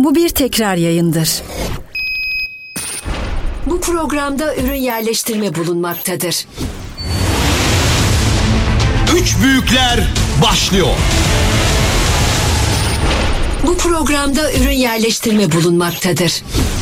Bu bir tekrar yayındır. Bu programda ürün yerleştirme bulunmaktadır. Üç Büyükler başlıyor. Bu programda ürün yerleştirme bulunmaktadır.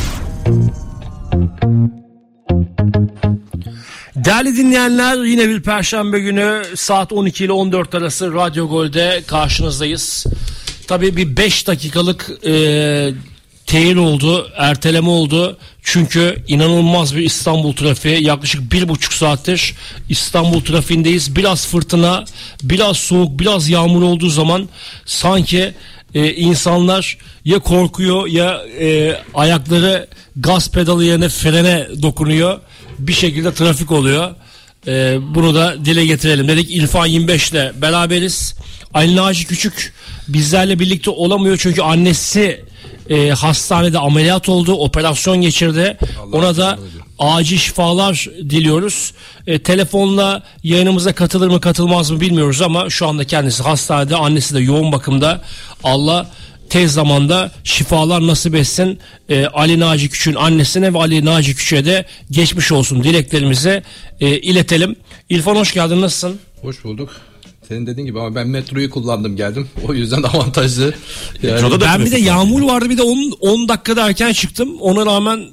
Değerli dinleyenler, yine bir Perşembe günü saat 12 ile 14 arası Radyo Gol'de karşınızdayız. Tabii bir 5 dakikalık teyir oldu, erteleme oldu. Çünkü inanılmaz bir İstanbul trafiği. Yaklaşık 1,5 saattir İstanbul trafiğindeyiz. Biraz fırtına, biraz soğuk, biraz yağmur olduğu zaman sanki insanlar ya korkuyor ya ayakları gaz pedalı yerine frene dokunuyor. Bir şekilde trafik oluyor. Bunu da dile getirelim dedik. İrfan 25 ile beraberiz. Ali Naci Küçük bizlerle birlikte olamıyor çünkü annesi hastanede ameliyat oldu, operasyon geçirdi. Ona da acil şifalar diliyoruz. Telefonla yayınımıza katılır mı katılmaz mı bilmiyoruz ama şu anda kendisi hastanede, annesi de yoğun bakımda. Allah tez zamanda şifalar nasip etsin. Ali Naci Küçük'ün annesine ve Ali Naci Küçük'e de geçmiş olsun dileklerimizi iletelim. İrfan hoş geldin, nasılsın? Hoş bulduk. Senin dediğin gibi ama ben metroyu kullandım geldim. O yüzden avantajlı. Yani ben bir de yağmur vardı, bir de 10 dakikada erken çıktım. Ona rağmen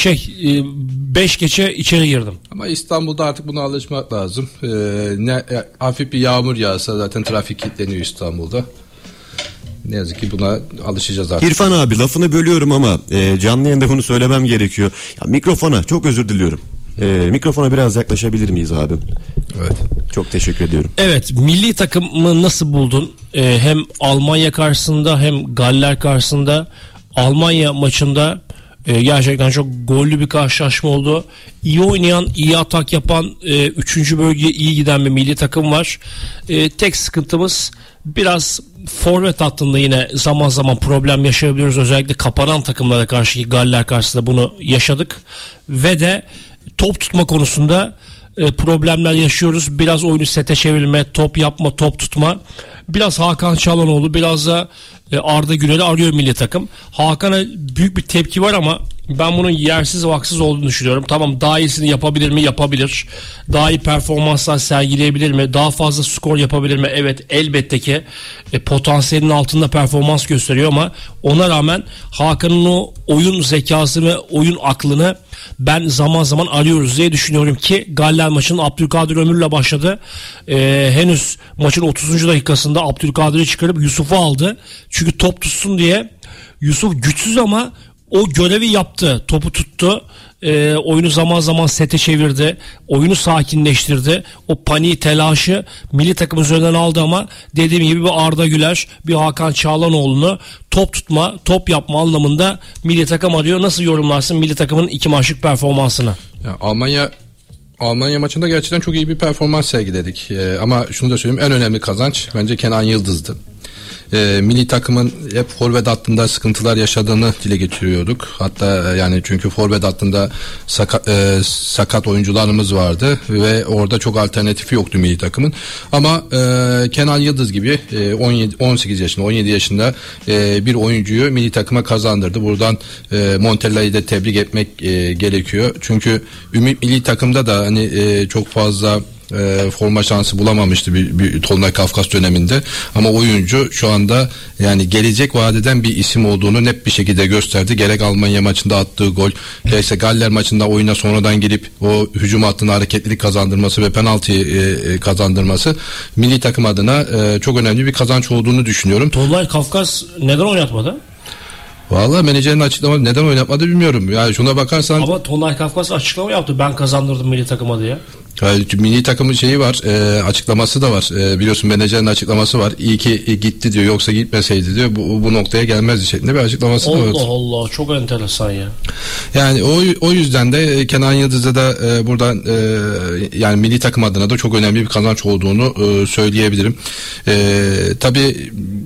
5 geçe içeri girdim. Ama İstanbul'da artık buna alışmak lazım. Hafif bir yağmur yağsa zaten trafik kilitleniyor İstanbul'da. Ne yazık ki buna alışacağız artık. İrfan abi, lafını bölüyorum ama canlı yayında bunu söylemem gerekiyor. Ya, mikrofona çok özür diliyorum. Mikrofona biraz yaklaşabilir miyiz abi? Evet. Çok teşekkür ediyorum. Evet, milli takımı nasıl buldun? Hem Almanya karşısında hem Galler karşısında. Almanya maçında gerçekten çok gollü bir karşılaşma oldu. İyi oynayan, iyi atak yapan, 3. bölgeye iyi giden bir milli takım var. Tek sıkıntımız biraz forvet hattında yine zaman zaman problem yaşayabiliyoruz. Özellikle kapanan takımlara karşı, Galler karşısında bunu yaşadık. Ve de top tutma konusunda problemler yaşıyoruz. Biraz oyunu sete çevirme, top yapma, top tutma. Biraz Hakan Çalhanoğlu, biraz da Arda Güler'i arıyor milli takım. Hakan'a büyük bir tepki var ama ben bunun yersiz ve haksız olduğunu düşünüyorum. Tamam, daha iyisini yapabilir mi? Yapabilir. Daha iyi performanslar sergileyebilir mi? Daha fazla skor yapabilir mi? Evet, elbette ki potansiyelinin altında performans gösteriyor ama ona rağmen Hakan'ın o oyun zekası ve oyun aklını ben zaman zaman arıyoruz diye düşünüyorum ki Galler maçının Abdülkadir Ömür'le başladı. Henüz maçın 30. dakikasında Abdülkadir'i çıkarıp Yusuf'u aldı. Çünkü top tutsun diye. Yusuf güçsüz ama o görevi yaptı. Topu tuttu. Oyunu zaman zaman sete çevirdi. Oyunu sakinleştirdi. O paniği, telaşı milli takım üzerinden aldı ama dediğim gibi bir Arda Güler, bir Hakan Çalhanoğlu'nu top tutma, top yapma anlamında milli takım arıyor. Nasıl yorumlarsın milli takımın 2 maçlık performansını? Ya, Almanya maçında gerçekten çok iyi bir performans sergiledik. Ama şunu da söyleyeyim, en önemli kazanç bence Kenan Yıldız'dı. Milli takımın hep forvet hattında sıkıntılar yaşadığını dile getiriyorduk. Hatta yani çünkü forvet hattında sakat oyuncularımız vardı ve orada çok alternatifi yoktu milli takımın. Ama Kenan Yıldız gibi 18 yaşında, 17 yaşında bir oyuncuyu milli takıma kazandırdı. Buradan Montella'yı da tebrik etmek gerekiyor. Çünkü Ümit milli takımda da hani çok fazla forma şansı bulamamıştı bir Tolunay Kafkas döneminde ama oyuncu şu anda yani gelecek vadeden bir isim olduğunu net bir şekilde gösterdi. Gerek Almanya maçında attığı gol, gerekse Galler maçında oyuna sonradan gelip o hücum hattına hareketlilik kazandırması ve penaltıyı kazandırması milli takım adına çok önemli bir kazanç olduğunu düşünüyorum. Tolunay Kafkas neden oynatmadı? Vallahi menajerin açıklaması neden oynatmadı bilmiyorum. Yani şuna bakarsan. Ama Tolunay Kafkas açıklama yaptı. Ben kazandırdım milli takıma diye. Milli takımın şeyi var, açıklaması da var. Biliyorsun menajerin açıklaması var. İyi ki gitti diyor, yoksa gitmeseydi diyor. Bu noktaya gelmezdi şeklinde bir açıklaması da var. Allah Allah, çok enteresan ya. Yani o yüzden de Kenan Yıldız'a da buradan yani milli takım adına da çok önemli bir kazanç olduğunu söyleyebilirim. Tabii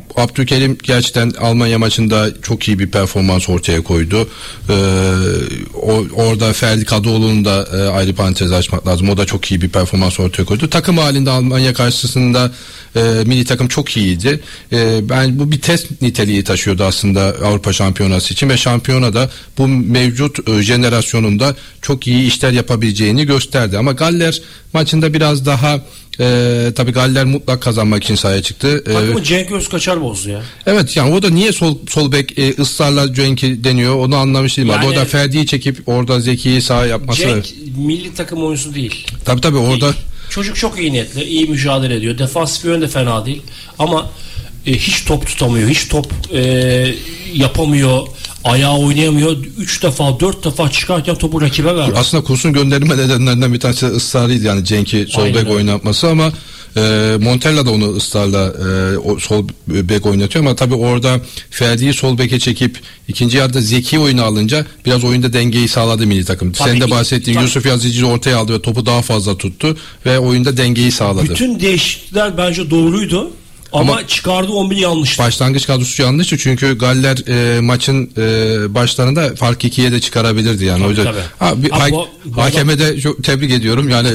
Abdülkerim gerçekten Almanya maçında çok iyi bir performans ortaya koydu. Orada Ferdi Kadıoğlu'nu da ayrı parantez açmak lazım. O da çok iyi bir performans ortaya koydu. Takım halinde Almanya karşısında milli takım çok iyiydi. Ben bu bir test niteliği taşıyordu aslında Avrupa Şampiyonası için ve şampiyonada bu mevcut jenerasyonunda çok iyi işler yapabileceğini gösterdi. Ama Galler maçında biraz daha tabii Galler mutlak kazanmak için sahaya çıktı. Takımı Cenk Özkaçar bozdu ya. Evet, yani o da niye sol bek ısrarla Cenk'i deniyor onu anlamış değilim. Yani, o da Ferdi'yi çekip orada Zeki'yi sağa yapması. Cenk milli takım oyuncusu değil. Tabii orada. Çocuk çok iyi niyetli, iyi mücadele ediyor. Defansif yön de fena değil. Ama hiç top tutamıyor, hiç top yapamıyor. Ayağı oynayamıyor. 3 defa 4 defa çıkarken topu rakibe verdi. Aslında kursun gönderme nedenlerinden bir tanesi ısrarıydı, yani Cenk'i sol bek oynatması ama Montella da onu ısrarla sol bek oynatıyor ama tabii orada Ferdi'yi sol beke çekip ikinci yarıda Zeki oyunu alınca biraz oyunda dengeyi sağladı milli takım. Sen de bahsettiğin Yusuf Yazıcı'yı ortaya aldı ve topu daha fazla tuttu ve oyunda dengeyi sağladı. Bütün değişiklikler bence doğruydu. Ama çıkardığı 11 yanlıştı. Başlangıç kadrosu yanlıştı çünkü Galler maçın başlarında fark 2'ye de çıkarabilirdi yani. O yüzden hakeme de çok tebrik ediyorum yani.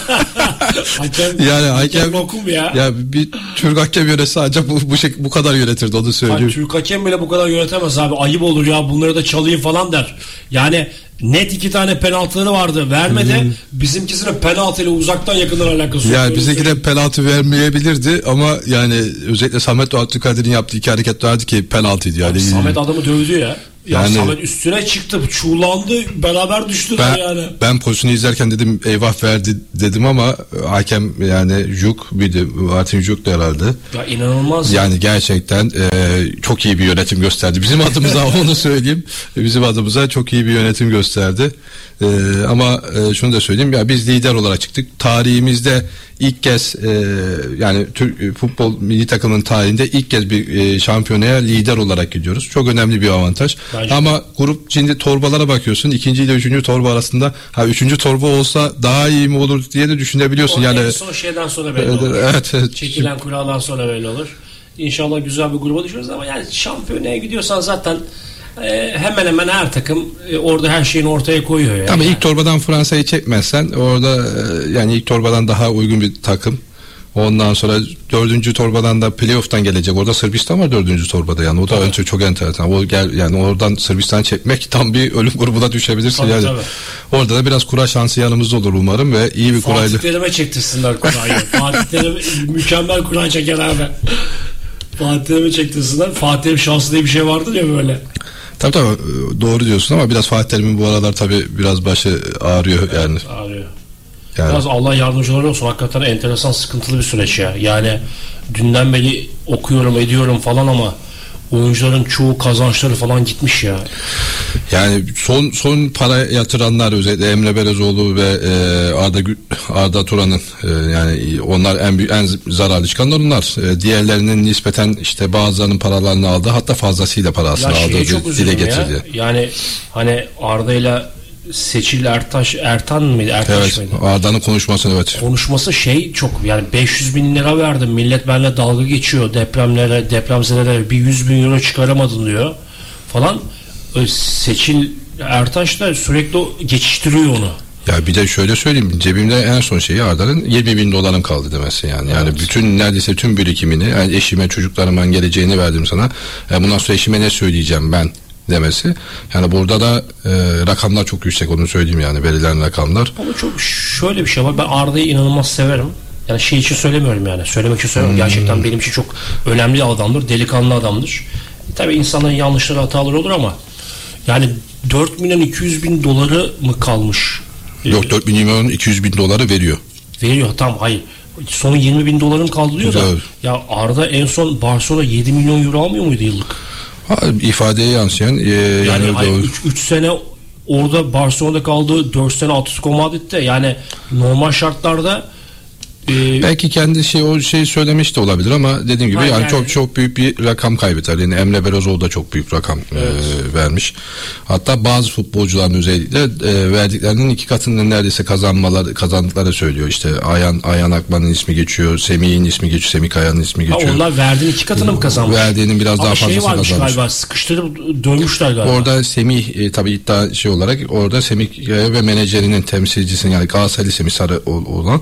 Hakem ya bir Türk hakem yönetse ancak bu kadar yönetirdi, onu söyleyeyim. Türk hakem bile bu kadar yönetemez abi, ayıp olur ya, bunları da çalayım falan der. Yani net 2 tane penaltıları vardı, vermedi. Bizimkisinin penaltıyla uzaktan yakından alakası yok. Yani bizimki de penaltı vermeyebilirdi ama yani özellikle Samet ve Abdülkadir'in yaptığı 2 hareket vardı ki penaltıydı yani. Samet adamı dövdü ya. Yani Samet üstüne çıktı, çuğlandı, beraber düştüler yani. Ben pozisyonu izlerken dedim eyvah verdi dedim ama hakem yani Juk Martin Juk'tu herhalde. Ya inanılmaz. Yani gerçekten çok iyi bir yönetim gösterdi. Bizim adımıza onu söyleyeyim. Bizim adımıza çok iyi bir yönetim gösterdi. Ama şunu da söyleyeyim ya, biz lider olarak çıktık. Tarihimizde ilk kez yani Türk futbol milli takımının tarihinde ilk kez bir şampiyonaya lider olarak gidiyoruz. Çok önemli bir avantaj. Bence. Ama grup şimdi torbalara bakıyorsun. 2. ile 3. torba arasında 3. torba olsa daha iyi mi olur diye de düşünebiliyorsun. Yani en son şeyden sonra belli olur. Evet. Çekilen kuraldan sonra belli olur. İnşallah güzel bir gruba düşüyoruz ama yani şampiyonaya gidiyorsan zaten hemen hemen her takım orada her şeyini ortaya koyuyor yani. Ama ilk torbadan Fransa'yı çekmezsen orada yani ilk torbadan daha uygun bir takım. Ondan sonra 4. torbadan da playoff'tan gelecek. Orada Sırbistan var 4. torbada yani. O da önce çok enteresan. Yani oradan Sırbistan çekmek tam bir ölüm grubuna düşebilirsin yani. Tabii. Orada da biraz kura şansı yanımızda olur umarım ve iyi bir kurayla. Fatih Terim'e çektirsinler kurayı. Fatih Terim mükemmel kura çeker abi. Fatih Terim'e çektirsinler. Fatih Terim şansı diye bir şey vardır ya böyle. Tabii doğru diyorsun ama biraz Fatih Terim'in bu aralar tabii biraz başı ağrıyor yani. Evet, ağrıyor. Yani. Biraz Allah yardımcıları olsun. Hakikaten enteresan, sıkıntılı bir süreç ya. Yani dünden beri okuyorum ediyorum falan ama oyuncuların çoğu kazançları falan gitmiş ya. Yani son para yatıranlar özellikle Emre Belezoğlu ve Arda Turan'ın yani onlar en zararlı çıkanlar onlar. Diğerlerinin nispeten işte bazılarının paralarını aldı, hatta fazlasıyla parasını aldı, dile getirdi. Yani hani Arda ile Seçil Ertan mıydı? Evet, mıydı? Arda'nın konuşmasını konuşması çok yani 500 bin lira verdim, millet benimle dalga geçiyor, depremzelere bir 100 bin euro çıkaramadın diyor falan. Seçil Ertaş da sürekli geçiştiriyor onu. Ya bir de şöyle söyleyeyim, cebimde en son şeyi Arda'nın 20 bin dolarım kaldı demesi yani. Evet. Yani neredeyse tüm birikimini, yani eşime, çocuklarıma geleceğini verdim sana. Bundan sonra eşime ne söyleyeceğim ben demesi. Yani burada da rakamlar çok yüksek, onu söyleyeyim yani, verilen rakamlar. Ama çok şöyle bir şey var. Ben Arda'yı inanılmaz severim. Yani için söylemiyorum yani. Söylemek için söylemiyorum. Gerçekten benim için çok önemli adamdır. Delikanlı adamdır. Tabii insanların yanlışları, hataları olur ama yani 4 milyon 200 bin doları mı kalmış? Yok, 4 milyon 200 bin doları veriyor. Veriyor, tamam, hayır. Sonu 20 bin doların kaldı diyor da. Ya Arda en son Barcelona 7 milyon euro almıyor muydu yıllık? İfadeye yansıyan yani 3 sene orada Barcelona'da kaldı, 4 sene Atletico Madrid'de, yani normal şartlarda Belki kendi o şeyi söylemiş de olabilir ama dediğim gibi yani çok büyük bir rakam kaybeder. Yani Emre Belözoğlu da çok büyük rakam vermiş. Hatta bazı futbolcuların özellikle verdiklerinin 2 katını neredeyse kazandıkları söylüyor. İşte Ayhan Akman'ın ismi geçiyor, Semih'in ismi geçiyor, Semih Kaya'nın ismi geçiyor. Onlar verdiğinin 2 katını mı kazanmış? Verdiğinin biraz daha fazlasını kazanmış. Galiba sıkıştırıp dövmüşler galiba. Orada Semih tabii iddia olarak orada Semih ve menajerinin temsilcisinin yani Galatasaraylı Semih Sarı olan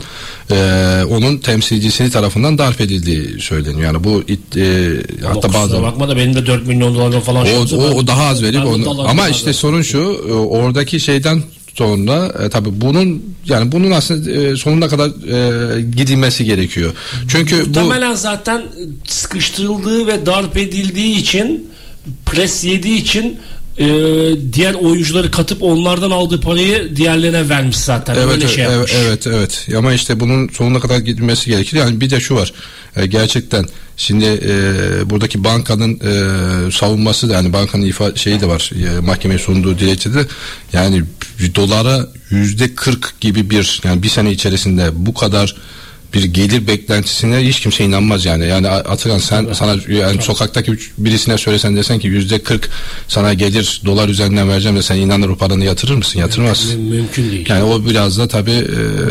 onun temsilcisi tarafından darp edildiği söyleniyor. Yani bu hatta bazı bakma da benim de 4 milyon dolar falan o daha az verip ama işte sorun şu oradaki şeyden sonra tabii bunun aslında sonuna kadar gidilmesi gerekiyor. Çünkü muhtemelen zaten sıkıştırıldığı ve darp edildiği için pres yediği için diğer oyuncuları katıp onlardan aldığı parayı diğerlerine vermiş zaten. Evet, öyle şey yapmış. Evet. Ama işte bunun sonuna kadar gidilmesi gerekir. Yani bir de şu var. Gerçekten şimdi buradaki bankanın savunması da yani bankanın şeyi de var. Mahkemeye sunduğu dilekçede yani dolara %40 gibi yani bir sene içerisinde bu kadar bir gelir beklentisine hiç kimse inanmaz yani. Yani Atakan sana yani sokaktaki birisine söylesen desen ki %40 sana gelir dolar üzerinden vereceğim de sen inanır o paranı yatırır mısın? Yatırmaz. Mümkün değil. Yani o biraz da tabii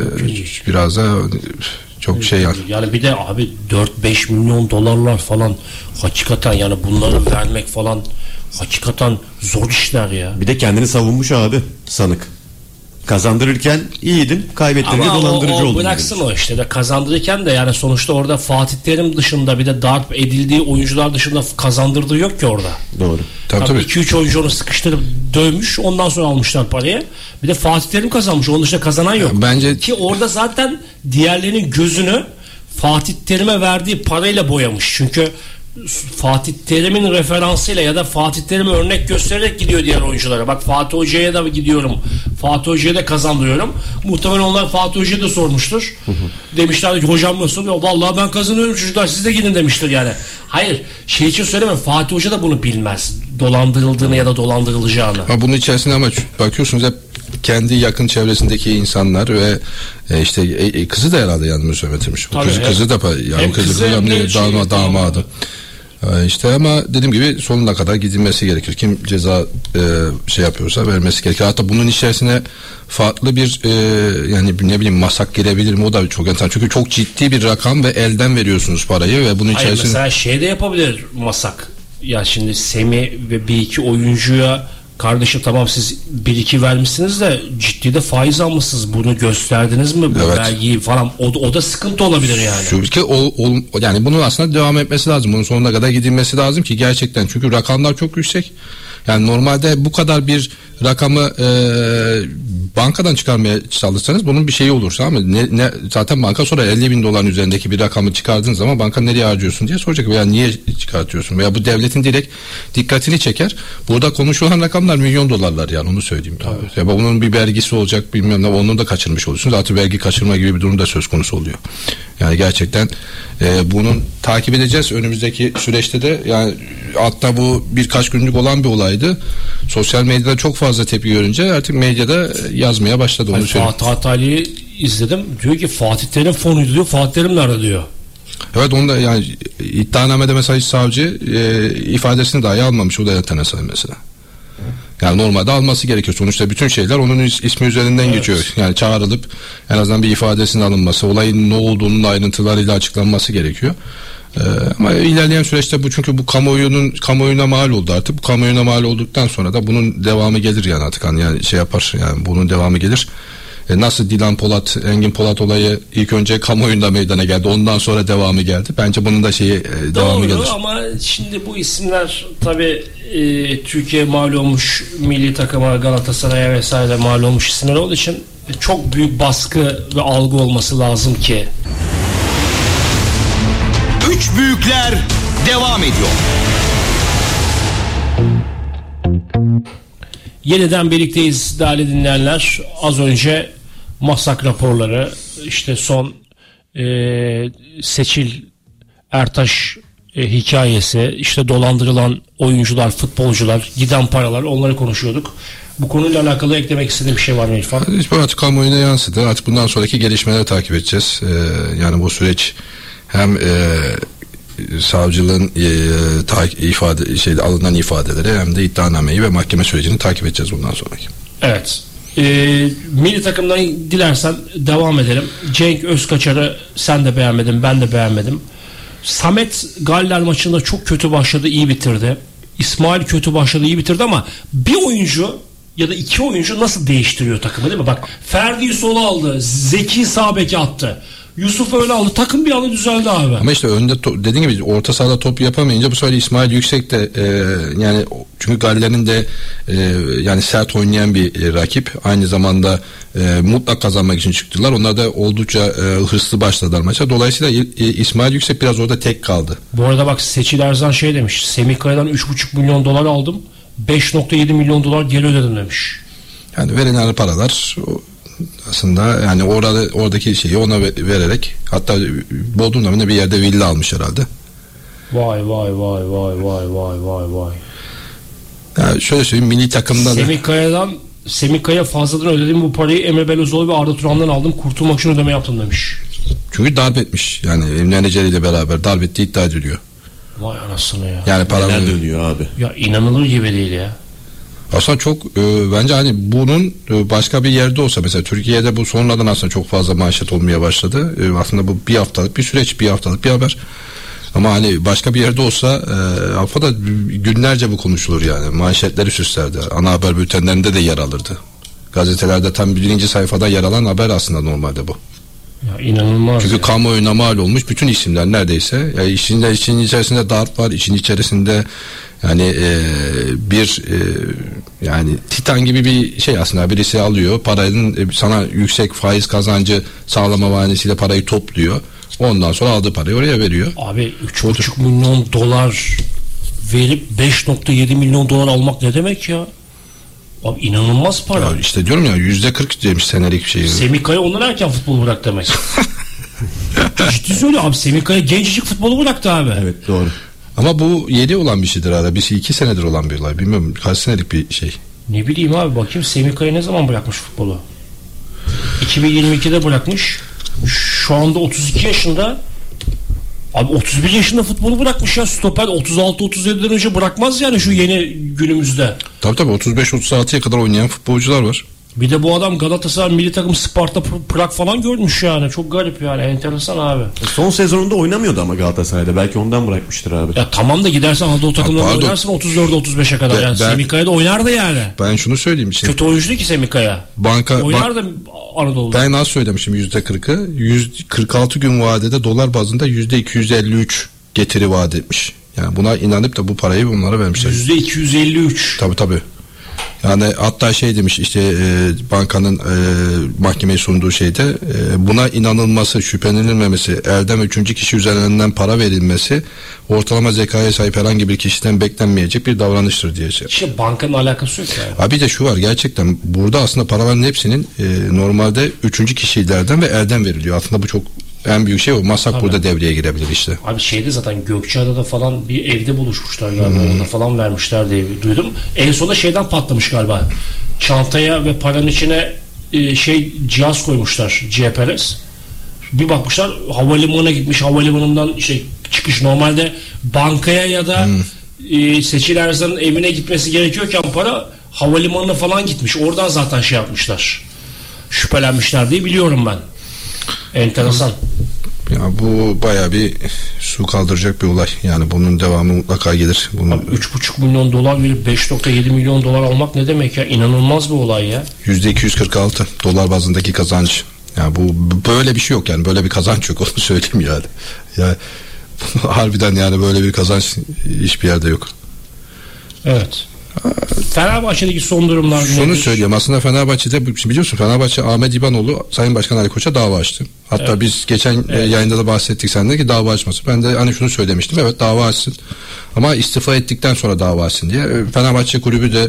biraz da çok şey yani. Yani bir de abi 4-5 milyon dolarlar falan hakikaten yani bunları vermek falan hakikaten zor işler ya. Bir de kendini savunmuş abi sanık. Kazandırırken iyiydin, kaybettirince dolandırıcı oldun. Ama bıraksın o işte de kazandırırken de yani sonuçta orada Fatih Terim dışında bir de darp edildiği oyuncular dışında kazandırdığı yok ki orada. Doğru. Tabii. 2-3 oyuncu onu sıkıştırıp dövmüş ondan sonra almışlar parayı. Bir de Fatih Terim kazanmış. Onun dışında kazanan yok. Bence ki orada zaten diğerlerinin gözünü Fatih Terim'e verdiği parayla boyamış. Çünkü Fatih Terim'in referansıyla ya da Fatih Terim'e örnek göstererek gidiyor diğer oyunculara. Bak Fatih Hoca'ya da gidiyorum. Fatih Hoca'ya da kazandırıyorum. Muhtemelen onlar Fatih Hoca'ya da sormuştur. Demişler ki hocam nasıl? Ya vallahi ben kazanıyorum çocuklar siz de gidin demiştir yani. Hayır şey için söylemiyorum. Fatih Hoca da bunu bilmez. Dolandırıldığını ya da dolandırılacağını. Bunun içerisinde ama bakıyorsunuz hep kendi yakın çevresindeki insanlar ve işte kızı da herhalde yanımı söyletilmiş. Kızı da yani kızı damadı. İşte ama dediğim gibi sonuna kadar gidilmesi gerekir. Kim ceza şey yapıyorsa vermesi gerekir. Hatta bunun içerisine farklı bir yani ne bileyim masak girebilir mi o da çok enteresan. Çünkü çok ciddi bir rakam ve elden veriyorsunuz parayı ve bunun içerisinde. Mesela şey de yapabilir masak. Ya şimdi Semih ve bir iki oyuncuya kardeşim tamam siz 1-2 vermişsiniz de ciddi de faiz almışsınız. Bunu gösterdiniz mi? Bu vergiyi falan. O da sıkıntı olabilir yani. Çünkü yani bunun aslında devam etmesi lazım. Bunun sonuna kadar gidilmesi lazım ki gerçekten. Çünkü rakamlar çok yüksek. Yani normalde bu kadar bir rakamı bankadan çıkarmaya çalışsanız bunun bir şeyi olursa ama zaten banka sonra 50 bin doların üzerindeki bir rakamı çıkardığın zaman banka nereye harcıyorsun diye soracak veya niye çıkartıyorsun veya bu devletin direkt dikkatini çeker. Burada konuşulan rakamlar milyon dolarlar yani onu söyleyeyim. Ya bunun bir vergisi olacak bilmiyorum ne onu da kaçırmış oluyorsunuz. Zaten vergi kaçırma gibi bir durum da söz konusu oluyor. Yani gerçekten bunun takip edeceğiz önümüzdeki süreçte de yani hatta bu birkaç günlük olan bir olaydı. Sosyal medyada çok fazla tepki görünce artık medyada yazmaya başladı onu söyleyeyim. Fatih Altaylı'yı izledim. Diyor ki Fatih Terim fonuydu diyor. Fatih Terim nerede diyor. Evet onu da yani iddianamede mesela savcı ifadesini dahi almamış. O da enteresan mesela. Yani normalde alması gerekiyor. Sonuçta bütün şeyler onun ismi üzerinden geçiyor. Yani çağrılıp en azından bir ifadesinin alınması, olayın ne olduğunun ayrıntılarıyla açıklanması gerekiyor. Ama ilerleyen süreçte bu çünkü bu kamuoyuna mal oldu artık. Bu kamuoyuna mal olduktan sonra da bunun devamı gelir yani artık yani şey yapar yani bunun devamı gelir. Nasıl Dilan Polat, Engin Polat olayı ilk önce kamuoyunda meydana geldi. Ondan sonra devamı geldi. Bence bunun da devamı gelir. Doğru ama şimdi bu isimler tabii Türkiye mal olmuş milli takıma Galatasaray'a vesaire mal olmuş isimler olduğu için çok büyük baskı ve algı olması lazım ki. Üç büyükler devam ediyor. Yeniden birlikteyiz değerli dinleyenler. Az önce masak raporları, işte son Seçil Ertaş hikayesi, işte dolandırılan oyuncular, futbolcular, giden paralar onları konuşuyorduk. Bu konuyla alakalı eklemek istediğim bir şey var mı İrfan? Bu artık kamuoyuna yansıdı. Artık bundan sonraki gelişmeleri takip edeceğiz. Yani bu süreç hem savcılığın alınan ifadeleri hem de iddianameyi ve mahkeme sürecini takip edeceğiz bundan sonraki. Evet. Milli takımdan dilersen devam edelim. Cenk Özkaçar'ı sen de beğenmedin, ben de beğenmedim. Samet Galler maçında çok kötü başladı, iyi bitirdi. İsmail kötü başladı, iyi bitirdi ama bir oyuncu ya da iki oyuncu nasıl değiştiriyor takımı, değil mi? Bak, Ferdi'yi sola aldı, Zeki sağ beke attı. Yusuf öyle aldı. Takım bir anda düzeldi abi. Ama işte önde dediğim gibi orta sahada top yapamayınca bu sefer İsmail Yüksek de yani çünkü Galler'in de yani sert oynayan bir rakip. Aynı zamanda mutlak kazanmak için çıktılar. Onlar da oldukça hırslı başladılar maça. Dolayısıyla İsmail Yüksek biraz orada tek kaldı. Bu arada bak, Seçil Erzan şey demiş. Semih Kaya'dan 3,5 milyon dolar aldım. 5,7 milyon dolar geri ödedim demiş. Yani verilen paralar aslında yani oradaki şeyi ona vererek, hatta Bodrum'da bir yerde villa almış herhalde. Vay. Yani şöyle söyleyeyim, milli takımda Semih Kaya fazladan ödediğim bu parayı Emre Belözoğlu ve Arda Turan'dan aldım. Kurtulmak için ödeme yaptım demiş. Çünkü darp etmiş. Yani Emre Neceri ile beraber darp ettiği iddia ediliyor. Vay anasını ya. Yani Neler dönüyor abi? Ya inanılır gibi değil ya. Aslında çok bence hani bunun başka bir yerde olsa, mesela Türkiye'de bu sonradan aslında çok fazla manşet olmaya başladı. Aslında bu bir haftalık bir süreç, bir haftalık bir haber. Ama hani başka bir yerde olsa Avrupa'da günlerce bu konuşulur yani. Manşetleri süslerdi. Ana haber bültenlerinde de yer alırdı. Gazetelerde tam birinci sayfada yer alan haber aslında normalde bu. Ya inanılmaz. Çünkü ya. kamuoyuna mal olmuş bütün isimler neredeyse. Yani işin içerisinde darp var, işin içerisinde yani yani Titan gibi bir şey aslında. Birisi alıyor paranın sana yüksek faiz kazancı sağlama bahanesiyle parayı topluyor. Ondan sonra aldığı parayı oraya veriyor. Abi 3,5 milyon dolar verip 5,7 milyon dolar almak ne demek ya? Abi inanılmaz para. Ya işte diyorum ya, %40 demiş senelik bir şey. Semih Kaya ondan erken futbolu bırak demek. Ciddi söylüyorum abi, Semih Kaya gencecik futbolu bıraktı abi. Evet, doğru. Ama bu yeni olan bir şeydir herhalde. Bir 2 senedir olan bir olay. Bilmiyorum kaç senelik bir şey. Ne bileyim abi, bakayım Semih Kaya ne zaman bırakmış futbolu? 2022'de bırakmış. Şu anda 32 yaşında. Abi 31 yaşında futbolu bırakmış ya. Stoper 36-37'den önce bırakmaz yani şu yeni günümüzde. Tabii 35-36'ya kadar oynayan futbolcular var. Bir de bu adam Galatasaray milli takım Sparta Prag falan görmüş yani. Çok garip yani, enteresan abi. Son sezonunda oynamıyordu ama Galatasaray'da. Belki ondan bırakmıştır abi. Ya tamam da gidersen Anadolu takımlarında oynarsın 34-35'e kadar. Yani Semih Kaya da oynardı yani. Ben şunu söyleyeyim. Kötü oyuncu değil ki Semih Kaya. Oynardı Anadolu'da. Ben nasıl söylemişim %40'ı? 146 gün vadede dolar bazında %253 getiri vaat etmiş. Yani buna inanıp da bu parayı bunlara vermişler. %253. Tabii. Yani hatta şey demiş işte bankanın mahkemeye sunduğu şeyde buna inanılması, şüphelenilmemesi, erdem üçüncü kişi üzerinden para verilmesi ortalama zekaya sahip herhangi bir kişiden beklenmeyecek bir davranıştır diye. İşte bankanın alakası yok yani. Abi de şu var, gerçekten burada aslında paraların hepsinin normalde üçüncü kişilerden ve erdem veriliyor. Aslında bu çok en büyük şey o. Masak Tabii. burada devreye girebilir işte. Abi şeyde zaten Gökçeada'da falan bir evde buluşmuşlar galiba. Orada falan vermişler diye duydum. En sonunda şeyden patlamış galiba. Çantaya ve paranın içine cihaz koymuşlar, GPRS. Bir bakmışlar havalimanına gitmiş. Havalimanından çıkış, normalde bankaya ya da Seçil Erzan'ın evine gitmesi gerekiyorken para havalimanına falan gitmiş. Oradan zaten şey yapmışlar. Şüphelenmişler diye biliyorum ben. Enteresan. Ya bu bayağı bir su kaldıracak bir olay. Yani bunun devamı mutlaka gelir. Abi 3,5 milyon dolar verip 5,7 milyon dolar almak ne demek ya? İnanılmaz bir olay ya. %246 dolar bazındaki kazanç. Yani bu böyle bir şey yok yani. Böyle bir kazanç yok, onu söyleyeyim yani. Ya harbiden yani böyle bir kazanç hiçbir yerde yok. Evet. Fenerbahçe'deki son durumlar Şunu nedir? söyleyeyim, aslında Fenerbahçe'de biliyorsun, Fenerbahçe Ahmet İbanoğlu Sayın Başkan Ali Koç'a dava açtı. Hatta Evet. biz geçen yayında da bahsettik sende ki dava açması. Ben de hani şunu söylemiştim, evet dava açsın ama istifa ettikten sonra dava açsın diye. Fenerbahçe kulübü de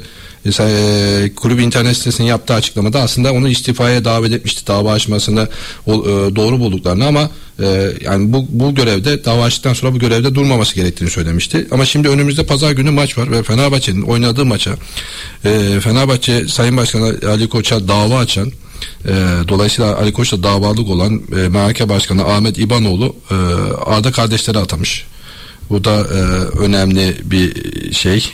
kulübü internet sitesinin yaptığı açıklamada aslında onu istifaya davet etmişti, dava açmasını doğru bulduklarını, ama Yani bu görevde, dava açtıktan sonra bu görevde durmaması gerektiğini söylemişti. Ama şimdi önümüzde pazar günü maç var ve Fenerbahçe'nin oynadığı maça Fenerbahçe Sayın Başkanı Ali Koç'a dava açan, dolayısıyla Ali Koç'la davalık olan MHK Başkanı Ahmet İbanoğlu Arda kardeşleri atamış. Bu da önemli bir şey.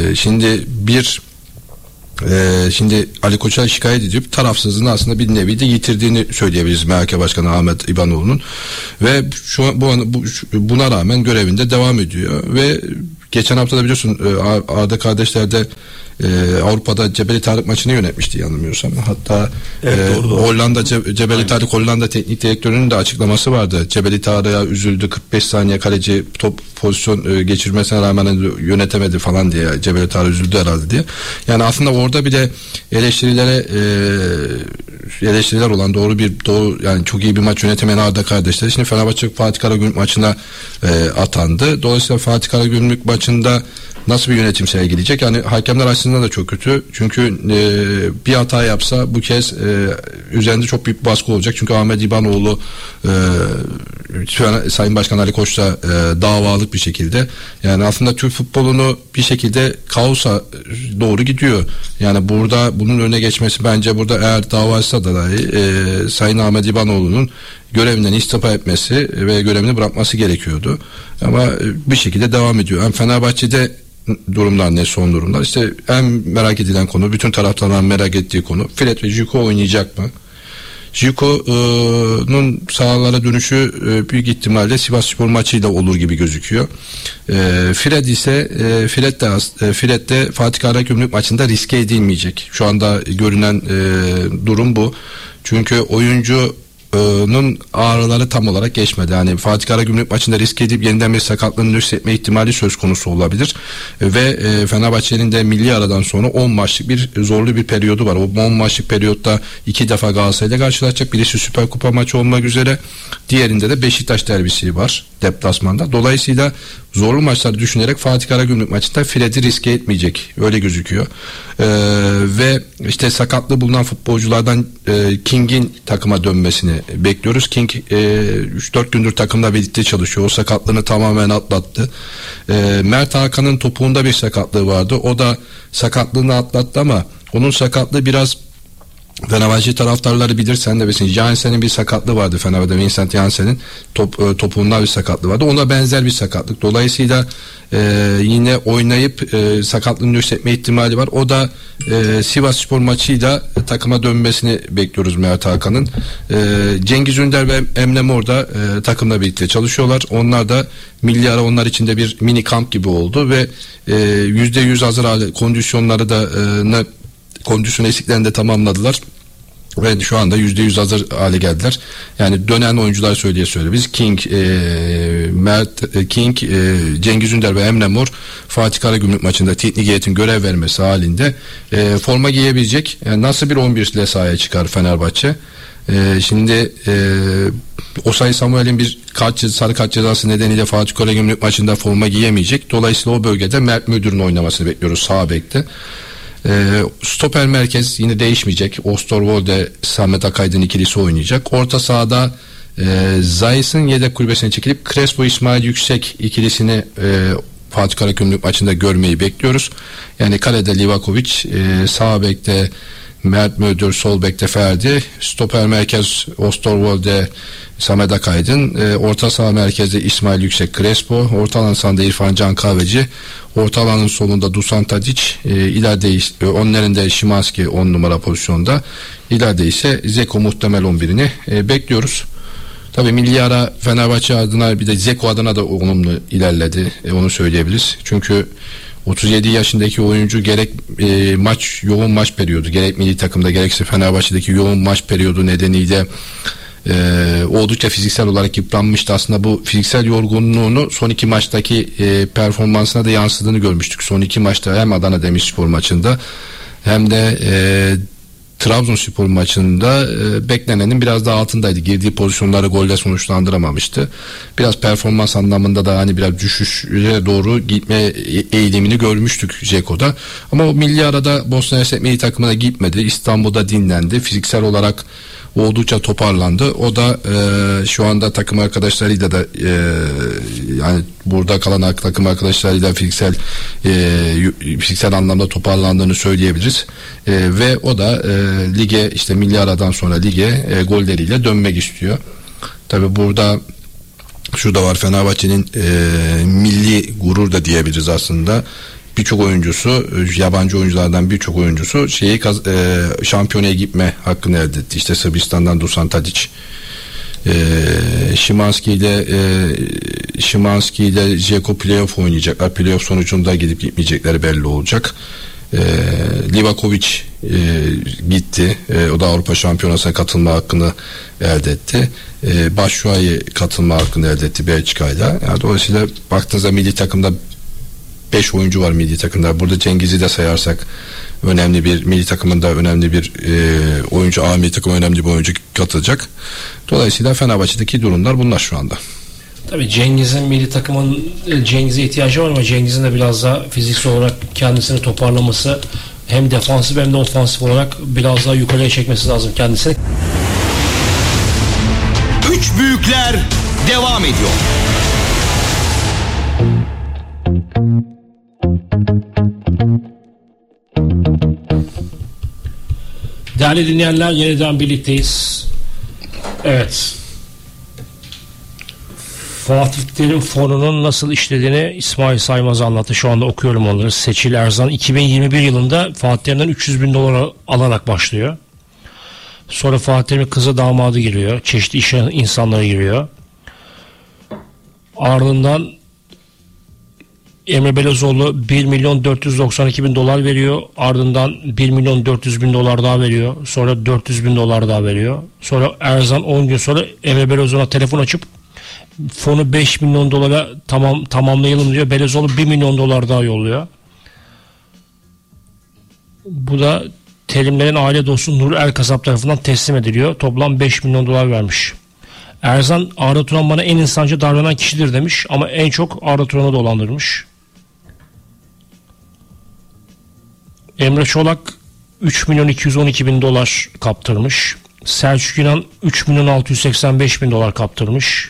Şimdi Ali Koç'a şikayet edip tarafsızlığını aslında bir nevi de yitirdiğini söyleyebiliriz MHK Başkanı Ahmet İbanoğlu'nun ve buna rağmen görevinde devam ediyor ve geçen hafta da biliyorsun Arda kardeşlerde Avrupa'da Cebeli Tarık maçını yönetmişti yanılmıyorsam. Hatta Hollanda Cebeli Tarık Hollanda teknik direktörünün de açıklaması vardı. Cebeli Tarık'a üzüldü, 45 saniye kaleci top pozisyon geçirmesine rağmen yönetemedi falan diye. Cebeli Tarık üzüldü herhalde diye. Yani aslında orada bile eleştiriler olan doğru yani çok iyi bir maç yönetemeyen Arda kardeşler şimdi Fenerbahçe Fatih Karagümrük maçına atandı. Dolayısıyla Fatih Karagümrük maçında nasıl bir yönetim sergileyecek? Yani hakemler açısından da çok kötü. Çünkü bir hata yapsa bu kez üzerinde çok büyük bir baskı olacak. Çünkü Ahmet İbanoğlu Sayın Başkan Ali Koç'ta davalık bir şekilde. Yani aslında Türk futbolunu bir şekilde kaosa doğru gidiyor. Yani burada bunun önüne geçmesi bence burada eğer davaysa da dahi Sayın Ahmet İbanoğlu'nun görevinden istifa etmesi ve görevini bırakması gerekiyordu. Ama bir şekilde devam ediyor. Hem Fenerbahçe'de durumlar ne, son durumlar? İşte en merak edilen konu, bütün taraftarların merak ettiği konu, Fred ve Zico oynayacak mı? Zico'nun sahalara dönüşü büyük ihtimalle Sivasspor maçıyla olur gibi gözüküyor. Fred ise Fred de Fatih Karagümrük maçında riske edilmeyecek. Şu anda görünen durum bu. Çünkü oyuncunun ağrıları tam olarak geçmedi. Yani Fatih Karagümrük maçında risk edip yeniden bir sakatlığını nüksetme ihtimali söz konusu olabilir. Ve Fenerbahçe'nin de milli aradan sonra 10 maçlık bir zorlu bir periyodu var. O 10 maçlık periyotta 2 defa Galatasaray'la karşılaşacak. Birisi Süper Kupa maçı olmak üzere. Diğerinde de Beşiktaş derbisi var deplasmanda. Dolayısıyla zorlu maçları düşünerek Fatih Karagümrük maçında Fred'i riske etmeyecek. Öyle gözüküyor. Ve işte sakatlığı bulunan futbolculardan King'in takıma dönmesini bekliyoruz. King 3-4 gündür takımla birlikte çalışıyor. O sakatlığını tamamen atlattı. Mert Hakan'ın topuğunda bir sakatlığı vardı. O da sakatlığını atlattı ama onun sakatlığı biraz Fenerbahçe taraftarları bilir, sen de bilirsin. Jansen'in bir sakatlığı vardı Fenerbahçe'de. Vincent Jansen'in topuğunda bir sakatlığı vardı. Ona benzer bir sakatlık. Dolayısıyla yine oynayıp sakatlığını nüksetme ihtimali var. O da Sivasspor maçıyla takıma dönmesini bekliyoruz Mert Hakan'ın. Cengiz Ünder ve Emre Mor da takımla birlikte çalışıyorlar. Onlar da milli ara onlar için de bir mini kamp gibi oldu ve %100 hazır hale, kondisyonları da kondisyon eksiklerini de tamamladılar ve şu anda %100 hazır hale geldiler. Yani dönen oyuncular söyleye biz Cengiz Ünder ve Emre Mor Fatih Karagümrük maçında teknik heyetin görev vermesi halinde forma giyebilecek. Yani nasıl bir 11 ile sahaya çıkar Fenerbahçe? Şimdi Osayi Samuel'in bir sarı kart cezası nedeniyle Fatih Karagümrük maçında forma giyemeyecek. Dolayısıyla o bölgede Mert Müldür'ün oynamasını bekliyoruz sağ bekte. Stoper merkez yine değişmeyecek. Osterwolde, Samet Akaydın ikilisi oynayacak. Orta sahada Zayis'in yedek kulübesine çekilip Crespo İsmail Yüksek ikilisini Fatih Karagümrük maçında görmeyi bekliyoruz. Yani kalede Livakovic, sağ bekte Mert Müldür, sol bekte Ferdi, stoper merkez Osterwolde, Samet Akaydın, orta saha merkezde İsmail Yüksek, Crespo, orta alan sahada İrfan Can Kahveci, orta alanın solunda Dusan Tadic, ileride onların Şimanski 10 numara pozisyonda, ileride ise Zeko muhtemel 11'ini bekliyoruz. Tabii milli ara Fenerbahçe adına bir de Zeko adına da olumlu ilerledi, onu söyleyebiliriz. Çünkü 37 yaşındaki oyuncu gerek yoğun maç periyodu, gerek milli takımda gerekse Fenerbahçe'deki yoğun maç periyodu nedeniyle oldukça fiziksel olarak yıpranmıştı. Aslında bu fiziksel yorgunluğunu son 2 maçtaki performansına da yansıdığını görmüştük. Son 2 maçta hem Adana Demirspor maçında hem de Trabzonspor maçında beklenenin biraz daha altındaydı. Girdiği pozisyonları golle sonuçlandıramamıştı. Biraz performans anlamında da hani biraz düşüşe doğru gitme eğilimini görmüştük Dzeko'da. Ama o milli arada Bosna Hersek milli takımına gitmedi. İstanbul'da dinlendi. Fiziksel olarak oldukça toparlandı. O da şu anda takım arkadaşlarıyla da yani burada kalan takım arkadaşlarıyla fiziksel anlamda toparlandığını söyleyebiliriz. Ve o da lige işte milli aradan sonra lige golleriyle dönmek istiyor. Tabii burada şu da var, Fenerbahçe'nin milli gurur da diyebiliriz aslında. Birçok oyuncusu, yabancı oyunculardan birçok oyuncusu şampiyonaya gitme hakkını elde etti. İşte Sırbistan'dan Dusan Tadic, Szymanski ile Dzeko playoff oynayacaklar. Playoff sonucunda gidip gitmeyecekleri belli olacak. Livakovic gitti. O da Avrupa Şampiyonası'na katılma hakkını elde etti. Batshuayi katılma hakkını elde etti Belçika'yla. Yani dolayısıyla baktığınızda milli takımda 5 oyuncu var milli takımda. Burada Cengiz'i de sayarsak önemli bir milli takımında önemli bir oyuncu, A milli takıma önemli bir oyuncu katılacak. Dolayısıyla Fenerbahçe'deki durumlar bunlar şu anda. Tabii Cengiz'e ihtiyacı var ama Cengiz'in de biraz daha fiziksel olarak kendisini toparlaması, hem defansif hem de ofansif olarak biraz daha yukarıya çekmesi lazım kendisini. Üç büyükler devam ediyor. Değerli dinleyenler, yeniden birlikteyiz. Evet. Fatih Terim fonunun nasıl işlediğini İsmail Saymaz anlattı. Şu anda okuyorum onları. Seçil Erzan 2021 yılında Fatih Terim'den 300 bin dolar alarak başlıyor. Sonra Fatih Terim'in kızı, damadı giriyor. Çeşitli iş insanları giriyor. Ardından Emre Belözoğlu 1.492.000 dolar veriyor. Ardından 1.400.000 dolar daha veriyor. Sonra 400.000 dolar daha veriyor. Sonra Erzan 10 gün sonra Emre Belözoğlu'na telefon açıp fonu 5 milyon dolara tamamlayalım diyor. Belözoğlu 1 milyon dolar daha yolluyor. Bu da Terimlerin aile dostu Nur Erkasap tarafından teslim ediliyor. Toplam 5 milyon dolar vermiş. Erzan, Arda Turan bana en insancı davranan kişidir demiş ama en çok Arda Turan'ı dolandırmış. Emre Çolak 3.212.000 dolar kaptırmış. Selçuk İnan 3.685.000 dolar kaptırmış.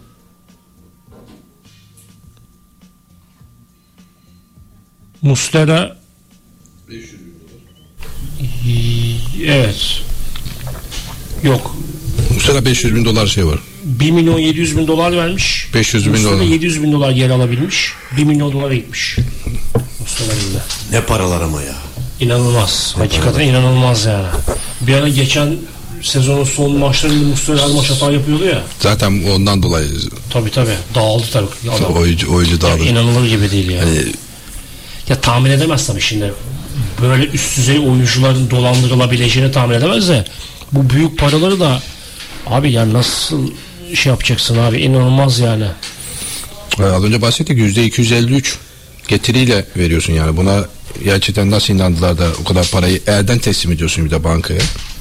Muslera 500 bin dolar. Evet. Yok. Muslera 500 bin dolar şey var. 1.700.000 dolar vermiş. 500 bin dolar. 700 bin dolar geri alabilmiş. 1 milyon dolara gitmiş. Mustafa'nın da. Ne paralar ama ya. İnanılmaz. Hakikaten inanılmaz yani. Bir ara geçen sezonun son maçlarında Mustafa her maç hata yapıyordu ya. Zaten ondan dolayı. Tabii. Dağıldı tabii. Oyuncu dağıldı. İnanılır gibi değil yani. Ya tahmin edemez tabii şimdi. Böyle üst düzey oyuncuların dolandırılabileceğini tahmin edemez de bu büyük paraları da abi ya nasıl şey yapacaksın abi, inanılmaz yani. Az önce bahsettik, %253 getiriyle veriyorsun yani. Buna gerçekten nasıl inandılar da o kadar parayı elden teslim ediyorsun bir de bankaya.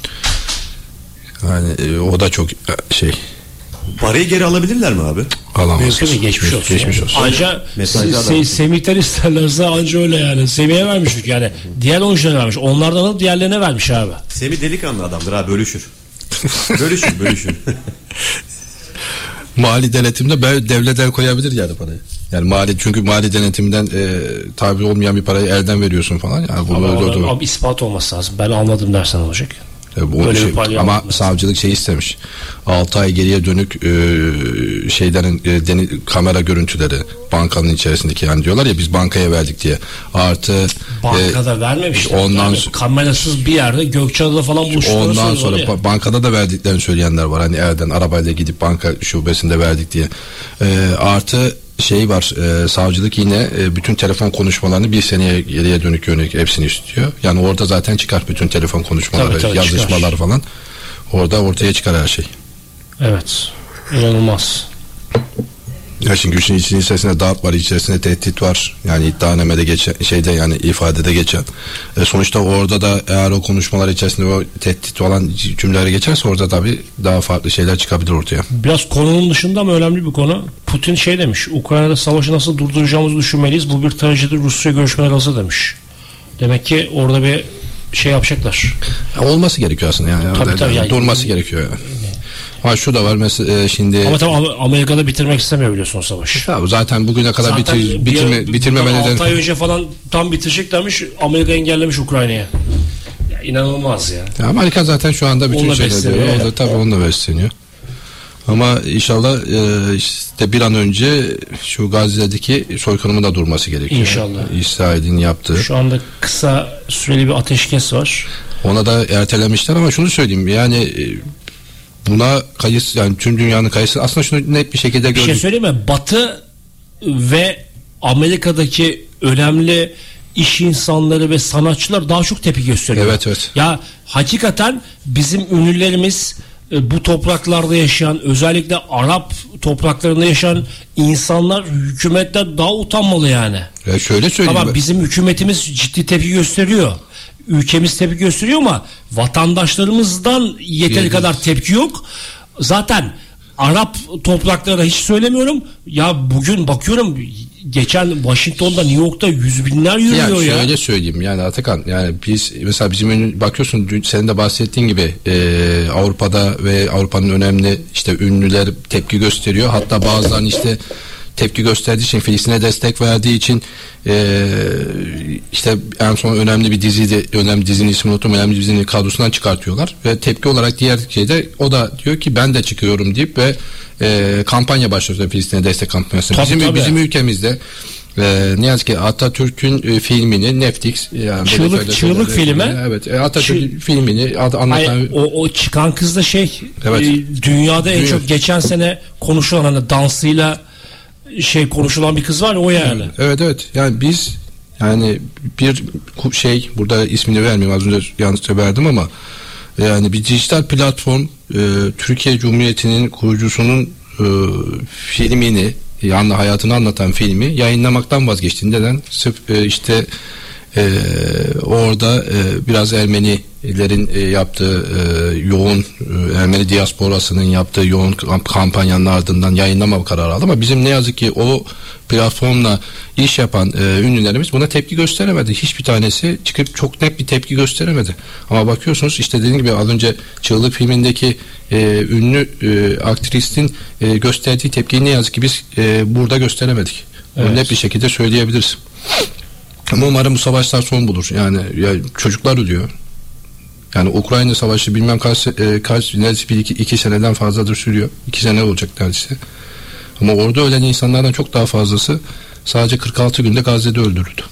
Yani o da çok şey. Parayı geri alabilirler mi abi? Alamaz. Geçmiş olsun. Anca Semih'ten isterlerse anca öyle yani. Semih'e vermiştik yani. Diğer oyunculara vermiş. Onlardan alıp diğerlerine vermiş abi. Semih delikanlı adamdır abi, bölüşür. bölüşür. Mali denetimde devlet el koyabilir yani parayı. Yani çünkü mali denetimden tabi olmayan bir parayı elden veriyorsun falan. Yani abi ispat olması lazım. Ben anladım dersen olacak. Ama savcılık istemiş. 6 ay geriye dönük kamera görüntüleri bankanın içerisindeki, yani diyorlar ya biz bankaya verdik diye. Artı bankada vermemişler. Ondan kamerasız bir yerde Gökçeada'da falan buluştular. Ondan sonra bankada da verdiklerini söyleyenler var. Hani elden arabayla gidip banka şubesinde verdik diye. Artı var, savcılık yine bütün telefon konuşmalarını bir seneye geriye dönük yönelik hepsini istiyor. Yani orada zaten çıkar bütün telefon konuşmaları, tabii, yazışmalar çıkar falan. Orada ortaya çıkar her şey. Evet. İnanılmaz. Ya şimdi güçün içerisinde darp var, içerisinde tehdit var. Yani iddianamede geçen yani ifadede geçen. Sonuçta orada da eğer o konuşmalar içerisinde o tehdit olan cümleler geçerse orada tabii daha farklı şeyler çıkabilir ortaya. Biraz konunun dışında ama önemli bir konu. Putin demiş. Ukrayna'da savaşı nasıl durduracağımızı düşünmeliyiz. Bu bir trajedi. Rusya görüşmeler hazır demiş. Demek ki orada bir şey yapacaklar. Olması gerekiyor aslında yani. Tabii yani. Durması gerekiyor yani. Ha şu da var mesela şimdi. Ama tabii Amerika'da bitirmek istemiyor biliyorsun savaşı. Ya zaten bugüne kadar bitirmeme neden. 6 ay önce falan tam bitireceklermiş. Amerika engellemiş Ukrayna'ya. Ya inanılmaz ya. Ya Amerika zaten şu anda bütün şeyler diyor. O da tabii onunla besleniyor. Ama inşallah işte bir an önce şu Gazze'deki soykırımı da durması gerekiyor. İnşallah. İsrail'in yaptığı. Şu anda kısa süreli bir ateşkes var. Ona da ertelemişler ama şunu söyleyeyim yani buna kayıs yani tüm dünyanın kayısı aslında şunu net bir şekilde gördük. Bir şey söyleyeyim mi? Batı ve Amerika'daki önemli iş insanları ve sanatçılar daha çok tepki gösteriyor. Evet. Ya hakikaten bizim ünlülerimiz bu topraklarda yaşayan, özellikle Arap topraklarında yaşayan insanlar hükümetten daha utanmalı yani. Şöyle söyleyeyim. Tamam, bizim hükümetimiz ciddi tepki gösteriyor. Ülkemiz tepki gösteriyor ama vatandaşlarımızdan yeteri kadar tepki yok. Zaten Arap topraklarına hiç söylemiyorum. Ya bugün bakıyorum geçen Washington'da, New York'ta 100 binler yürüyor ya. Şöyle söyleyeyim yani Atakan, yani biz mesela bizim bakıyorsun senin de bahsettiğin gibi Avrupa'da ve Avrupa'nın önemli işte ünlüler tepki gösteriyor. Hatta bazılarının işte tepki gösterdiği için, Filistin'e destek verdiği için işte en son önemli bir dizinin ismini unuttum, önemli bir dizinin kadrosundan çıkartıyorlar ve tepki olarak diğer şeyde o da diyor ki ben de çıkıyorum deyip ve kampanya başlıyor, Filistin'e destek kampanyası. Bizim ülkemizde ne yazık ki Atatürk'ün filmini Netflix yani çığlık filmi. Evet, Atatürk filmini anlatan o çıkan kız da dünyada en çok geçen sene konuşulan, hani dansıyla konuşulan bir kız var, o yani. Evet. Yani biz yani bir burada ismini vermeyeyim, az önce yanlışça verdim ama yani bir dijital platform Türkiye Cumhuriyeti'nin kurucusunun filmini, yani hayatını anlatan filmi yayınlamaktan vazgeçti. Neden? Sırf orada biraz Ermenilerin yaptığı yoğun Ermeni diasporasının yaptığı yoğun kampanyanın ardından yayınlama kararı aldı ama bizim ne yazık ki o platformla iş yapan ünlülerimiz buna tepki gösteremedi. Hiçbir tanesi çıkıp çok net bir tepki gösteremedi. Ama bakıyorsunuz işte dediğim gibi az önce Çığlık filmindeki ünlü aktristin gösterdiği tepkiyi ne yazık ki biz burada gösteremedik. Evet. Net bir şekilde söyleyebiliriz. Ama umarım bu savaşlar son bulur. Yani çocuklar ölüyor. Yani Ukrayna savaşı bilmem kaç neredeyse 2 seneden fazladır sürüyor. 2 sene olacak neredeyse. Ama orada ölen insanlardan çok daha fazlası sadece 46 günde Gazze'de öldürüldü.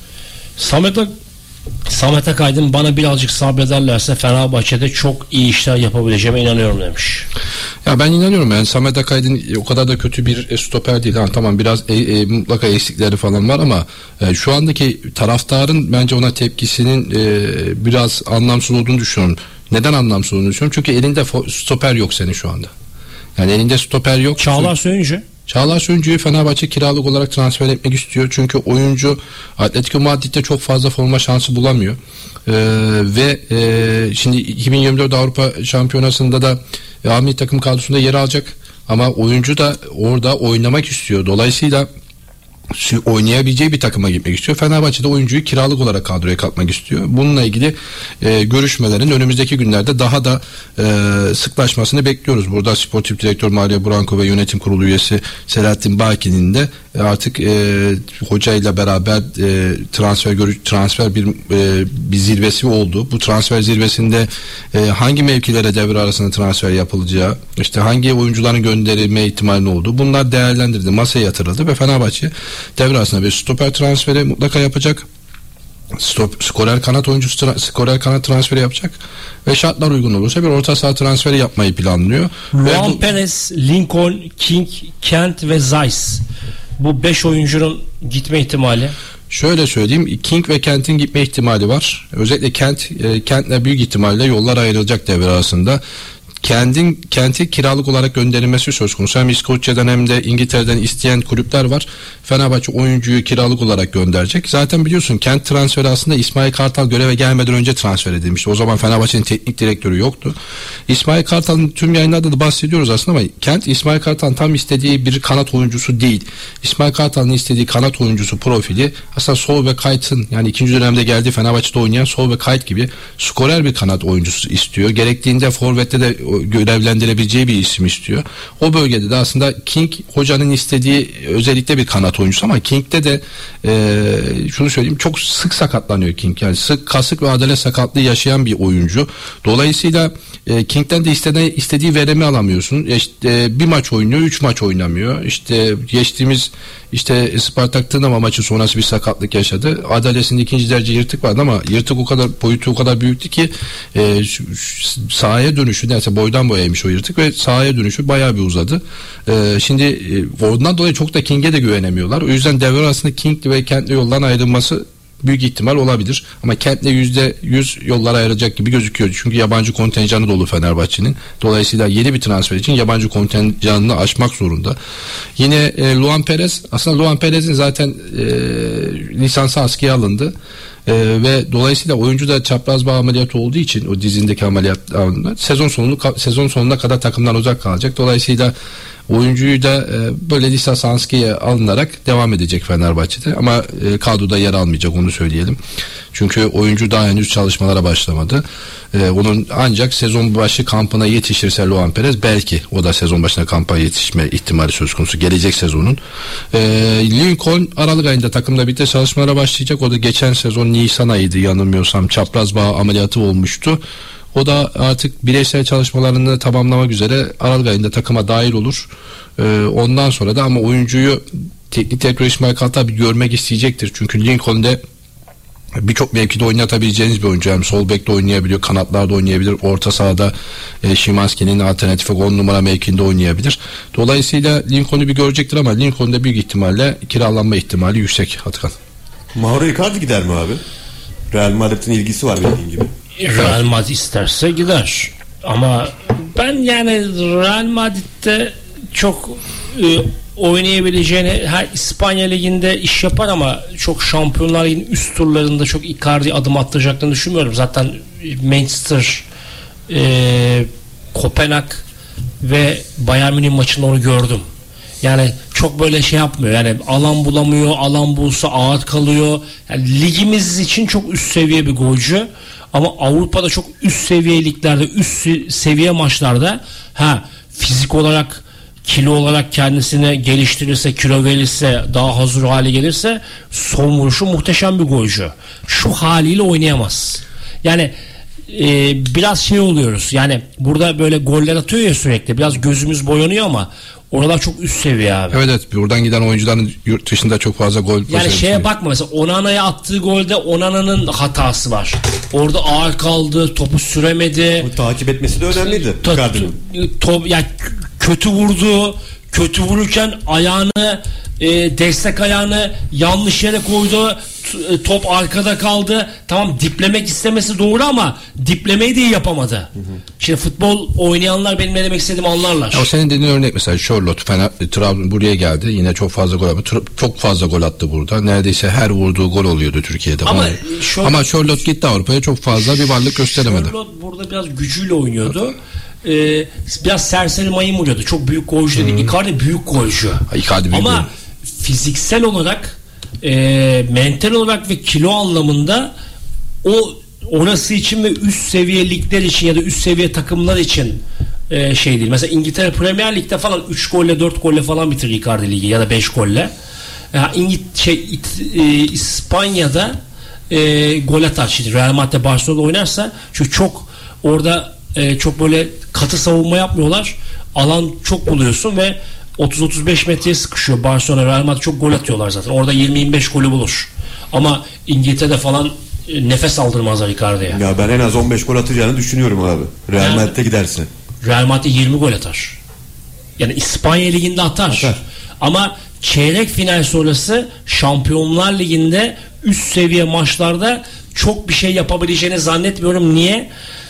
Samet Akaydın bana birazcık sabrederlerse Fenerbahçe'de çok iyi işler yapabileceğime inanıyorum demiş. Ya ben inanıyorum yani Samet Akaydın o kadar da kötü bir stoper değil. Yani tamam biraz mutlaka eksikleri falan var ama şu andaki taraftarın bence ona tepkisinin biraz anlamsız olduğunu düşünüyorum. Neden anlamsız olduğunu düşünüyorum? Çünkü elinde stoper yok senin şu anda. Yani elinde stoper yok. Çağlar Söyüncü'yü Fenerbahçe kiralık olarak transfer etmek istiyor. Çünkü oyuncu Atletico Madrid'de çok fazla forma şansı bulamıyor. Ve şimdi 2024 Avrupa Şampiyonası'nda da milli takım kadrosunda yer alacak. Ama oyuncu da orada oynamak istiyor. Dolayısıyla oynayabileceği bir takıma gitmek istiyor. Fenerbahçe'de oyuncuyu kiralık olarak kadroya katmak istiyor. Bununla ilgili görüşmelerin önümüzdeki günlerde daha da sıklaşmasını bekliyoruz. Burada Sportif Direktör Mario Branco ve Yönetim Kurulu üyesi Selahattin Baki'nin de artık hocayla beraber transfer bir zirvesi oldu. Bu transfer zirvesinde hangi mevkilere devre arasında transfer yapılacağı, işte hangi oyuncuların gönderilme ihtimali oldu. Bunlar değerlendirildi, masaya yatırıldı ve Fenerbahçe devre arasında bir stoper transferi mutlaka yapacak. Skorer kanat transferi yapacak ve şartlar uygun olursa bir orta saha transferi yapmayı planlıyor. Juan Perez, Lincoln, King, Kent ve Zeiss. Bu 5 oyuncunun gitme ihtimali. Şöyle söyleyeyim, King ve Kent'in gitme ihtimali var. Özellikle Kent'le büyük ihtimalle yollar ayrılacak devre arasında. kenti kiralık olarak gönderilmesi söz konusu. Hem İskoçya'dan hem de İngiltere'den isteyen kulüpler var. Fenerbahçe oyuncuyu kiralık olarak gönderecek. Zaten biliyorsun kent transferi aslında İsmail Kartal göreve gelmeden önce transfer edilmişti. O zaman Fenerbahçe'nin teknik direktörü yoktu. İsmail Kartal'ın tüm yayınlarda da bahsediyoruz aslında ama kent İsmail Kartal'ın tam istediği bir kanat oyuncusu değil. İsmail Kartal'ın istediği kanat oyuncusu profili aslında Sol ve Kayt'ın, yani ikinci dönemde geldiği Fenerbahçe'de oynayan Sol ve Kayt gibi skorer bir kanat oyuncusu istiyor. Gerektiğinde forvette de görevlendirebileceği bir isim istiyor. O bölgede de aslında King hocanın istediği özellikle bir kanat oyuncusu ama King'de de şunu söyleyeyim, çok sık sakatlanıyor King. Yani sık kasık ve adale sakatlığı yaşayan bir oyuncu. Dolayısıyla King'den de istediği verimi alamıyorsun. Bir maç oynuyor, 3 maç oynamıyor. İşte geçtiğimiz Spartak Tırnava maçı sonrası bir sakatlık yaşadı. Adalesinde ikinci derece yırtık vardı ama yırtık boyutu o kadar büyüktü ki sahaya dönüşü, neyse boydan boyaymış o yırtık ve sahaya dönüşü bayağı bir uzadı. Şimdi ondan dolayı çok da King'e de güvenemiyorlar. O yüzden devre arasında King ve Kent'le yoldan ayrılması büyük ihtimal olabilir. Ama Kent'le %100 yollara ayrılacak gibi gözüküyor. Çünkü yabancı kontenjanı dolu Fenerbahçe'nin. Dolayısıyla yeni bir transfer için yabancı kontenjanını aşmak zorunda. Yine Luan Perez. Aslında Luan Perez'in zaten lisansı askıya alındı. Ve dolayısıyla oyuncu da çapraz bağ ameliyatı olduğu için o dizindeki ameliyatlarında sezon sonuna kadar takımdan uzak kalacak. Dolayısıyla oyuncuyu da böyle lisans askıya alınarak devam edecek Fenerbahçe'de ama kadroda yer almayacak, onu söyleyelim. Çünkü oyuncu daha henüz çalışmalara başlamadı. Onun ancak sezon başı kampına yetişirse Luan Perez, belki o da sezon başına kampa yetişme ihtimali söz konusu gelecek sezonun. Lincoln Aralık ayında takımla birlikte çalışmalara başlayacak. O da geçen sezon Nisan ayıydı yanılmıyorsam, çapraz bağ ameliyatı olmuştu. O da artık bireysel çalışmalarını tamamlamak üzere Aralık ayında takıma dahil olur. Ondan sonra da ama oyuncuyu teknik direktör İsmail Kartal bir görmek isteyecektir. Çünkü Lincoln'de birçok mevkide oynatabileceğiniz bir oyuncu. Yani sol bekte oynayabiliyor, kanatlarda oynayabilir, orta sahada Szymański'nin alternatifi 10 numara mevkinde oynayabilir. Dolayısıyla Lincoln'u bir görecektir ama Lincoln'da büyük ihtimalle kiralanma ihtimali yüksek. Atakan. Mauro Icardi gider mi abi? Real Madrid'in ilgisi var bildiğin gibi. Real Madrid isterse gider. Ama ben yani Real Madrid'de çok oynayabileceğini, her İspanya Ligi'nde iş yapar ama çok Şampiyonlar Ligi'nin üst turlarında çok Icardi adım attıracaklarını düşünmüyorum. Zaten Manchester, Kopenhag ve Bayern Münih maçında onu gördüm. Yani çok böyle şey yapmıyor. Yani alan bulamıyor, alan bulsa ağır kalıyor. Yani ligimiz için çok üst seviye bir golcü. Ama Avrupa'da çok üst seviye liglerde, üst seviye maçlarda fizik olarak, kilo olarak kendisini geliştirirse, kilo verirse, daha hazır hale gelirse son vuruşu muhteşem bir golcü. Şu haliyle oynayamaz. Yani biraz şey oluyoruz. Yani burada böyle goller atıyor ya sürekli. Biraz gözümüz boyanıyor ama oralar çok üst seviye abi. Evet, buradan giden oyuncuların yurt dışında çok fazla gol. Yani şeye bakma, mesela Onana'ya attığı golde Onana'nın hatası var. Orada ağır kaldı, topu süremedi. Bu takip etmesi de önemliydi. Yani kötü vurdu. Kötü vururken ayağını, destek ayağını yanlış yere koydu. Top arkada kaldı. Tamam, diplemek istemesi doğru ama diplemeyi de iyi yapamadı. Şimdi futbol oynayanlar benim ne demek istediğimi anlarlar. O senin dediğin örnek mesela Charlotte, Trabzon buraya geldi. Yine çok fazla gol attı. Çok fazla gol attı burada. Neredeyse her vurduğu gol oluyordu Türkiye'de. Ama Charlotte gitti Avrupa'ya, çok fazla bir varlık gösteremedi. Charlotte burada biraz gücüyle oynuyordu. Biraz serseri mayın vuruyordu. Çok büyük golcü dedi. Icardi büyük golcü. Ama fiziksel olarak, mental olarak ve kilo anlamında orası için ve üst seviye ligler için ya da üst seviye takımlar için şey değil. Mesela İngiltere Premier Lig'de falan 3 golle 4 golle falan bitirir Icardi ligi ya da 5 golle. İspanya'da gol atar. Şimdi Real Madrid Barcelona'da oynarsa, çünkü çok orada çok böyle katı savunma yapmıyorlar. Alan çok buluyorsun ve 30-35 metreye sıkışıyor Barcelona. Real Madrid çok gol atıyorlar zaten. Orada 20-25 golü bulur. Ama İngiltere'de falan nefes aldırmazlar Icardi'ye. Ya ben en az 15 gol atacağını düşünüyorum abi. Real Madrid'e giderse. Real Madrid 20 gol atar. Yani İspanya Ligi'nde atar. Ama çeyrek final sonrası Şampiyonlar Ligi'nde üst seviye maçlarda çok bir şey yapabileceğini zannetmiyorum. Niye?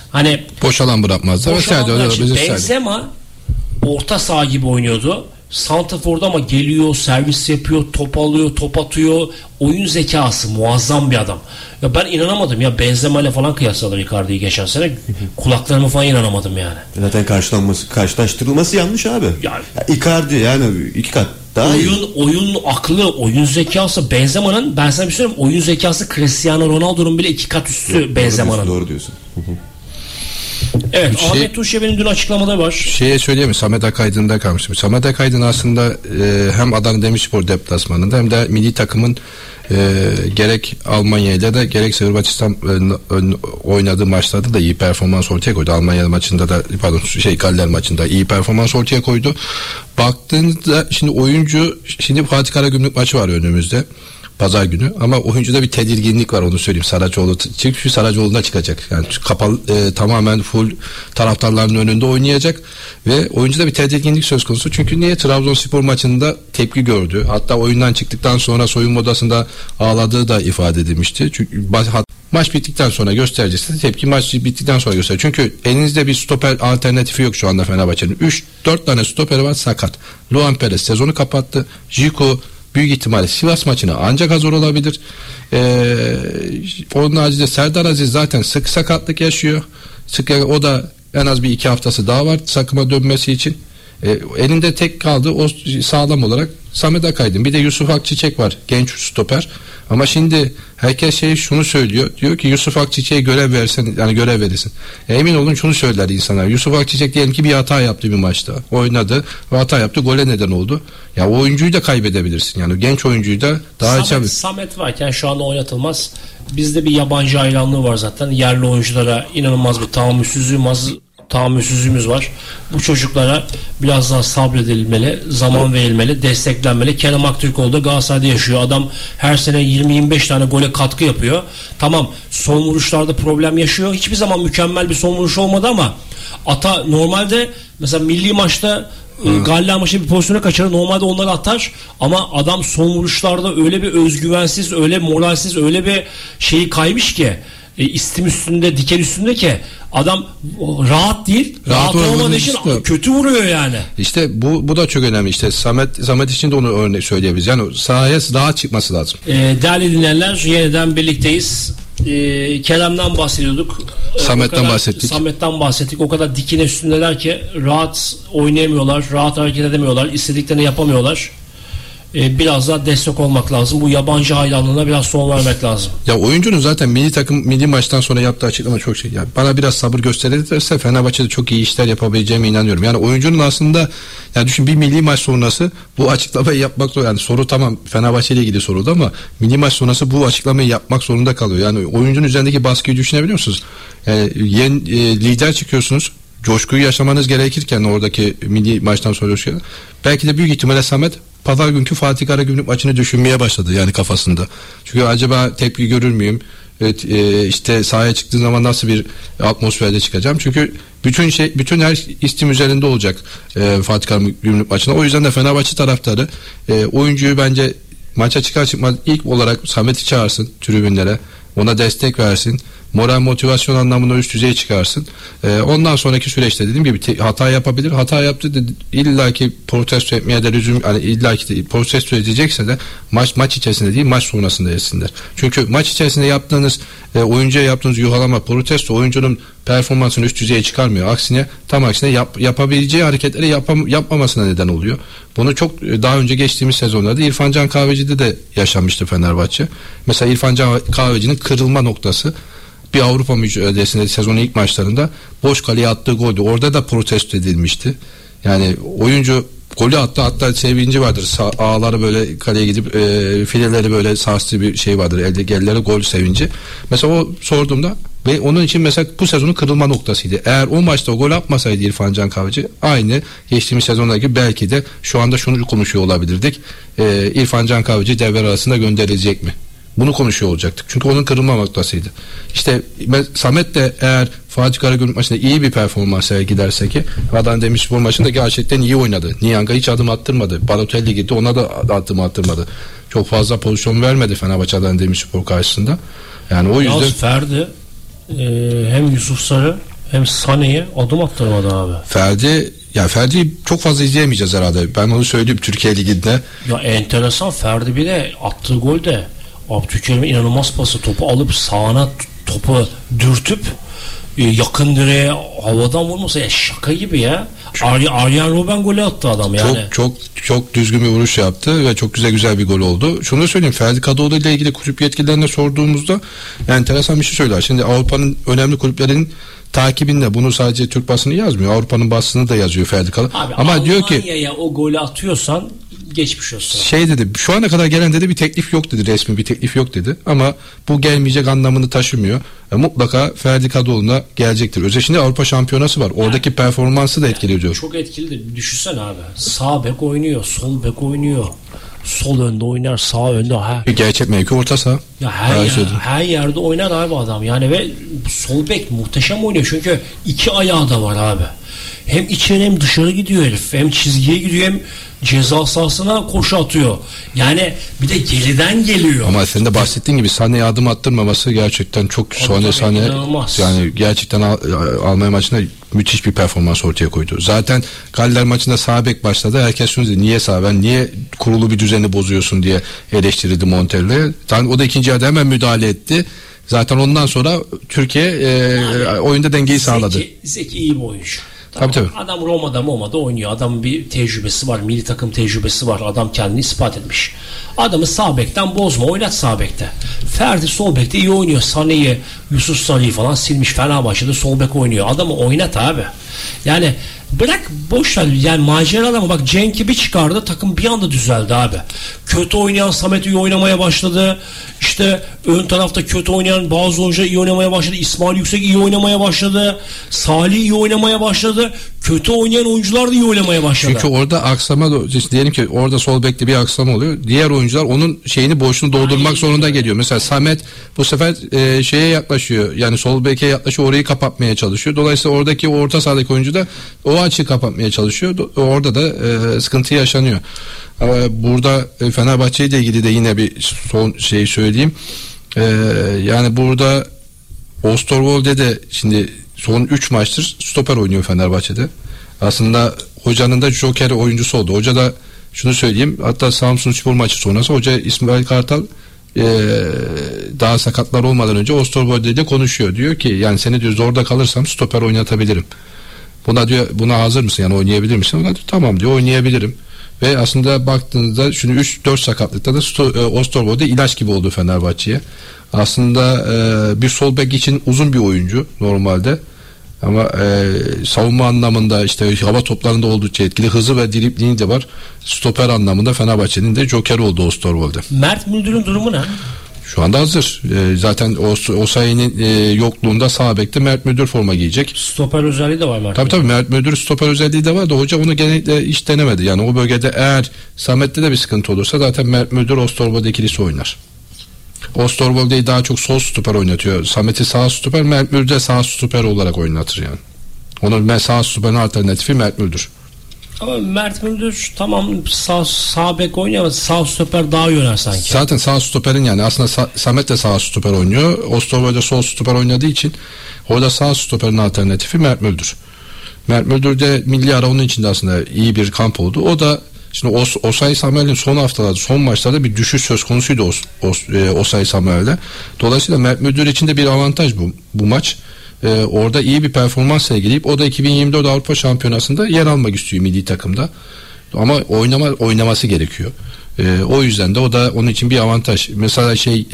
Hani Boş alan bırakmazlar. Benzema orta saha gibi oynuyordu. Santrafor'da ama geliyor, servis yapıyor, top alıyor, top atıyor. Oyun zekası muazzam bir adam. Ya ben inanamadım ya, Benzema ile falan kıyasladılar Icardi'yi geçen sene. Kulaklarıma falan inanamadım yani. Zaten karşılaştırılması yanlış abi. Yani, ya Icardi yani 2 kat daha oyun aklı, oyun zekası Benzema'nın, ben sana bir söyleyeyim, oyun zekası Cristiano Ronaldo'nun bile 2 kat üstü Benzema'nın. Doğru diyorsun. Evet, Ahmet Tuşevi'nin dün açıklamada var. Şeye söyleyeyim mi? Samet Akaydın'da kalmıştım. Samet Akaydın aslında hem Adana Demirspor deplasmanında hem de milli takımın gerek Almanya ile de gerek Sırbistan oynadığı maçlarda da iyi performans ortaya koydu. Almanya maçında da Galler maçında iyi performans ortaya koydu. Baktığınızda şimdi oyuncu, şimdi Fatih Karagümrük maçı var önümüzde. Pazar günü, ama oyuncuda bir tedirginlik var, onu söyleyeyim. Saracoğlu, çünkü Saracoğlu'na çıkacak. Yani kapalı, tamamen full taraftarların önünde oynayacak ve oyuncuda bir tedirginlik söz konusu. Çünkü niye? Trabzonspor maçında tepki gördü. Hatta oyundan çıktıktan sonra soyunma odasında ağladığı da ifade edilmişti. Çünkü maç bittikten sonra göstereceksiniz. Tepki maç bittikten sonra gösterir. Çünkü elinizde bir stoper alternatifi yok şu anda Fenerbahçe'nin. 3-4 tane stoperi var, sakat. Luan Perez sezonu kapattı. Zico büyük ihtimalle Sivas maçına ancak hazır olabilir. Onun haricinde Serdar Aziz zaten sık sakatlık yaşıyor. O da en az bir 2 haftası daha var takıma dönmesi için. Elinde tek kaldı o sağlam olarak Samet Akaydın. Bir de Yusuf Akçiçek var, genç stoper. Ama şimdi herkes şunu söylüyor. Diyor ki Yusuf Akçiçek'e görev versen, yani görev verirsin. Emin olun şunu söyler insanlar. Yusuf Akçiçek diyelim ki bir hata yaptı bir maçta. Oynadı ve hata yaptı. Gole neden oldu. Ya o oyuncuyu da kaybedebilirsin. Yani genç oyuncuyu da daha Samet varken şu anda oynatılmaz. Bizde bir yabancı hayranlığı var zaten. Yerli oyunculara inanılmaz bir tahammülsüzlüğümüz var. Bu çocuklara biraz daha sabredilmeli, zaman verilmeli, desteklenmeli. Kerem Aktürkoğlu da Galatasaray'da yaşıyor. Adam her sene 20-25 tane gole katkı yapıyor. Tamam, son vuruşlarda problem yaşıyor. Hiçbir zaman mükemmel bir son vuruş olmadı ama normalde mesela milli maçta Galler maçı bir pozisyona kaçırır. Normalde onları atar ama adam son vuruşlarda öyle bir özgüvensiz, öyle moralsiz, öyle bir şeyi kaymış ki istim üstünde, diken üstünde ki adam rahat değil. Rahat olmadığı için kötü vuruyor yani. İşte bu da çok önemli. İşte Samet için de onu örnek söyleyebiliriz. Yani sahaya rahat çıkması lazım. Değerli dinleyenler, yeniden birlikteyiz. Kerem'den bahsediyorduk. Samet'ten bahsettik. O kadar dikine üstündeler ki rahat oynayamıyorlar, rahat hareket edemiyorlar, istediklerini yapamıyorlar. Biraz daha destek olmak lazım. Bu yabancı hayranlığına biraz son vermek lazım. Ya oyuncunun zaten milli maçtan sonra yaptığı açıklama çok şey. Yani bana biraz sabır gösterirse Fenerbahçe'de çok iyi işler yapabileceğime inanıyorum. Yani oyuncunun aslında, yani düşün, bir milli maç sonrası bu açıklamayı yapmak zorunda. Yani soru tamam Fenerbahçe ile ilgili soruldu ama milli maç sonrası bu açıklamayı yapmak zorunda kalıyor. Yani oyuncunun üzerindeki baskıyı düşünebiliyor musunuz? Lider çıkıyorsunuz. Coşkuyu yaşamanız gerekirken oradaki milli maçtan sonra belki de büyük ihtimalle Samet pazar günkü Fatih Karagümrük maçını düşünmeye başladı yani kafasında. Çünkü acaba tepki görür müyüm? İşte sahaya çıktığı zaman nasıl bir atmosferde çıkacağım? Çünkü bütün her istim üzerinde olacak Fatih Karagümrük maçına. O yüzden de Fenerbahçe taraftarı oyuncuyu bence maça çıkar çıkmaz ilk olarak Samet'i çağırsın tribünlere. Ona destek versin. Moral motivasyon anlamında üst düzeye çıkarsın. Ondan sonraki süreçte dediğim gibi hata yapabilir. Hata yaptı illaki protesto etmeye de lüzum, hani illaki de protesto edecekse de maç içerisinde değil, maç sonrasında etsinler. Çünkü maç içerisinde yaptığınız oyuncuya yaptığınız yuhalama, protesto oyuncunun performansını üst düzeye çıkarmıyor. Tam aksine yapabileceği hareketleri yapmamasına neden oluyor. Bunu çok daha önce geçtiğimiz sezonlarda İrfan Can Kahveci'de de yaşanmıştı Fenerbahçe. Mesela İrfan Can Kahveci'nin kırılma noktası bir Avrupa mücadelesinde sezonun ilk maçlarında boş kaleye attığı goldü. Orada da protesto edilmişti. Yani oyuncu golü attı, hatta sevinci vardır. Ağları böyle kaleye gidip fileleri böyle sarstığı bir şey vardır. Elleri gol sevinci. Mesela o sorduğumda ve onun için mesela bu sezonun kırılma noktasıydı. Eğer o maçta o gol atmasaydı İrfan Can Kahveci, aynı geçtiğimiz sezondaki belki de şu anda şunu konuşuyor olabilirdik. İrfan Can Kahveci devre arasında gönderilecek mi? Bunu konuşuyor olacaktık. Çünkü onun kırılma noktasıydı. İşte Samet de eğer Fatih Karagümrük maçında iyi bir performans sergilerse ki Adana Demirspor maçında gerçekten iyi oynadı. Niang'a hiç adım attırmadı. Balotelli gitti, ona da adım attırmadı. Çok fazla pozisyon vermedi Fenerbahçe Adana Demirspor karşısında. Yani o yüzden Ferdi hem Yusuf Sarı Hem Sané'ye adım attırmadı abi. Ferdi'yi çok fazla izleyemeyeceğiz herhalde. Ben onu söyleyeyim Türkiye Ligi'nde. Ya enteresan, Ferdi bir de attığı golde Abdülkerim'in inanılmaz pası, topu alıp sağına topu dürtüp yakın direğe havadan vurması şaka gibi ya. Arjen Robben golü attı adam yani. Çok düzgün bir vuruş yaptı ve çok güzel bir gol oldu. Şunu da söyleyeyim, Ferdi Kadıoğlu ile ilgili kulüp yetkililerine sorduğumuzda enteresan bir şey söyler. Şimdi Avrupa'nın önemli kulüplerinin takibinde bunu sadece Türk basını yazmıyor. Avrupa'nın basını da yazıyor Ferdi Kadıoğlu. Ama diyor ki Almanya'ya o golü atıyorsan geçmiş olsun. Dedi, şu ana kadar gelen dedi bir teklif yok dedi, resmi bir teklif yok dedi. Ama bu gelmeyecek anlamını taşımıyor. Mutlaka Ferdi Kadıoğlu'na gelecektir. Özellikle şimdi Avrupa Şampiyonası var. Oradaki performansı da etkili diyor. Çok etkilidir. Düşünsene abi. Sağ bek oynuyor, sol bek oynuyor. Sol önde oynar, sağ önde. Gerçek mevki orta saha. Ya her yerde oynar abi adam. Yani ve sol bek muhteşem oynuyor. Çünkü iki ayağı da var abi. Hem içeri hem dışarı gidiyor herif. Hem çizgiye gidiyor hem ceza sahasına koşu atıyor. Yani bir de geriden geliyor. Ama senin de bahsettiğin gibi Sané'ye adım attırmaması gerçekten çok Sané yani gerçekten Almanya maçında müthiş bir performans ortaya koydu. Zaten Galler maçında sağ bek başladı. Herkes şunu dedi, niye kurulu bir düzeni bozuyorsun diye eleştirildi Montella'ya. O da ikinci yarıda hemen müdahale etti. Zaten ondan sonra Türkiye oyunda dengeyi sağladı. Zeki iyi bir oyuncu. Tamam. Tabii. Adam Roma'da oynuyor. Adamın bir tecrübesi var. Milli takım tecrübesi var. Adam kendini ispat etmiş. Adamı sağ bekten bozma. Oynat sağ bekte. Ferdi sol bekte iyi oynuyor. Sané'yi, Yusuf Sarı'yı falan silmiş. Fenerbahçe'de sol bek oynuyor. Adamı oynat abi. Yani bırak boş ver. Yani macera ama bak Cenk'i bir çıkardı. Takım bir anda düzeldi abi. Kötü oynayan Samet iyi oynamaya başladı. İşte ön tarafta kötü oynayan bazı oyuncular iyi oynamaya başladı. İsmail Yüksek iyi oynamaya başladı. Salih iyi oynamaya başladı. Kötü oynayan oyuncular da iyi oynamaya başladı. Çünkü orada aksama diyelim ki orada sol bekte bir aksama oluyor. Diğer oyuncular onun boşluğunu doldurmak zorunda geliyor. Mesela Samet bu sefer şeye yaklaşıyor. Yani sol beke yaklaşıyor. Orayı kapatmaya çalışıyor. Dolayısıyla oradaki orta sahadaki oyuncu da o açıyı kapatmaya çalışıyor. Orada da sıkıntı yaşanıyor. Burada Fenerbahçe ile ilgili de yine bir son şey söyleyeyim. Yani burada Osterwolde de şimdi son 3 maçtır stoper oynuyor Fenerbahçe'de. Aslında hocanın da joker oyuncusu oldu. Hoca da şunu söyleyeyim, hatta Samsunspor maçı sonrası hoca İsmail Kartal daha sakatlar olmadan önce Osterwolde ile konuşuyor. Diyor ki yani seni diyor zorda kalırsam stoper oynatabilirim. Buna hazır mısın, yani oynayabilir misin? Ona diyor, tamam diyor, oynayabilirim. Ve aslında baktığınızda şunu 3-4 sakatlıkta da Osterwolde ilaç gibi oldu Fenerbahçe'ye. Aslında bir sol bek için uzun bir oyuncu normalde. Ama savunma anlamında işte hava toplarında oldukça etkili, hızı ve dribliği de var. Stoper anlamında Fenerbahçe'nin de joker oldu Osterwolde. Mert Müldür'ün durumu ne? Şu anda hazır. Zaten Osayi'nin yokluğunda sağ bekte Mert Müldür forma giyecek. Stoper özelliği de var Mert. Tabii Mert Müldür stoper özelliği de var da hoca onu genellikle hiç denemedi. Yani o bölgede eğer Samet'te de bir sıkıntı olursa zaten Mert Müldür Osterwolde ikilisi oynar. Osterwolde'yi daha çok sol stoper oynatıyor. Samet'i sağ stoper, Mert Müldür de sağ stoper olarak oynatır yani. Onun sağ stoperin alternatifi Mert Müldür. Ama Mert Müldür tamam sağ bek oynuyor ama sağ stoper daha iyi oynar sanki. Zaten sağ stoperin yani aslında Samet de sağ stoper oynuyor. Osterwolde sol stoper oynadığı için orada sağ stoperin alternatifi Mert Müldür. Mert Müldür de milli ara onun için de aslında iyi bir kamp oldu. O da şimdi Osayi Samuel'in son haftalarda, son maçlarda bir düşüş söz konusuydu Osayi Samuel'de. Dolayısıyla Mert Müldür için de bir avantaj bu maç. Orada iyi bir performans sergileyip o da 2024 Avrupa Şampiyonası'nda yer almak istiyor milli takımda. Ama oynaması gerekiyor. O yüzden de o da onun için bir avantaj. Mesela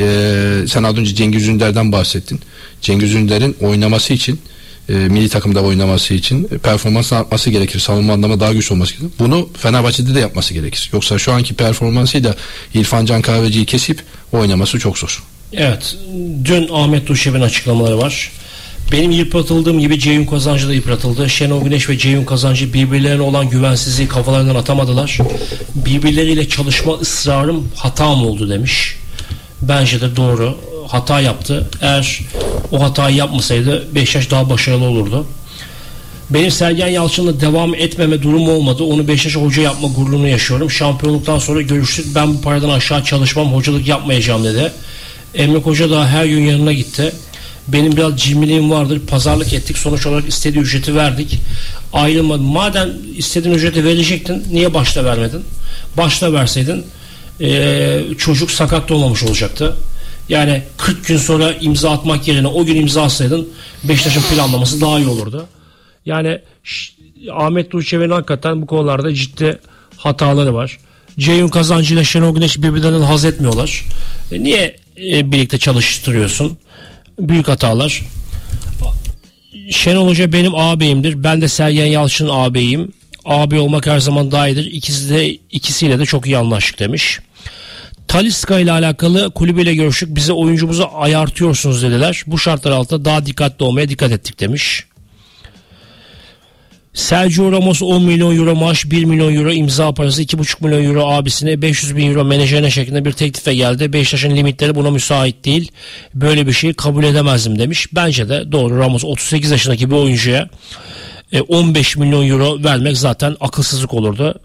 sen az önce Cengiz Ünder'den bahsettin. Cengiz Ünder'in oynaması için milli takımda oynaması için performansını artması gerekir. Savunma anlamında daha güçlü olması gerekir. Bunu Fenerbahçe'de de yapması gerekir. Yoksa şu anki performansıyla İrfan Can Kahveci'yi kesip oynaması çok zor. Evet. Dün Ahmet Duşev'in açıklamaları var. Benim yıpratıldığım gibi Ceyhun Kazancı da yıpratıldı. Şenol Güneş ve Ceyhun Kazancı birbirlerine olan güvensizliği kafalarından atamadılar. Birbirleriyle çalışma ısrarım hatam oldu demiş. Bence de doğru. Hata yaptı. Eğer o hatayı yapmasaydı Beşiktaş daha başarılı olurdu. Benim Sergen Yalçın'la devam etmeme durumu olmadı. Onu Beşiktaş'a hoca yapma gururunu yaşıyorum. Şampiyonluktan sonra görüştük. Ben bu paradan aşağı çalışmam, hocalık yapmayacağım dedi. Emre Koca da her gün yanına gitti. Benim biraz cimriliğim vardır. Pazarlık ettik. Sonuç olarak istediği ücreti verdik. Ayrılmadım. Madem istediğin ücreti verecektin, niye başta vermedin? Başta verseydin çocuk sakat da olmamış olacaktı. Yani 40 gün sonra imza atmak yerine o gün imza atsaydın Beşiktaş'ın planlaması daha iyi olurdu. Yani Ahmet Nur Çebi'nin hakikaten bu konularda ciddi hataları var. Ceyhun Kazancı ile Şenol Güneş birbirlerinden haz etmiyorlar. Niye birlikte çalıştırıyorsun? Büyük hatalar. Şenol Hoca benim ağabeyimdir. Ben de Sergen Yalçın'ın ağabeyim. Ağabey olmak her zaman daha iyidir. İkisiyle de çok iyi anlaştık demiş. Talisca ile alakalı kulübüyle görüştük. Bize oyuncumuzu ayartıyorsunuz dediler. Bu şartlar altında daha dikkatli olmaya dikkat ettik demiş. Sergio Ramos 10 milyon euro maaş, 1 milyon euro imza parası, 2,5 milyon euro abisine, 500 bin euro menajerine şeklinde bir teklife geldi. Beşiktaş'ın limitleri buna müsait değil. Böyle bir şeyi kabul edemezdim demiş. Bence de doğru. Ramos 38 yaşındaki bir oyuncuya 15 milyon euro vermek zaten akılsızlık olurdu.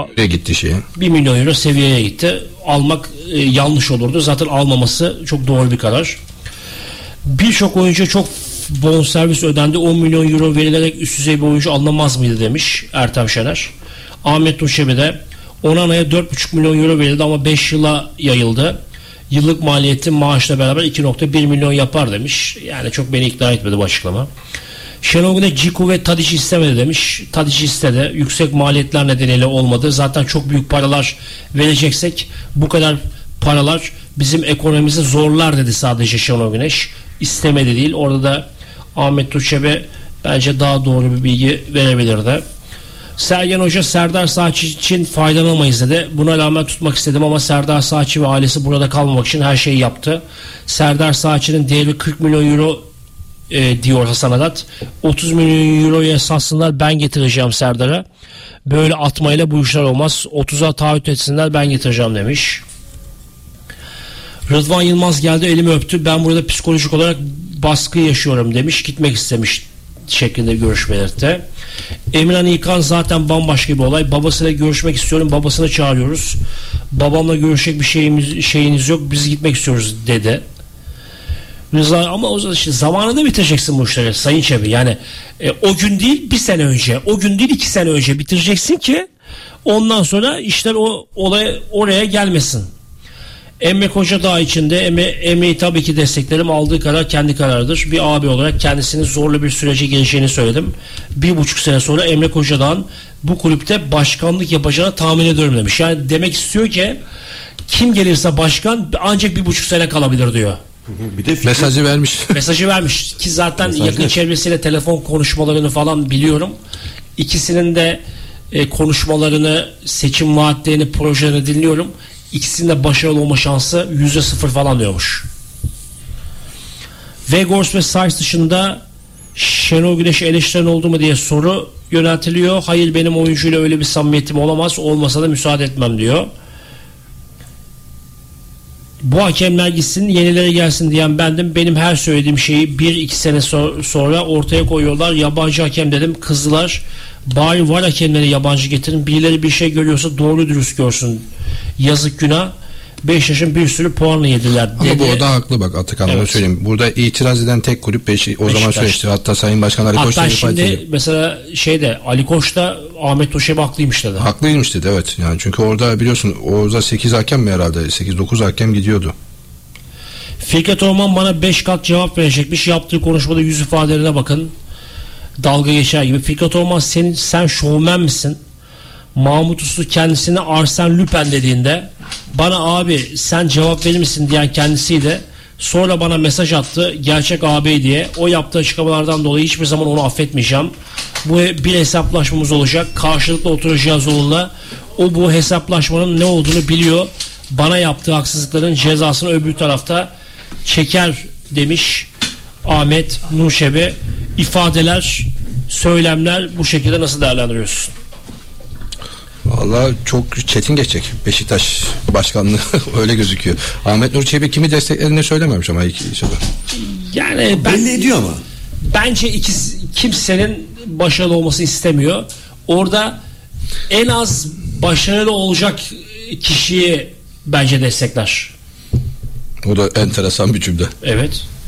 1 milyon euro seviyeye gitti. Almak yanlış olurdu. Zaten almaması çok doğru bir karar. Birçok oyuncu çok bonservis ödendi. 10 milyon euro verilerek üst düzey bir oyuncu alınamaz mıydı demiş Ertem Şener. Ahmet Nur Çebi de Onana'ya 4,5 milyon euro verildi ama 5 yıla yayıldı. Yıllık maliyeti maaşla beraber 2,1 milyon yapar demiş. Yani çok beni ikna etmedi bu açıklama. Şenol Güneş Ciku ve Tadic'i istemedi demiş. Tadic'i istedi. Yüksek maliyetler nedeniyle olmadı. Zaten çok büyük paralar vereceksek bu kadar paralar bizim ekonomimizi zorlar dedi sadece Şenol Güneş. İstemedi değil. Orada da Ahmet Turçebi bence daha doğru bir bilgi verebilirdi. Sergen Hoca Serdar Saatçi için faydalanamayız dedi. Buna rağmen tutmak istedim ama Serdar Saatçi ve ailesi burada kalmamak için her şeyi yaptı. Serdar Saatçi'nin değeri 40 milyon euro diyor Hasan Arat. 30 milyon euroya satsınlar, ben getireceğim Serdar'a. Böyle atmayla bu işler olmaz. 30'a taahhüt etsinler, ben getireceğim demiş. Rıdvan Yılmaz geldi, elimi öptü. Ben burada psikolojik olarak baskı yaşıyorum demiş. Gitmek istemiş şeklinde görüş belirtti. Emirhan İlkan zaten bambaşka bir olay. Babasıyla görüşmek istiyorum. Babasını çağırıyoruz. Babamla görüşecek bir şeyiniz yok. Biz gitmek istiyoruz dedi. Rıza, ama o zaman işte zamanında bitireceksin bu işleri Sayın Çebi. Yani o gün değil bir sene önce, o gün değil 2 sene önce bitireceksin ki ondan sonra işler oraya gelmesin. Emre Koca Dağ içinde Emre'yi tabii ki desteklerim. Aldığı karar kendi kararıdır. Bir abi olarak kendisini zorlu bir sürece gireceğini söyledim. 1,5 sene sonra Emre Koca Dağ'ın bu kulüpte başkanlık yapacağını tahmin ediyorum demiş. Yani demek istiyor ki kim gelirse başkan ancak 1,5 sene kalabilir diyor. Bir de mesajı vermiş. Mesajı vermiş ki zaten yakın çevresiyle telefon konuşmalarını falan biliyorum. İkisinin de konuşmalarını, seçim vaatlerini, projelerini dinliyorum. İkisinin de başarılı olma şansı %0 falan diyormuş. Weghorst ve Sars dışında Şenol Güneş'e eleştiren oldu mu diye soru yöneltiliyor. Hayır, benim oyuncuyla öyle bir samimiyetim olamaz. Olmasa da müsaade etmem diyor. Bu hakemler gitsin, yenileri gelsin diyen bendim. Benim her söylediğim şeyi 1-2 sene sonra ortaya koyuyorlar. Yabancı hakem dedim, kızdılar. Bari var hakemleri yabancı getirin. Birileri bir şey görüyorsa doğru dürüst görsün. Yazık, günah. Beşiktaş'ın bir sürü puanla yediler dedi. Ama bu orada haklı bak Atakan, evet. Söyleyeyim. Burada itiraz eden tek kulüp Beşiktaş. O zaman söylemişti. Hatta Sayın Başkan Ali Koç da şimdi mesela Ali Koç da Ahmet Toşebi haklıymış dedi. Haklıymış dedi, evet. Yani çünkü orada biliyorsun orada 8 hakem mi herhalde? 8-9 hakem gidiyordu. Fikret Orman bana 5 kat cevap verecekmiş. Yaptığı konuşmada yüz ifadelerine bakın. Dalga geçer gibi. Fikret Orman sen şovmen misin? Mahmut Uslu kendisine Arsène Lupin dediğinde bana abi sen cevap verir misin diyen kendisiydi. Sonra bana mesaj attı gerçek ağabey diye. O yaptığı açıklamalardan dolayı hiçbir zaman onu affetmeyeceğim. Bu bir hesaplaşmamız olacak. Karşılıklı oturacağız onunla. O bu hesaplaşmanın ne olduğunu biliyor. Bana yaptığı haksızlıkların cezasını öbür tarafta çeker demiş Ahmet Nur Çebi. İfadeler, söylemler bu şekilde nasıl değerlendiriyorsun? Valla çok çetin geçecek Beşiktaş başkanlığı öyle gözüküyor. Ahmet Nur Çebi kimi desteklediğini söylememiş ama yani belli ediyor ama. Bence kimsenin başarılı olması istemiyor. Orada en az başarılı olacak kişiyi bence destekler. O da enteresan bir cümle. Evet.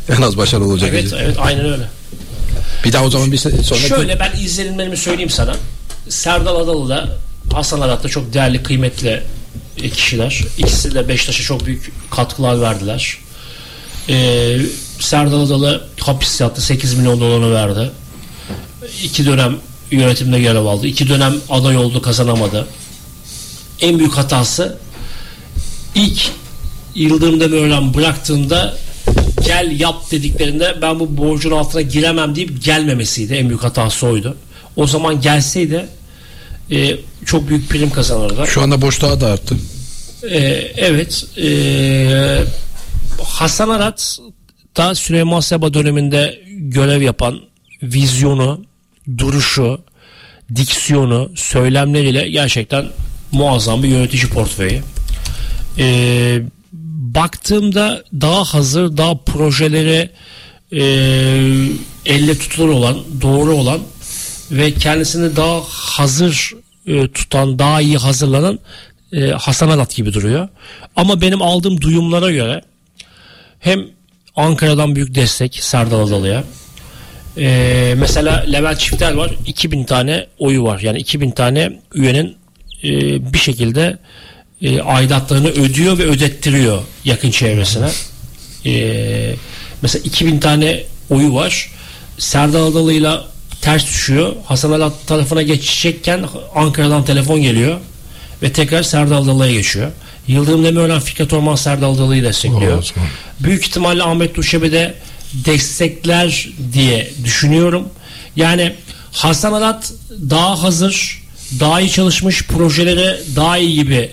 en az başarılı olacak. Evet aynen öyle. Bir daha o zaman bir sonra... Şöyle ben izlenimlerimi söyleyeyim sana. Serdal Adalı da Hasan Arat da çok değerli, kıymetli kişiler. İkisi de Beşiktaş'a çok büyük katkılar verdiler. Serdal Adalı hapis yattı, 8 milyon dolarını verdi. 2 dönem yönetimde görev aldı. 2 dönem aday oldu, kazanamadı. En büyük hatası ilk Yıldırım Demirören bıraktığında gel yap dediklerinde ben bu borcun altına giremem deyip gelmemesiydi. En büyük hatası oydu. O zaman gelseydi çok büyük prim kazanırdı. Şu anda borç daha da arttı. Evet. Hasan Arat da Süleyman Seba döneminde görev yapan, vizyonu, duruşu, diksiyonu, söylemleriyle gerçekten muazzam bir yönetici portföyü. Baktığımda daha hazır, daha projeleri elle tutulur olan, doğru olan ve kendisini daha hazır tutan, daha iyi hazırlanan Hasan Arat gibi duruyor. Ama benim aldığım duyumlara göre hem Ankara'dan büyük destek Serdal Adalı'ya, mesela Levent Çiftel var, 2000 tane oyu var. Yani 2000 tane üyenin bir şekilde aidatlarını ödüyor ve ödettiriyor yakın çevresine. Mesela 2000 tane oyu var. Serdal Adalı'yla ters düşüyor. Hasan Arat tarafına geçecekken Ankara'dan telefon geliyor ve tekrar Serdal Adalı'ya geçiyor. Yıldırım Demirören Fikret Orman Serdal Adalı'yı destekliyor. Büyük ihtimalle Ahmet Durçebi de destekler diye düşünüyorum. Yani Hasan Arat daha hazır, daha iyi çalışmış, projeleri daha iyi gibi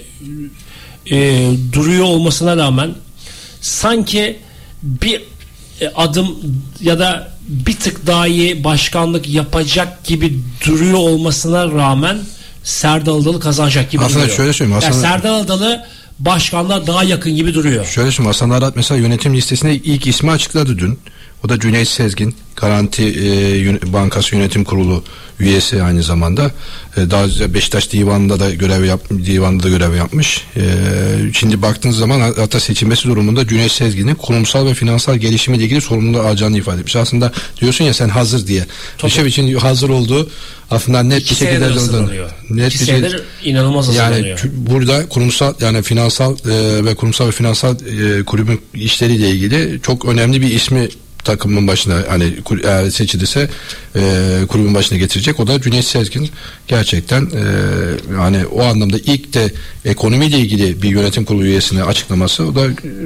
duruyor olmasına rağmen sanki bir adım ya da bir tık daha iyi başkanlık yapacak gibi duruyor olmasına rağmen Serdal Adalı kazanacak gibi aslında duruyor. Şöyle söyleyeyim. Yani Serdal Adalı başkanlığa daha yakın gibi duruyor. Şöyle söyleyeyim. Hasan Arat mesela yönetim listesinde ilk ismi açıkladı dün. O da Cüneyt Sezgin, Garanti Bankası Yönetim Kurulu üyesi aynı zamanda. Daha önce Beşiktaş Divanı'nda da görev yapmış. Şimdi baktığınız zaman hatta seçilmesi durumunda Cüneyt Sezgin'in kurumsal ve finansal gelişimiyle ilgili sorumluluğu alacağını ifade etmiş. Aslında diyorsun ya sen hazır diye. Bir için hazır olduğu aslında net bir şekilde hazırlanıyor. Net 2 senedir inanılmaz hazırlanıyor. Yani burada kurumsal yani finansal ve kurumsal ve finansal kulübün işleriyle ilgili çok önemli bir ismi takımın başına hani eğer seçilirse kulübün başına getirecek. O da Cüneyt Sezgin. Gerçekten hani o anlamda ilk de ekonomiyle ilgili bir yönetim kurulu üyesine açıklaması o da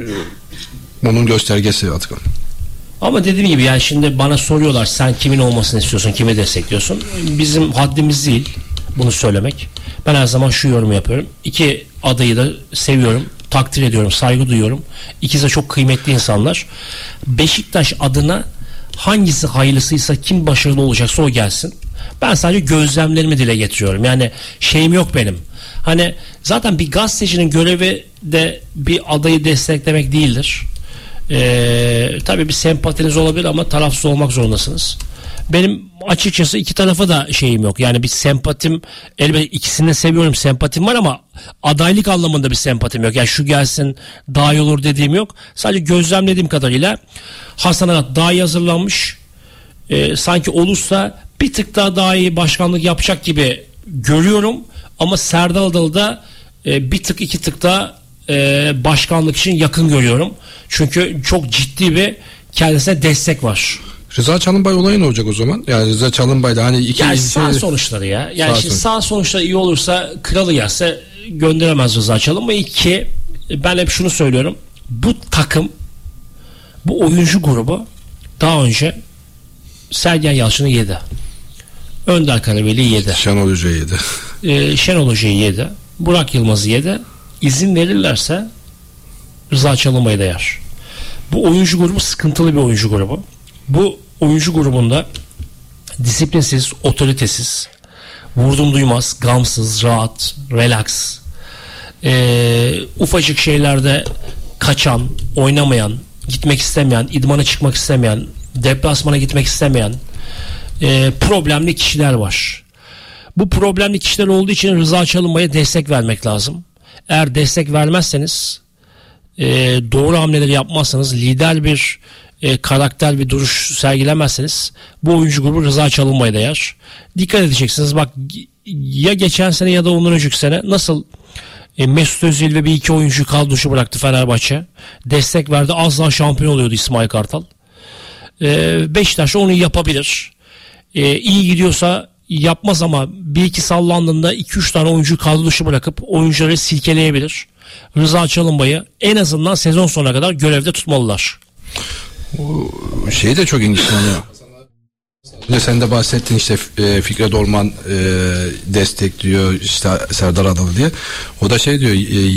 onun göstergesi Atakan. Ama dediğim gibi yani şimdi bana soruyorlar sen kimin olmasını istiyorsun, kimi destekliyorsun? Bizim haddimiz değil bunu söylemek. Ben her zaman şu yorumu yapıyorum. 2 adayı da seviyorum, takdir ediyorum, saygı duyuyorum. İkisi de çok kıymetli insanlar. Beşiktaş adına hangisi hayırlısıysa, kim başarılı olacaksa o gelsin. Ben sadece gözlemlerimi dile getiriyorum. Yani şeyim yok benim. Hani zaten bir gazetecinin görevi de bir adayı desteklemek değildir. Tabii bir sempatiniz olabilir ama tarafsız olmak zorundasınız. Benim açıkçası iki tarafa da şeyim yok. Yani bir sempatim, elbette ikisini de seviyorum, sempatim var ama adaylık anlamında bir sempatim yok. Yani şu gelsin daha iyi olur dediğim yok. Sadece gözlemlediğim kadarıyla Hasan Arat daha iyi hazırlanmış. Sanki olursa bir tık daha iyi başkanlık yapacak gibi görüyorum. Ama Serdal Adalı da bir tık iki tık daha başkanlık için yakın görüyorum. Çünkü çok ciddi bir kendisine destek var. Rıza Çalınbay olayı ne olacak o zaman? Yani Rıza Çalınbay'da hani iki yani sağ sonuçları ya. Yani sağ sonuçları iyi olursa kralı gelse gönderemez Rıza Çalınbay'ı ki ben hep şunu söylüyorum. Bu takım, bu oyuncu grubu daha önce Sergen Yalçın'ı yedi. Önder Karaveli'yi yedi. Şenol Hoca'yı yedi. Şenol Hoca'yı yedi. Burak Yılmaz'ı yedi. İzin verirlerse Rıza Çalınbay'ı da yer. Bu oyuncu grubu sıkıntılı bir oyuncu grubu. Bu oyuncu grubunda disiplinsiz, otoritesiz, vurdum duymaz, gamsız, rahat, relax, ufacık şeylerde kaçan, oynamayan, gitmek istemeyen, idmana çıkmak istemeyen, deplasmana gitmek istemeyen problemli kişiler var. Bu problemli kişiler olduğu için Rıza Çalınbay'a destek vermek lazım. Eğer destek vermezseniz, doğru hamleleri yapmazsanız, lider bir karakter bir duruş sergilemezseniz bu oyuncu grubu Rıza Çalınbay'a değer. Dikkat edeceksiniz. Bak ya geçen sene ya da ondan önceki sene nasıl Mesut Özil ve bir iki oyuncu kadro dışı bıraktı Fenerbahçe. Destek verdi. Az daha şampiyon oluyordu İsmail Kartal. Beşiktaş onu yapabilir. İyi gidiyorsa yapmaz ama bir iki sallandığında 2-3 tane oyuncu kadro dışı bırakıp oyuncuları silkeleyebilir. Rıza Çalınbay'ı en azından sezon sonuna kadar görevde tutmalılar. O şey de çok ilginçleniyor. Sen de bahsettin işte Fikret Orman destekliyor işte Serdar Adalı diye. O da şey diyor,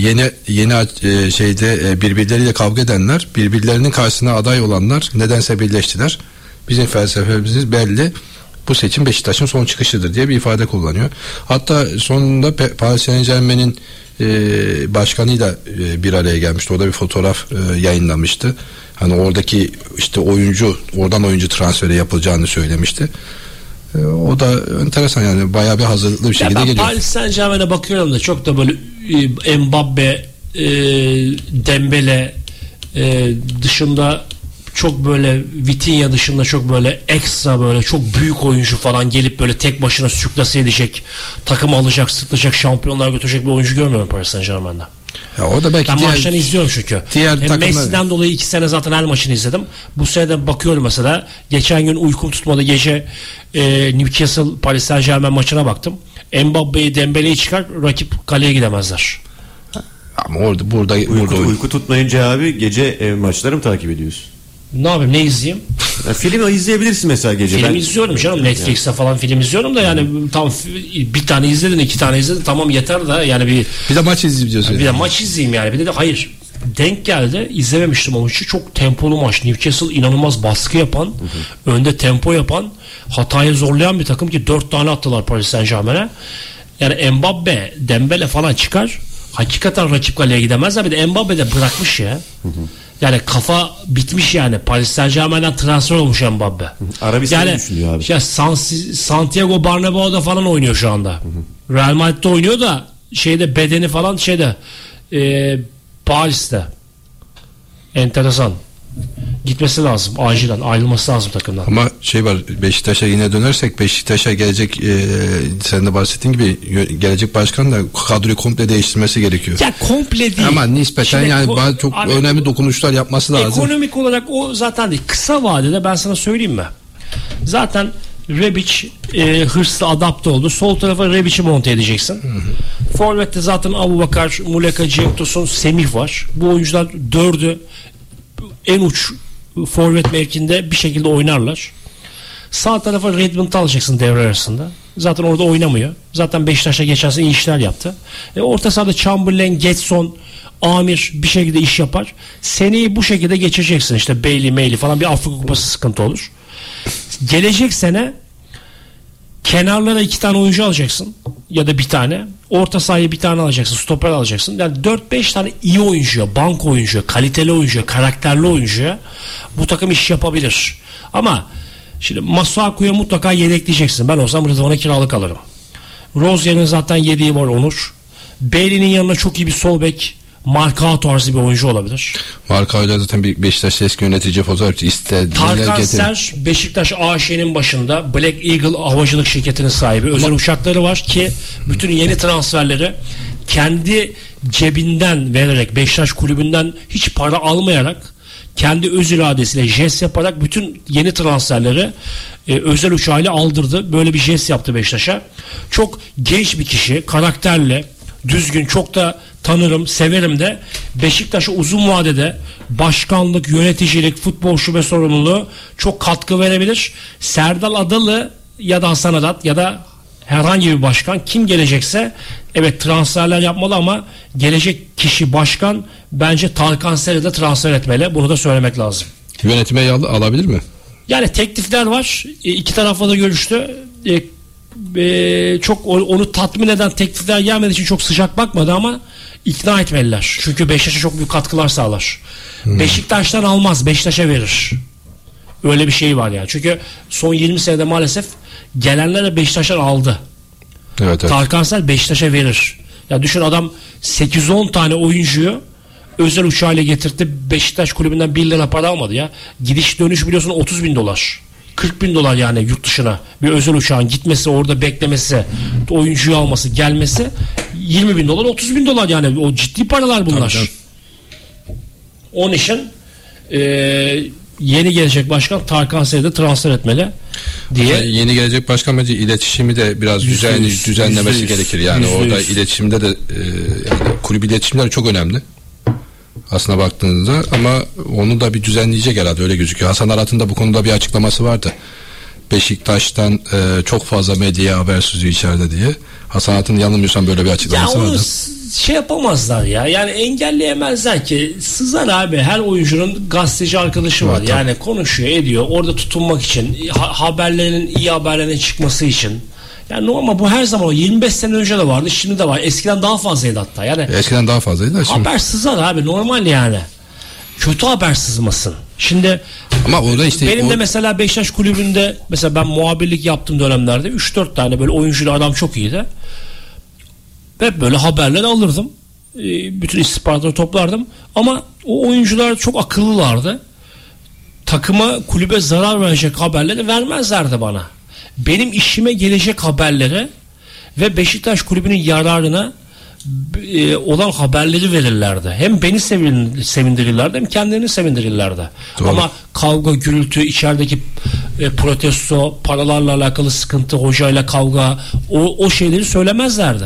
yeni şeyde birbirleriyle kavga edenler, birbirlerinin karşısına aday olanlar nedense birleştiler. Bizim felsefemiz belli. Bu seçim Beşiktaş'ın son çıkışıdır diye bir ifade kullanıyor. Hatta sonunda Paris Saint-Germain'in başkanıyla bir araya gelmişti. O da bir fotoğraf yayınlamıştı. Hani oradaki işte oradan oyuncu transferi yapılacağını söylemişti. O da enteresan, yani bayağı bir hazırlıklı bir şekilde geliyor. Paris Saint-Germain'e bakıyorum da çok da böyle Mbappe, Dembele dışında çok böyle Vitinha dışında çok böyle ekstra böyle çok büyük oyuncu falan gelip böyle tek başına sürklase edecek, takım alacak, sırtlayacak, şampiyonlar götürecek bir oyuncu görmüyorum Paris Saint-Germain'de. Ya o da belki ben maçlarını izliyorum çünkü. Messi'den dolayı 2 sene zaten her maçını izledim. Bu sene de bakıyorum mesela. Geçen gün uykum tutmadı. Gece Newcastle Paris Saint-Germain maçına baktım. Mbappe'yi, Dembele'yi çıkar, rakip kaleye gidemezler. Ama burada uyku tutmayınca abi gece maçları mı takip ediyorsun? Ne yapayım, ne izleyeyim? Film izleyebilirsin mesela gece. Film izliyorum canım, Netflix'te falan film izliyorum da yani tam bir tane izledin, 2 tane izledin, tamam yeter da yani bir de maç izleyeceğiz. Bir de maç izleyeyim yani. Bir de hayır. Denk geldi. İzlememiştim o maçı. Çok tempolu maç. Newcastle inanılmaz baskı yapan, önde tempo yapan, hatayı zorlayan bir takım ki 4 tane attılar Paris Saint-Germain'e. Yani Mbappe, Dembele falan çıkar. Hakikaten rakip kaleye gidemezler. Bir de Mbappe de bırakmış ya. Yani kafa bitmiş yani. Paris Saint-Germain'den transfer olmuş Mbappe. Arabistan'ı yani, düşünüyor abi. Ya Santiago Bernabéu'da falan oynuyor şu anda. Real Madrid'de oynuyor da bedeni falan Paris'te. Enteresan. Gitmesi lazım. Acilen ayrılması lazım takımdan. Ama var, Beşiktaş'a yine dönersek, Beşiktaş'a gelecek sen de bahsettiğin gibi gelecek başkan da kadroyu komple değiştirmesi gerekiyor. Ya komple değil. Ama nispeten yani bazı çok önemli dokunuşlar yapması lazım. Ekonomik olarak o zaten değil. Kısa vadede ben sana söyleyeyim mi? Zaten Rebic hırslı adapte oldu. Sol tarafa Rebic'i monte edeceksin. Forvet'te zaten Abubakar, Muleka, Cenk Tosun, Semih var. Bu oyuncular 4'ü en uç forvet mevkinde bir şekilde oynarlar. Sağ tarafa Redmond'u alacaksın devre arasında. Zaten orada oynamıyor. Zaten Beşiktaş'a geçen sene iyi işler yaptı. Orta sahada Chamberlain, Getson, Amir bir şekilde iş yapar. Seneyi bu şekilde geçeceksin. İşte Bailey falan, bir Afrika Kupası sıkıntı olur. Gelecek sene kenarlara 2 tane oyuncu alacaksın ya da bir tane. Orta sahaya bir tane alacaksın. Stoper alacaksın. Yani 4-5 tane iyi oyuncuya, bank oyuncuya, kaliteli oyuncuya, karakterli oyuncuya bu takım iş yapabilir. Ama şimdi Masuaku'ya mutlaka yedekleyeceksin. Ben olsam Rıdvan'a kiralık alırım. Rozier'in zaten yediği var, Onur. Bailey'nin yanına çok iyi bir sol bek, Marcao tarzı bir oyuncu olabilir. Marcao'yla zaten bir Beşiktaş eski yönetici fotoğrafçı istedi. Tarkan Ser Beşiktaş AŞ'nin başında, Black Eagle havacılık şirketinin sahibi. Özel uçakları var ki bütün yeni transferleri kendi cebinden vererek, Beşiktaş kulübünden hiç para almayarak, kendi öz iradesiyle jest yaparak bütün yeni transferleri özel uçağıyla aldırdı. Böyle bir jest yaptı Beşiktaş'a. Çok genç bir kişi, karakterli, düzgün, çok da tanırım, severim de. Beşiktaş'a uzun vadede başkanlık, yöneticilik, futbol şube sorumluluğu çok katkı verebilir. Serdal Adalı ya da Hasan Adat ya da herhangi bir başkan kim gelecekse evet transferler yapmalı ama gelecek kişi başkan bence Tarkan Ser'i de transfer etmeli. Bunu da söylemek lazım. Yönetime alabilir mi? Yani teklifler var. İki tarafla da görüştü. Çok onu tatmin eden teklifler gelmediği için çok sıcak bakmadı ama ikna etmeliler. Çünkü Beşiktaş'a çok büyük katkılar sağlar. Beşiktaş'tan almaz, Beşiktaş'a verir. Öyle bir şey var yani. Çünkü son 20 senede maalesef gelenlere Beşiktaş'tan aldı. Evet. Tarkan Ser Beşiktaş'a verir. Ya düşün, adam 8-10 tane oyuncuyu özel uçağıyla getirtti. Beşiktaş kulübünden 1 lira para almadı ya. Gidiş dönüş biliyorsun 30 bin dolar. 40 bin dolar yani yurt dışına. Bir özel uçağın gitmesi, orada beklemesi, oyuncuyu alması, gelmesi 20 bin dolar, 30 bin dolar yani. O ciddi paralar bunlar. Tabii. Onun için yeni gelecek başkan Tarkan Seyir'i transfer etmeli diye. Yani yeni gelecek başkan bence iletişimi de biraz düzenlemesi gerekir. Yani orada iletişimde de yani kulüp iletişimleri çok önemli. Aslına baktığınızda ama onu da bir düzenleyecek herhalde, öyle gözüküyor. Hasan Arat'ın da bu konuda bir açıklaması vardı. Beşiktaş'tan çok fazla medyaya haber sızıyor içeride diye. Hasan Arat'ın yanılmıyorsam böyle bir açıklaması vardı. Şey yapamazlar ya. Yani engelleyemezler ki. Sızar abi. Her oyuncunun gazeteci arkadaşı var. Yani konuşuyor, ediyor. Orada tutunmak için, iyi haberlerin çıkması için. Yani normal, bu her zaman 25 sene önce de vardı, şimdi de var. Eskiden daha fazlaydı hatta. Yani eskiden daha fazlaydı da şimdi. Haber sızar abi, normal yani. Kötü haber sızmasın. Şimdi ama orada işte benim de mesela Beşiktaş kulübünde mesela ben muhabirlik yaptığım dönemlerde 3-4 tane böyle oyuncuyla adam çok iyiydi. Ve böyle haberleri alırdım. Bütün istihbaratları toplardım. Ama o oyuncular çok akıllılardı. Takıma, kulübe zarar verecek haberleri vermezlerdi bana. Benim işime gelecek haberleri ve Beşiktaş kulübünün yararına olan haberleri verirlerdi. Hem beni sevindirirlerdi hem kendilerini sevindirirlerdi. Doğru. Ama kavga, gürültü, içerideki protesto, paralarla alakalı sıkıntı, hocayla kavga, o şeyleri söylemezlerdi.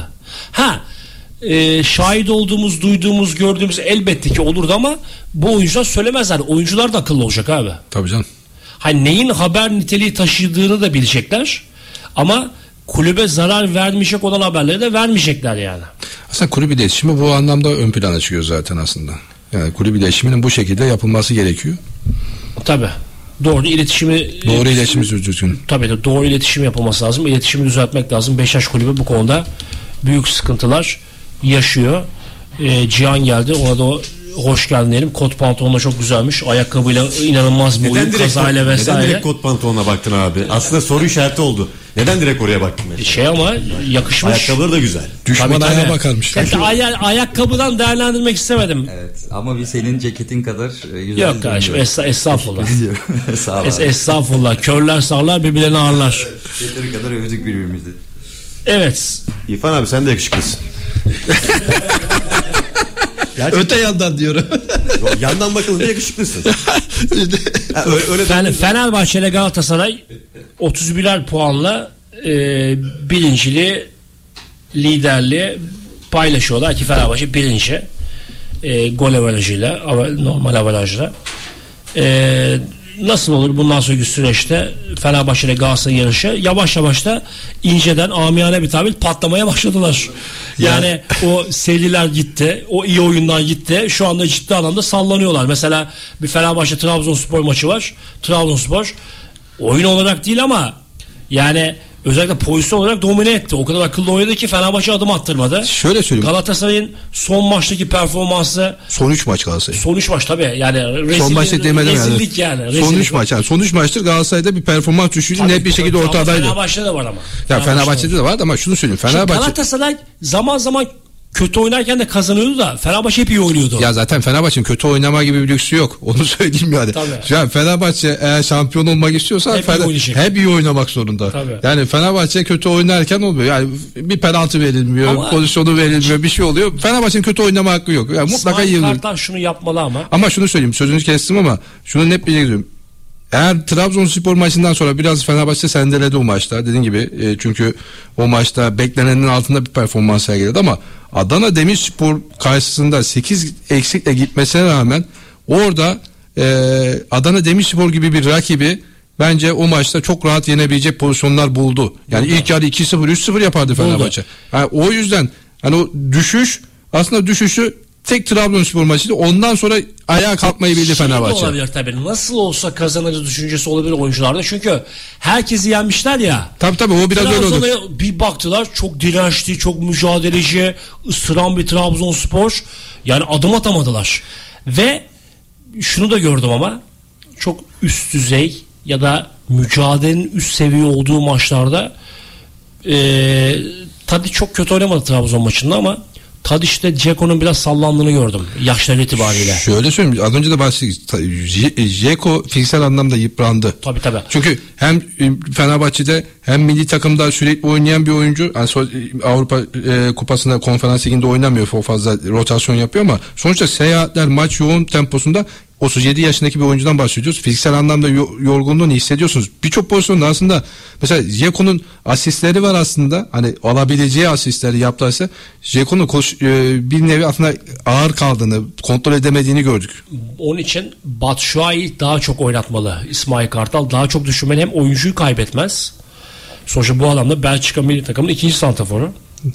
Şahit olduğumuz, duyduğumuz, gördüğümüz elbette ki olurdu ama bu oyuncular söylemezler. Oyuncular da akıllı olacak abi. Tabii canım. Neyin haber niteliği taşıdığını da bilecekler. Ama kulübe zarar vermeyecek olan haberleri de vermeyecekler yani. Aslında kulüp iletişimi bu anlamda ön plana çıkıyor zaten aslında. Yani kulüp iletişiminin bu şekilde yapılması gerekiyor. Tabii. Doğru iletişimi düzgün. Tabii de doğru iletişim yapılması lazım. İletişimi düzeltmek lazım. Beşiktaş kulübü bu konuda büyük sıkıntılar yaşıyor. Cihan geldi. Ona da hoş geldin diyelim. Kot pantolonla çok güzelmiş. Ayakkabıyla inanılmaz bir uyum, kazayla vesaire. Neden direkt kot pantolona baktın abi? Aslında soru işareti oldu. Neden direkt oraya baktın mesela? Ama yakışmış. Ayakkabıları da güzel. Düşman ayağa bakarmış. Ayakkabıdan değerlendirmek istemedim. Evet ama bir senin ceketin kadar güzel. Yok kardeşim, estağfurullah. Sağ ol. Estağfurullah. Körler sağlar, birbirlerini ağırlar. Yeteri kadar övdük birbirimizi. Evet. İrfan abi sen de yakışıklısın. Öte yandan diyorum. Yandan bakılınca yakışıklısın. Fenerbahçe ile Galatasaray 31'er puanla birinciliği, liderliği paylaşıyorlar ki Fenerbahçe birinci gol averajıyla, normal averajla. Nasıl olur bundan sonraki süreçte Fenerbahçe ile Galatasaray yarışı? Yavaş yavaş da inceden, amiyane bir tabir, patlamaya başladılar. Yani o seriler gitti, o iyi oyunlar gitti. Şu anda ciddi anlamda sallanıyorlar. Mesela bir Fenerbahçe Trabzonspor maçı var. Trabzonspor oyun olarak değil ama yani özellikle pozisyon olarak domine etti. O kadar akıllı oynadı ki Fenerbahçe adım attırmadı. Şöyle söyleyeyim. Galatasaray'ın son maçtaki performansı, son 3 maç Galatasaray. Son 3 maç tabii. Yani rezillik yani. Son 3 maç. Yani son 3 maçtır Galatasaray'da bir performans düşüşü net bir şekilde ortadaydı. Fenerbahçe'de de var ama. Ya Fenerbahçe'de de var ama şunu söyleyeyim. Fenerbahçe Galatasaray zaman zaman kötü oynarken de kazanıyordu da Fenerbahçe hep iyi oynuyordu. Ya zaten Fenerbahçe'nin kötü oynama gibi bir lüksü yok. Onu söyleyeyim yani. Yani Fenerbahçe eğer şampiyon olmak istiyorsa hep iyi oynamak zorunda. Tabii. Yani Fenerbahçe kötü oynarken olmuyor. Yani bir penaltı verilmiyor, ama pozisyonu verilmiyor, bir şey oluyor. Fenerbahçe'nin kötü oynama hakkı yok. Yani mutlaka iyi. Kartlar şunu yapmalı ama. Ama şunu söyleyeyim, sözünü kestim ama şunu net bileceğim. Eğer Trabzonspor maçından sonra biraz Fenerbahçe sendeledi o maçta dediğin gibi, çünkü o maçta beklenenin altında bir performans sergiledi ama Adana Demirspor karşısında 8 eksikle gitmesine rağmen orada Adana Demirspor gibi bir rakibi bence o maçta çok rahat yenebilecek pozisyonlar buldu. Yani ilk yarı 2-0 3-0 yapardı Fenerbahçe. Yani o yüzden hani o düşüş, aslında düşüşü tek Trabzonspor maçıydı. Ondan sonra ayağa kalkmayı bildi Fenerbahçe. Olabilir tabii. Nasıl olsa kazanırız düşüncesi olabilir oyuncularda. Çünkü herkesi yenmişler ya. Tabii o biraz öyle oldu. Bir baktılar, çok dirençli, çok mücadeleci, ısıran bir Trabzonspor. Yani adım atamadılar. Ve şunu da gördüm ama çok üst düzey ya da mücadelenin üst seviye olduğu maçlarda tabii çok kötü oynamadı Trabzon maçında ama Tadic'te Dzeko'nun biraz sallandığını gördüm yaşları itibariyle. Şöyle söyleyeyim, az önce de bahsettik. Dzeko fiziksel anlamda yıprandı. Tabii. Çünkü hem Fenerbahçe'de hem milli takımda sürekli oynayan bir oyuncu. Yani Avrupa Kupası'nda, Konferans Ligi'nde oynamıyor, o fazla rotasyon yapıyor ama sonuçta seyahatler, maç yoğun temposunda 37 yaşındaki bir oyuncudan bahsediyoruz. Fiziksel anlamda yorgunluğunu hissediyorsunuz. Birçok pozisyonda aslında mesela Dzeko'nun asistleri var aslında. Hani alabileceği asistleri yaptıysa Dzeko'nun bir nevi aslında ağır kaldığını, kontrol edemediğini gördük. Onun için Batshuayi daha çok oynatmalı. İsmail Kartal daha çok düşünmeli. Hem oyuncuyu kaybetmez. Sonuçta bu adam da Belçika milli takımının 2. santraforu.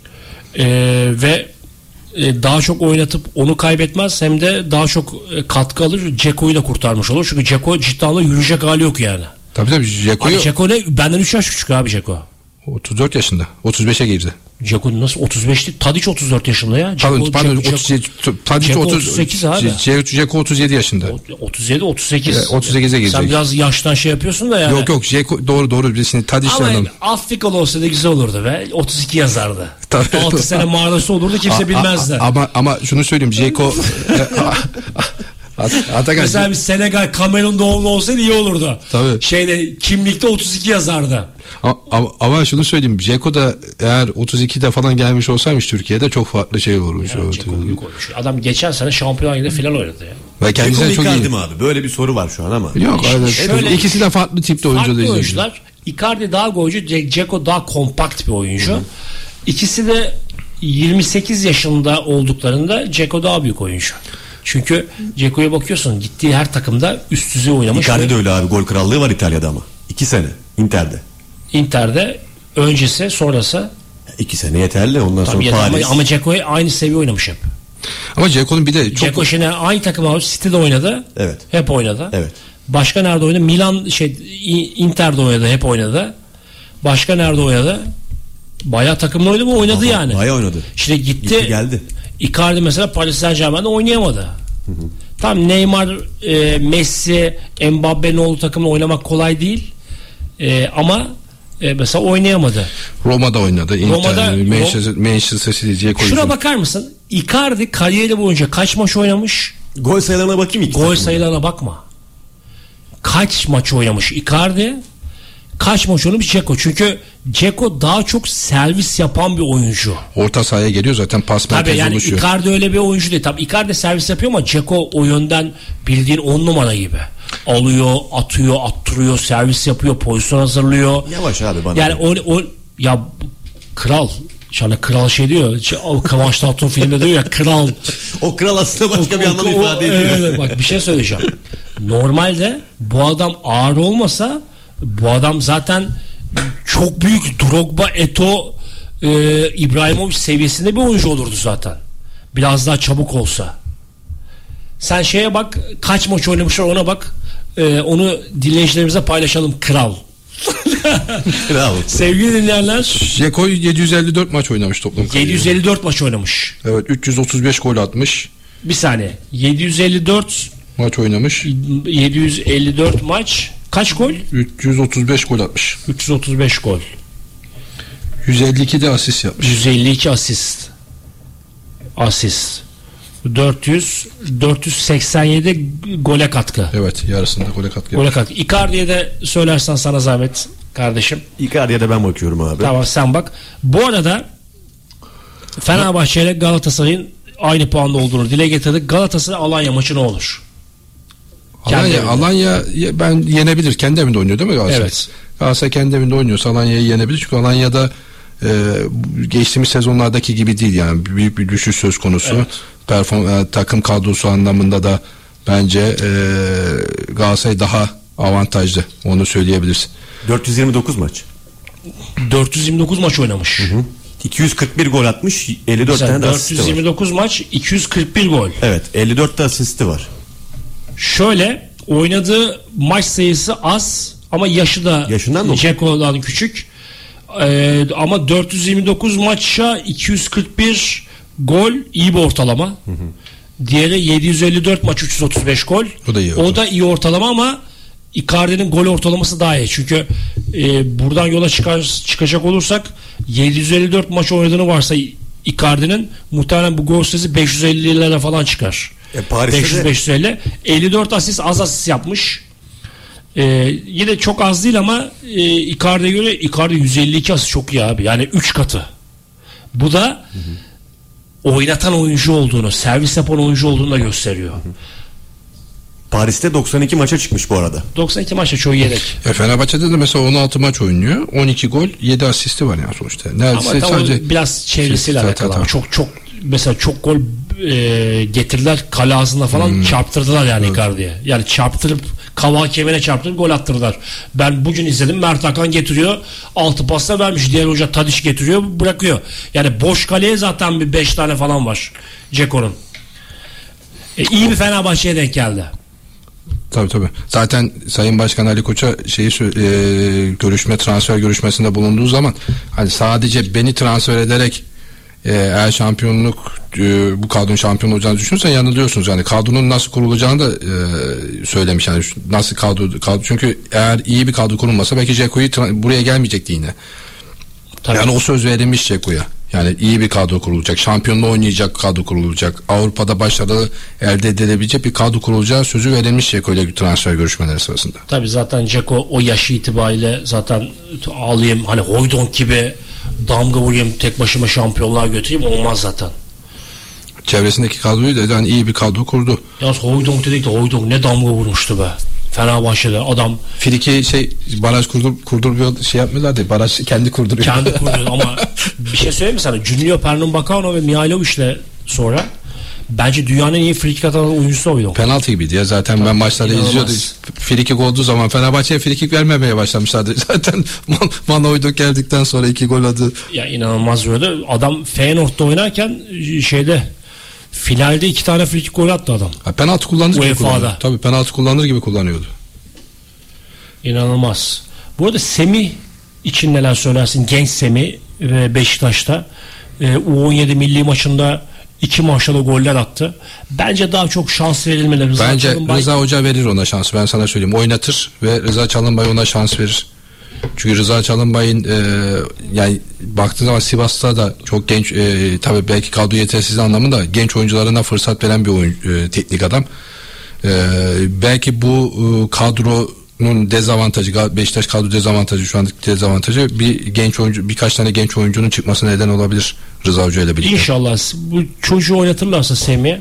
Ve daha çok oynatıp onu kaybetmez, hem de daha çok katkı alır. Dzeko'yu da kurtarmış olur. Çünkü Dzeko ciddi anlamda yürüyecek hali yok yani. Tabii Dzeko'yu... Dzeko ne? Benden 3 yaş küçük abi Dzeko. 34 yaşında. 35'e girdi. Dzeko nasıl 35 değil? Tadic 34 yaşında ya. Pardon, Tadic 38 abi. Dzeko 37 yaşında. 37 38. 38'e girecek. Sen biraz yaştan şey yapıyorsun da yani. Yok Dzeko doğru birisini Tadic'le ama anladım. Afrikalı olsa da güzel olurdu be. 32 yazardı. Tabii. 6 sene mağarası olurdu, kimse bilmezdi. Ama şunu söyleyeyim, Dzeko mesela bir Senegal, Kamerun doğumlu olsaydı iyi olurdu. Tabii. Kimlikte 32 yazardı. Ama şunu söyleyeyim, Dzeko da eğer 32'de falan gelmiş olsaymış Türkiye'de çok farklı şey olurmuş. Adam geçen sene Şampiyonlar Ligi'nde final oynadı ya. Ve kendisine çok iyi. Abi böyle bir soru var şu an ama. Yok, şöyle, ikisi de farklı tipte oyuncu. Farklı oyuncular. Icardi daha golcü, Dzeko daha kompakt bir oyuncu. Hı-hı. İkisi de 28 yaşında olduklarında Dzeko daha büyük oyuncu. Çünkü Dzeko'ya bakıyorsun, gittiği her takımda üst düzey oynamış. Icardi de öyle abi, gol krallığı var İtalya'da ama. 2 sene Inter'de öncesi sonrası 2 sene yeterli, ondan tabii sonra Paris. Ama Dzeko'ya aynı seviye oynamış hep. Ama Dzeko'nun bir de çok... Dzeko şimdi aynı takım abi, City'de oynadı. Evet. Hep oynadı. Evet. Başka nerede oynadı? Inter'de oynadı, hep oynadı. Başka nerede oynadı? Bayağı takımla oynadı mı? Oynadı yani. Bayağı oynadı. Şimdi gitti geldi. Icardi mesela Paris Saint-Germain'de oynayamadı. Hı. Tam Neymar, Messi, Mbappe'nin olduğu takımla oynamak kolay değil. Ama mesela oynayamadı. Roma'da oynadı. Manchester City, Dzeko'yu. Şuna bakar mısın? Icardi kariyeri boyunca kaç maç oynamış? Gol sayılarına bakayım. Gol sayılarına bakma. Kaç maç oynamış Icardi? Kaç maç oynamış Dzeko? Çünkü Dzeko daha çok servis yapan bir oyuncu. Orta sahaya geliyor zaten, pas merkezi yani oluşuyor. Icardi öyle bir oyuncu değil. Tabii Icardi servis yapıyor ama Dzeko o yönden bildiğin 10 numara gibi. Alıyor, atıyor, attırıyor, servis yapıyor, pozisyon hazırlıyor. Yavaş abi bana. Yani o ya kral. Şöyle kral şey diyor. Kıvanç Tatlıtuğ filmde diyor ya, kral. O kral aslında başka bir anlam ifade ediyor. Evet, bak bir şey söyleyeceğim. Normalde bu adam ağır olmasa, bu adam zaten çok büyük Drogba, Eto'o, İbrahimovic seviyesinde bir oyuncu olurdu zaten. Biraz daha çabuk olsa. Sen şeye bak, kaç maç oynamışlar ona bak. Onu dinleyicilerimize paylaşalım. Kral. Sevgili dinleyenler, Dzeko 754 maç oynamış toplam. 754 maç oynamış. Evet, 335 gol atmış. Bir saniye. 754 maç oynamış. 754 maç. Kaç gol? 335 gol atmış. 335 gol. 152 de asist yapmış. 152 asist. 487 gole katkı. Evet, yarısında gole katkı. Gole katkı. Icardi'ye de söylersen sana zahmet kardeşim. Icardi'ye de ben bakıyorum abi. Tamam, sen bak. Bu arada Fenerbahçe ile Galatasaray'ın aynı puanda olduğunu dile getirdik. Galatasaray Alanya maçı ne olur? Alanya ben yenebilir. Kendi evinde oynuyor değil mi Galatasaray? Evet. Galatasaray kendi evinde oynuyorsa Alanya'yı yenebilir. Çünkü Alanya'da geçtiğimiz sezonlardaki gibi değil yani, büyük bir düşüş söz konusu. Evet. Takım kadrosu anlamında da bence Galatasaray daha avantajlı, onu söyleyebiliriz. 429 maç. 429 maç oynamış. Hı. 241 gol atmış, 54 mesela tane de asisti var. 429 maç, 241 gol. Evet, 54 de asisti var. Şöyle, oynadığı maç sayısı az ama yaşı da Dzeko'dan küçük. Ama 429 maça 241 gol iyi bir ortalama. Hı. Diğeri 754 maç 335 gol. O da iyi ortalama ama Icardi'nin gol ortalaması daha iyi. Çünkü buradan yola çıkacak olursak 754 maç oynadığını varsa Icardi'nin muhtemelen bu gol sayısı 550'lere falan çıkar. Paris'te 500-550. 54 asist, az asist yapmış. Yine çok az değil ama Icardi'ye göre Icardi 152 asist çok iyi abi. Yani 3 katı. Bu da oynatan oyuncu olduğunu, servis yapan oyuncu olduğunu da gösteriyor. Paris'te 92 maça çıkmış bu arada. 92 maçta çoğu yedek. Fenerbahçe'de de mesela 16 maç oynuyor. 12 gol, 7 asisti var yani sonuçta. Ama sadece biraz çevresiyle alakalı. Çok mesela çok gol getirdiler, kale ağzına falan çarptırdılar yani Icardi'ye. Yani çarptırıp kava kemine çarptırıp gol attırdılar. Ben bugün izledim, Mert Hakan getiriyor, 6 pasta vermiş, diğer hoca Tadiç getiriyor, bırakıyor. Yani boş kaleye zaten bir 5 tane falan var Ceko'nun. İyi bir Fenerbahçe'ye denk geldi. Tabii. Zaten Sayın Başkan Ali Koç'a transfer görüşmesinde bulunduğu zaman hani sadece beni transfer ederek eğer şampiyonluk bu kadronun şampiyon olacağını düşünürsen yanılıyorsunuz. Yani kadronun nasıl kurulacağını da söylemiş. Yani nasıl kadro, çünkü eğer iyi bir kadro kurulmasa belki Ceko'yu buraya gelmeyecekti yine. Tabii. Yani o söz verilmiş Ceko'ya. Yani iyi bir kadro kurulacak, şampiyonluğu oynayacak kadro kurulacak, Avrupa'da başarı elde edilebilecek bir kadro kurulacağı sözü verilmiş Ceko ile transfer görüşmeleri sırasında. Tabii zaten Ceko o yaşı itibariyle zaten alayım hani Hoydonk gibi damga vurayım, tek başıma şampiyonluğa götüreyim olmaz zaten. Çevresindeki kadroyu da yani iyi bir kadro kurdu. Yalnız Hoydonk dedik de Hoydonk ne damga vurmuştu be. Fenerbahçe'de adam Friki baraj kurdurmuyor, şey yapmıyorlar da baraj kendi kurduruyor. Kendi kurduruyor ama bir şey söyleyeyim mi sana? Junior Pernambucano ve Mihailovic'le sonra bence dünyanın en iyi frikik atan oyuncusu oydu. Penaltı gibiydi ya zaten. Ben maçlarda izliyordum. Frikik olduğu zaman Fenerbahçe'ye frikik vermemeye başlamışlardı. Zaten Manoyduk geldikten sonra 2 gol adı. Ya inanılmaz böyle. Adam Feyenoord'da oynarken finalde 2 tane frikik gol attı adam. Penaltı kullanır gibi kullanıyordu. Tabii penaltı kullanır gibi kullanıyordu. İnanılmaz. Bu arada Semih için neler söylersin? Genç Semih ve Beşiktaş'ta U17 milli maçında 2 maçta da goller attı. Bence daha çok şans verilmeli. Bence Rıza Hoca verir ona şans. Ben sana söyleyeyim. Oynatır ve Rıza Çalınbay ona şans verir. Çünkü Rıza Çalınbay'ın yani baktığı zaman Sivas'ta da çok genç, tabii belki kadro yetersizliği anlamında genç oyuncularına fırsat veren bir teknik adam. Belki bu kadronun dezavantajı, Beşiktaş kadro dezavantajı, şu andaki dezavantajı birkaç tane genç oyuncunun çıkmasına neden olabilir Rıza Hoca ile birlikte. İnşallah bu çocuğu oynatırlarsa Semih'e,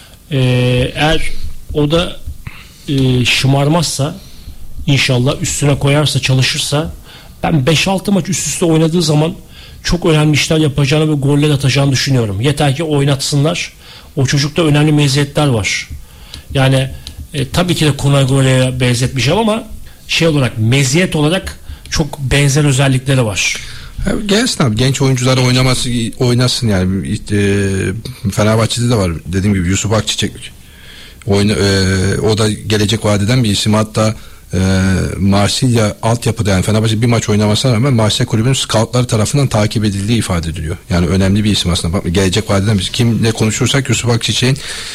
eğer o da şımarmazsa, İnşallah üstüne koyarsa, çalışırsa, ben 5-6 maç üst üste oynadığı zaman çok önemli işler yapacağını ve goller atacağını düşünüyorum. Yeter ki oynatsınlar. O çocukta önemli meziyetler var. Yani tabii ki de Kunagora'ya benzetmişim ama olarak, meziyet olarak çok benzer özellikleri var. Gelsin abi, genç oyuncular oynasın yani. Fenerbahçe'de de var dediğim gibi Yusuf Akçiçek. O da gelecek vadeden bir isim. Hatta Marsilya altyapıda, yani Fenerbahçe bir maç oynamasına rağmen Marsilya kulübünün scoutları tarafından takip edildiği ifade ediliyor. Yani önemli bir isim aslında. Gelecek vadeden biz kimle konuşursak Yusuf Akçiçek'in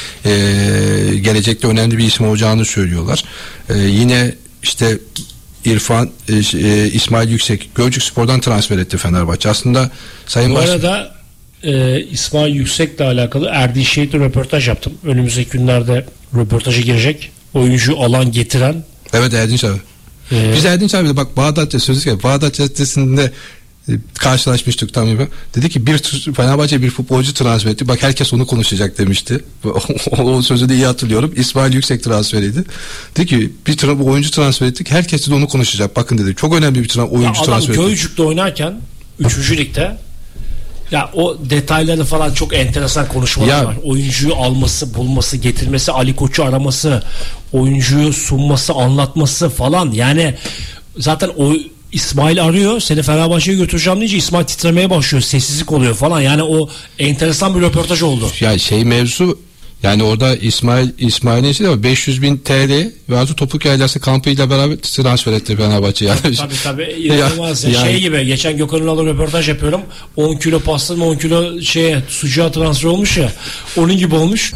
gelecekte önemli bir isim olacağını söylüyorlar. Yine işte İrfan, İsmail Yüksek Gölcük Spor'dan transfer etti Fenerbahçe. Aslında Sayın Başkan... Bu arada İsmail Yüksek'le alakalı Erdinç Şehit'le röportaj yaptım. Önümüzdeki günlerde röportaja girecek. Oyuncu alan getiren. Evet, Erdinç abi. Biz Erdinç abi de bak Bağdat Caddesi'nde karşılaşmıştık tam gibi. Dedi ki Fenerbahçe bir futbolcu transfer etti. Bak herkes onu konuşacak demişti. O sözü de iyi hatırlıyorum. İsmail Yüksek transferiydi. Dedi ki bir oyuncu transfer ettik. Herkes de onu konuşacak. Bakın dedi. Çok önemli bir oyuncu transfer etti. Gölcük'te oynarken 3. ligde ya o detayları falan çok enteresan konuşmalar var. Oyuncuyu alması, bulması, getirmesi, Ali Koç'u araması, oyuncuyu sunması, anlatması falan. Yani zaten o İsmail arıyor, seni Fenerbahçe'ye götüreceğim deyince İsmail titremeye başlıyor, sessizlik oluyor falan. Yani o enteresan bir röportaj oldu. Ya mevzu, yani orada İsmail'in işte 500.000 TL ve artı Topuk Yaylası kampıyla beraber transfer etti Fenerbahçe. Yani tabii inanılmaz. Yani. Gibi geçen Gökhan Ünal'la röportaj yapıyorum. 10 kilo pasta mı 10 kilo sucuğa transfer olmuş ya. Onun gibi olmuş.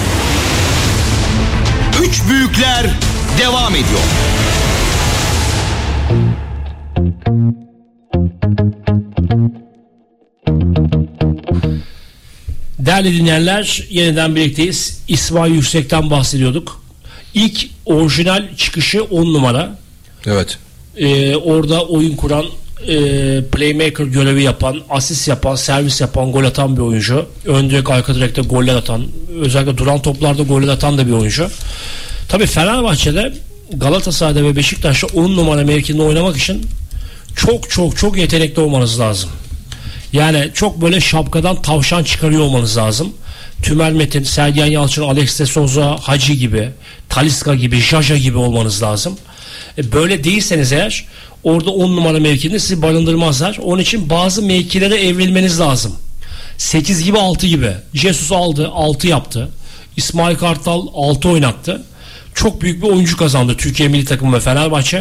Üç büyükler devam ediyor. Değerli dinleyenler, yeniden birlikteyiz. İsmail Yüksek'ten bahsediyorduk. İlk orijinal çıkışı 10 numara. Evet. Orada oyun kuran, playmaker görevi yapan, asist yapan, servis yapan, gol atan bir oyuncu. Ön direk, arka direkte goller atan, özellikle duran toplarda goller atan da bir oyuncu. Tabii Fenerbahçe'de, Galatasaray'da ve Beşiktaş'ta 10 numara mevkinde oynamak için çok yetenekli olmanız lazım. Yani çok böyle şapkadan tavşan çıkarıyor olmanız lazım. Tümer Metin, Sergen Yalçın, Alex de Souza, Hacı gibi, Talisca gibi, Jaja gibi olmanız lazım. Böyle değilseniz eğer orada 10 numara mevkinde sizi barındırmazlar. Onun için bazı mevkilere evrilmeniz lazım. 8 gibi 6 gibi. Jesus aldı, 6 yaptı. İsmail Kartal 6 oynattı. Çok büyük bir oyuncu kazandı Türkiye milli takımı ve Fenerbahçe.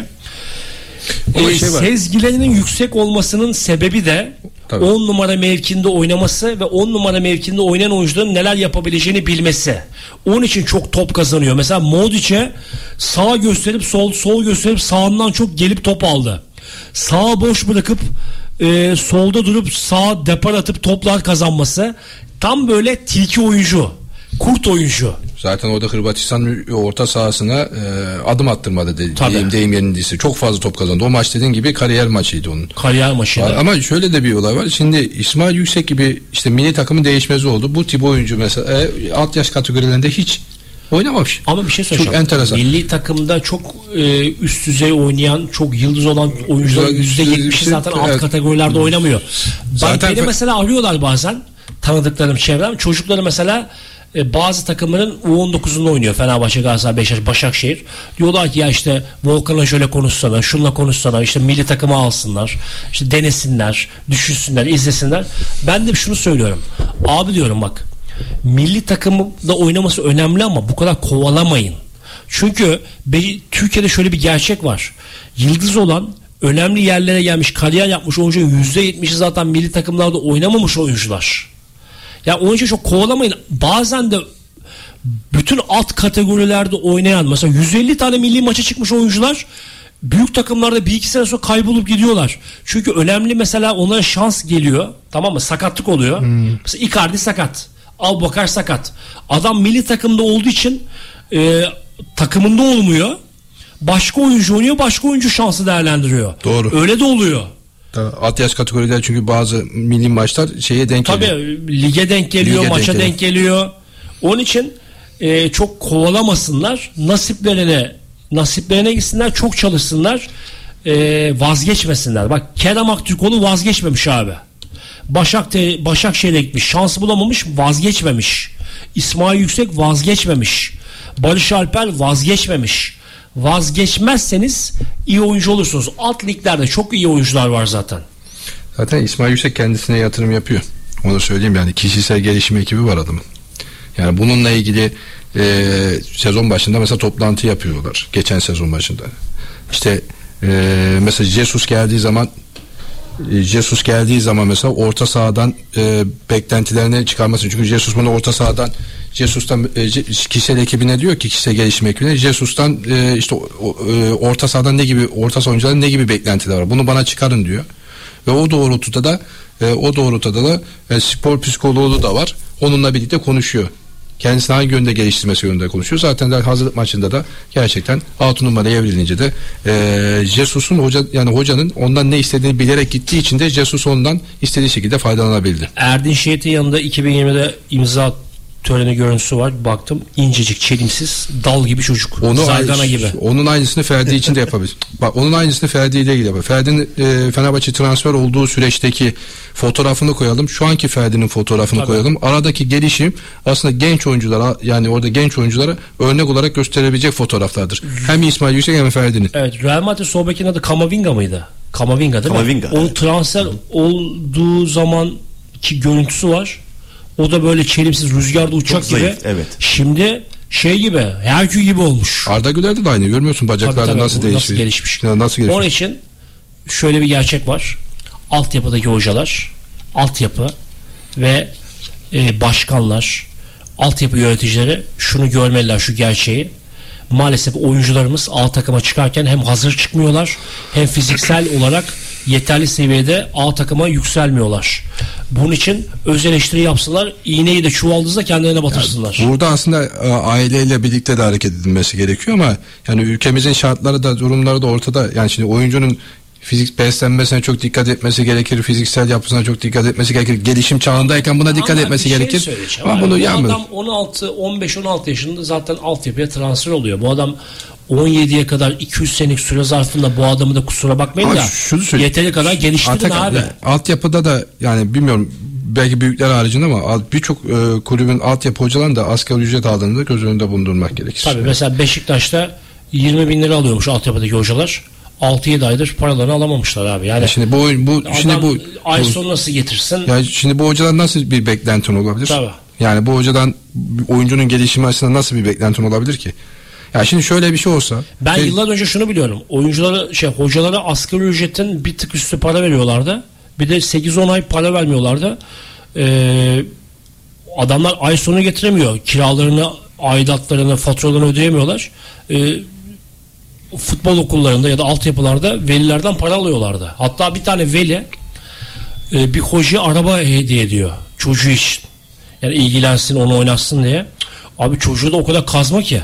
Sezgilerinin yüksek olmasının sebebi de tabii 10 numara mevkinde oynaması ve 10 numara mevkinde oynayan oyuncuların neler yapabileceğini bilmesi. Onun için çok top kazanıyor. Mesela Modric'e sağ gösterip sol gösterip sağından çok gelip top aldı. Sağa boş bırakıp solda durup sağa depar atıp toplar kazanması. Tam böyle tilki oyuncu. Kurt oyuncu. Zaten orada Hırvatistan orta sahasına adım attırmadı deyim yerindeyse. Çok fazla top kazandı. O maç dediğin gibi kariyer maçıydı onun. Kariyer maçıydı. Ama şöyle de bir olay var. Şimdi İsmail Yüksek gibi işte milli takımın değişmezi oldu. Bu tip oyuncu mesela alt yaş kategorilerinde hiç oynamamış. Ama bir şey söyleyeceğim. Çok enteresan. Milli takımda çok üst düzey oynayan, çok yıldız olan oyuncular %70'i zaten alt kategorilerde oynamıyor. Zaten beni mesela arıyorlar bazen tanıdıklarım, çevrem. Çocukları mesela bazı takımların U19'unda oynuyor. Fenerbahçe, Galatasaray, Beşiktaş, Başakşehir. Diyorlar ki ya işte Volkan'la şöyle konuşsana, şunla konuşsana, işte milli takımı alsınlar, işte denesinler, düşünsünler, izlesinler. Ben de şunu söylüyorum. Abi diyorum bak, milli takımda oynaması önemli ama bu kadar kovalamayın. Çünkü Türkiye'de şöyle bir gerçek var. Yıldız olan, önemli yerlere gelmiş, kariyer yapmış oyuncunun %70'i zaten milli takımlarda oynamamış oyuncular. Ya oyuncu çok kovalamayın. Bazen de bütün alt kategorilerde oynayan, mesela 150 tane milli maça çıkmış oyuncular büyük takımlarda 1-2 sene sonra kaybolup gidiyorlar. Çünkü önemli, mesela onlara şans geliyor. Tamam mı? Sakatlık oluyor. Mesela Icardi sakat. Abubakar sakat. Adam milli takımda olduğu için takımında olmuyor. Başka oyuncu oynuyor. Başka oyuncu şansı değerlendiriyor. Doğru. Öyle de oluyor. Alt yaş kategoriler çünkü bazı milli maçlar şeye denk geliyor. Tabii lige denk geliyor, maça denk geliyor. Onun için çok kovalamasınlar. Nasiplerine gitsinler, çok çalışsınlar. Vazgeçmesinler. Bak Kerem Aktürkoğlu vazgeçmemiş abi. Başakşehir'e gitmiş. Şans bulamamış, vazgeçmemiş. İsmail Yüksek vazgeçmemiş. Barış Alper vazgeçmemiş. Vazgeçmezseniz iyi oyuncu olursunuz. Alt liglerde çok iyi oyuncular var zaten. Zaten İsmail Yüksek kendisine yatırım yapıyor. Onu söyleyeyim, yani kişisel gelişim ekibi var adamın. Yani bununla ilgili sezon başında mesela toplantı yapıyorlar. Geçen sezon başında. İşte mesela Jesus geldiği zaman mesela orta sahadan beklentilerini çıkarması. Çünkü Jesus bunu orta sahadan kişisel ekibine diyor ki, kişisel gelişim ekibine, Jesus'tan işte orta sahadan orta saha oyuncuların ne gibi beklentiler var, bunu bana çıkarın diyor. Ve o doğrultuda da spor psikoloğu da var. Onunla birlikte konuşuyor. Kendisini hangi yönde geliştirmesi yönünde konuşuyor. Zaten hazırlık maçında da gerçekten 6 numaraya evrilince de Jesus'un hocanın ondan ne istediğini bilerek gittiği için de Jesus ondan istediği şekilde faydalanabildi. Erdin Şehit'in yanında 2020'de imza töreni görüntüsü var. Baktım, incecik, çelimsiz, dal gibi çocuk. Zaydana gibi. Onun aynısını Ferdi için de yapabilir. Bak, onun aynısını Ferdi ile ilgili yapar. Ferdi'nin Fenerbahçe transfer olduğu süreçteki fotoğrafını koyalım. Şu anki Ferdi'nin fotoğrafını koyalım. Aradaki gelişim aslında genç oyunculara, yani orada genç oyunculara örnek olarak gösterebilecek fotoğraflardır. Hem İsmail Yüksek hem Ferdi'nin. Evet, Real Madrid sol bekinin adı Camavinga mıydı? Camavinga değil mi? O transfer olduğu zamanki görüntüsü var. O da böyle çelimsiz, rüzgarda uçak çok gibi. Zayıf, evet. Şimdi gibi, Herkül gibi olmuş. Arda Güler'de de aynı, görmüyorsun bacaklarda nasıl gelişmiş. Onun için şöyle bir gerçek var. Altyapıdaki hocalar, altyapı ve başkanlar, altyapı yöneticileri şunu görmeliler, şu gerçeği. Maalesef oyuncularımız alt takıma çıkarken hem hazır çıkmıyorlar, hem fiziksel olarak yeterli seviyede A takıma yükselmiyorlar. Bunun için öz eleştiri yapsınlar, iğneyi de çuvaldızla kendilerine batırsınlar. Burada aslında aileyle birlikte de hareket edilmesi gerekiyor ama yani ülkemizin şartları da durumları da ortada. Yani şimdi oyuncunun fizik beslenmesine çok dikkat etmesi gerekir, fiziksel yapısına çok dikkat etmesi gerekir. Gelişim çağındayken buna dikkat etmesi gerekir. Ama bunu yapmıyor. Adam 15-16 yaşında zaten altyapıya transfer oluyor. Bu adam 17'ye kadar 200 senelik süre zarfında bu adamı da kusura bakmayın ama da yeteri kadar geliştirdin abi. Altyapıda da yani bilmiyorum belki büyükler haricinde ama birçok kulübün altyapı hocalarının da asgari ücret aldığını da göz önünde bulundurmak gerekir. Tabii mesela Beşiktaş'ta 20 bin lira alıyormuş altyapıdaki hocalar. 6-7 aydır paralarını alamamışlar abi. Yani şimdi bu ay sonu nasıl getirsin? Ya şimdi bu hocadan nasıl bir beklentin olabilir? Tabii. Yani bu hocadan oyuncunun gelişimi açısından nasıl bir beklentin olabilir ki? Ya şimdi şöyle bir şey olsa. Ben yıllar önce şunu biliyorum. Hocalara asgari ücretin bir tık üstü para veriyorlardı. Bir de 8-10 ay para vermiyorlardı. Adamlar ay sonu getiremiyor. Kiralarını, aidatlarını, faturalarını ödeyemiyorlar. Futbol okullarında ya da altyapılarda velilerden para alıyorlardı. Hatta bir tane veli bir hocaya araba hediye ediyor. Çocuğu için. Yani ilgilensin, onu oynatsın diye. Abi çocuğu da o kadar kazma ki.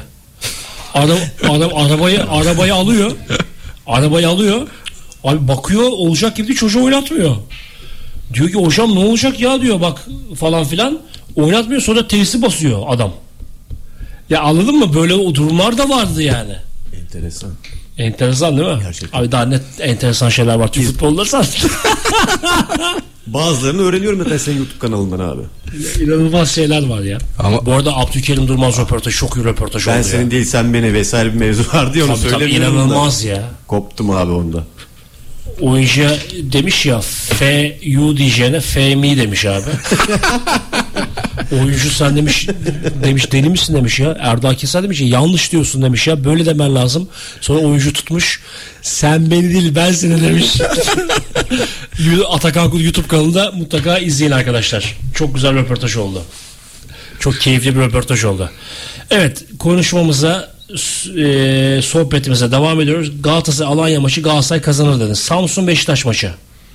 Arabayı alıyor. Arabayı alıyor. Abi bakıyor olacak gibi çocuğu oynatmıyor. Diyor ki hocam ne olacak ya diyor bak falan filan. Oynatmıyor, sonra terisi basıyor adam. Ya anladın mı? Böyle o durumlar da vardı yani. Enteresan. Enteresan değil mi? Gerçekten. Abi daha net enteresan şeyler var Türk futbolda zaten. Bazılarını öğreniyorum zaten senin YouTube kanalından abi. İnanılmaz şeyler var ya. Ama bu arada Abdülkerim Durmaz röportajı çok iyi röportaj oldu. Ben senin ya. değil sen beni vesaire bir mevzu var diye onu söylemiyorum. İnanılmaz ya. Koptum abi onda. Oyuncuya demiş ya F-U diyeceğine F-Mi demiş abi. Oyuncu sen demiş deli misin demiş ya. Erdal Keser demiş ya yanlış diyorsun demiş ya. Böyle demen lazım. Sonra oyuncu tutmuş. Sen beni değil ben seni demiş. Atakan Kul YouTube kanalında mutlaka izleyin arkadaşlar. Çok güzel röportaj oldu. Çok keyifli bir röportaj oldu. Evet konuşmamıza sohbetimize devam ediyoruz. Galatasaray Alanya maçı Galatasaray kazanır dediniz. Samsun Beşiktaş maçı.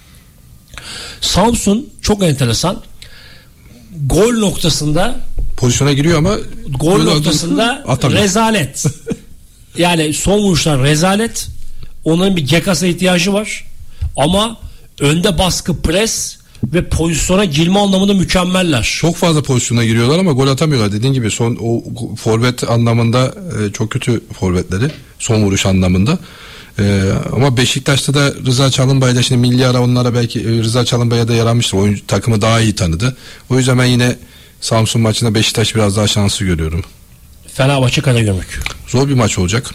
Samsun çok enteresan. Gol noktasında pozisyona giriyor ama gol noktasında rezalet. Yani son vuruşlar rezalet. Onların bir Gekas'a ihtiyacı var. Ama önde baskı, pres ve pozisyona girme anlamında mükemmeller. Çok fazla pozisyona giriyorlar ama gol atamıyorlar. Dediğin gibi son o forvet anlamında çok kötü forvetleri. Son vuruş anlamında. Ama Beşiktaş'ta da Rıza Çalınbay'da şimdi milli ara onlara belki Rıza Çalınbay'a da yaramıştır. Oyuncu takımı daha iyi tanıdı. O yüzden ben yine Samsun maçında Beşiktaş biraz daha şanslı görüyorum. Fenerbahçe Karagümrük. Zor bir maç olacak.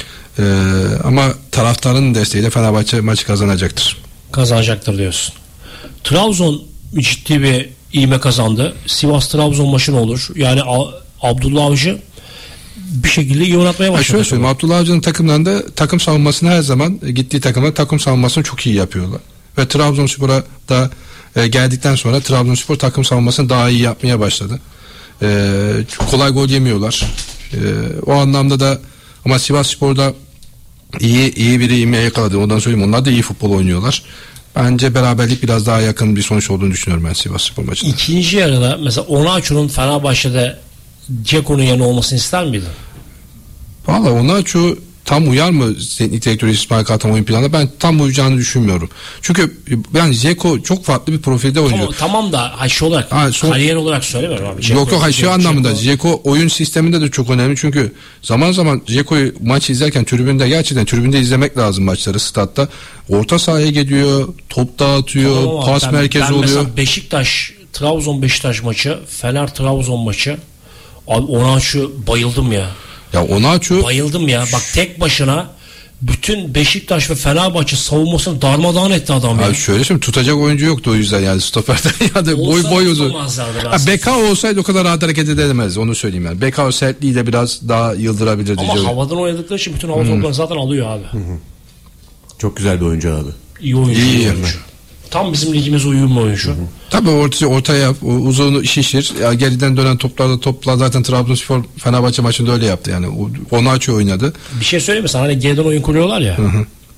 Ama taraftarın desteğiyle Fenerbahçe maçı kazanacaktır. Kazanacaktır diyorsun. Trabzon ciddi bir ivme kazandı. Sivas Trabzon maçı ne olur? Yani Abdullah Avcı bir şekilde iyi oynatmaya başladı. Şöyle söyleyeyim, Abdullah Avcı'nın takımlarında takım savunmasını her zaman gittiği takımda takım savunmasını çok iyi yapıyorlar. Ve Trabzonspor'a da geldikten sonra Trabzonspor takım savunmasını daha iyi yapmaya başladı. Kolay gol yemiyorlar. O anlamda da ama Sivasspor'da iyi bir ivme yakaladı. Ondan söyleyeyim, onlar da iyi futbol oynuyorlar. Bence beraberlik biraz daha yakın bir sonuç olduğunu düşünüyorum ben Sivasspor maçında. İkinci yarıda mesela Onaçu'nun Fenerbahçe'de Ceko'nun yerine olmasını ister miydin? Valla Onaçu tam uyar mı teknik direktörü İsmail Kartal oyun planına? Ben tam uyacağını düşünmüyorum. Çünkü yani Ceko çok farklı bir profilde oynuyor. Tamam da şey olarak kariyer olarak söylemiyorum abi. Yok şu anlamında Ceko oyun sisteminde de çok önemli. Çünkü zaman zaman Ceko'yu maç izlerken tribünde izlemek lazım maçları statta. Orta sahaya geliyor, top dağıtıyor, pas merkezi oluyor. Mesela Beşiktaş Trabzon Beşiktaş maçı, Fener Trabzon maçı. Abi Onaçu bayıldım ya. Ya Onaçu bayıldım ya. Bak tek başına bütün Beşiktaş ve Fenerbahçe savunmasını darmadağın etti adam ya. Abi şöyle şimdi tutacak oyuncu yoktu o yüzden yani stoperden ya da boy uzun. Beka olsaydı o kadar rahat hareket edemezdi, onu söyleyeyim yani. Beka sertliği de biraz daha yıldırabilirdi. Ama havadan oynadıkları için bütün hava toplarını zaten alıyor abi. Çok güzel bir oyuncu abi. İyi oyuncu. Tam bizim ligimize uyumlu oyuncu. Tabii ortaya uzun şişir. Ya geriden dönen toplar zaten Trabzonspor Fenerbahçe maçında öyle yaptı yani. Onaçu oynadı. Bir şey söyleyeyim mi sana? Hani geriden oyun kuruyorlar ya.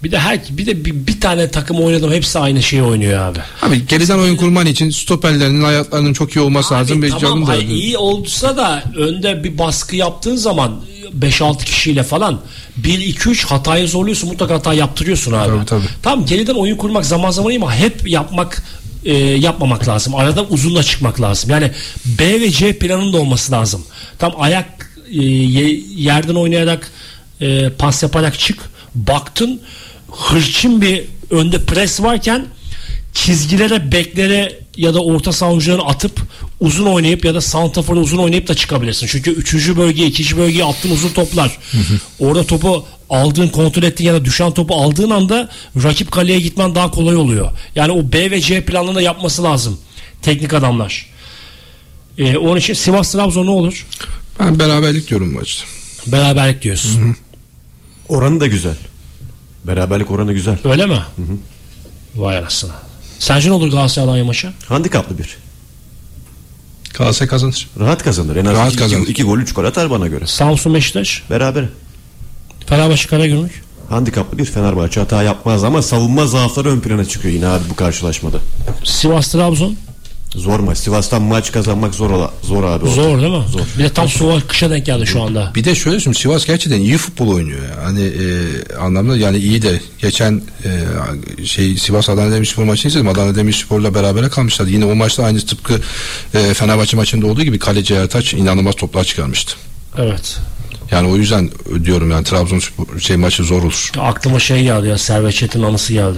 Bir tane takım oynadım, hepsi aynı şeyi oynuyor abi. Abi geriden oyun kurman için stoperlerinin ayaklarının çok iyi olması lazım. Tamam, iyi olsa da önde bir baskı yaptığın zaman 5-6 kişiyle falan 1-2-3 hatayı zorluyorsun, mutlaka hata yaptırıyorsun abi. Tabii. Tamam, geriden oyun kurmak zaman zaman iyi ama hep yapmamak lazım. Arada uzunla çıkmak lazım. Yani B ve C planının da olması lazım. Tam ayak yerden oynayarak pas yaparak çık. Baktın hırçın bir önde pres varken çizgilere, beklere ya da orta savunucuları atıp uzun oynayıp ya da santraforu uzun oynayıp da çıkabilirsin. Çünkü 3. bölgeye, 2. bölgeye attığın uzun toplar. Orada topu aldığın, kontrol ettiğin ya da düşen topu aldığın anda rakip kaleye gitmen daha kolay oluyor. Yani o B ve C planını da yapması lazım teknik adamlar. Onun için Sivas-Trabzon ne olur? Ben beraberlik diyorum bu maçta. Beraberlik diyorsun. Oranı da güzel. Beraberlik oranı güzel. Öyle mi? Vay anasını. Sence ne olur Galatasaray-Alanya maçı? Handikaplı bir. Galatasaray kazanır. Rahat kazanır. En az Rahat kazanır. 2 gol 3 gol atar bana göre. Samsun Beşiktaş. Beraber. Fenerbahçe Karagümrük. Handikaplı bir. Fenerbahçe hata yapmaz ama savunma zaafları ön plana çıkıyor yine abi bu karşılaşmada. Sivas Trabzon. Zor maç. Sivas'tan maç kazanmak zor abi. Zor değil mi? Zor. Bir de tam soğuk kışa denk geldi şu anda. Bir de şöyle söyleyeyim, Sivas gerçekten iyi futbol oynuyor. Yani anlamda yani iyi de geçen Sivas Adana Demirspor maçını izledim. Adana Demirspor'la berabere kalmışlardı. Yine o maçta aynı tıpkı Fenerbahçe maçında olduğu gibi kaleci Ertaç inanılmaz toplar çıkarmıştı. Evet. Yani o yüzden diyorum yani Trabzonspor maçı zor olur. Aklıma geldi ya, Servet Çetin anısı geldi.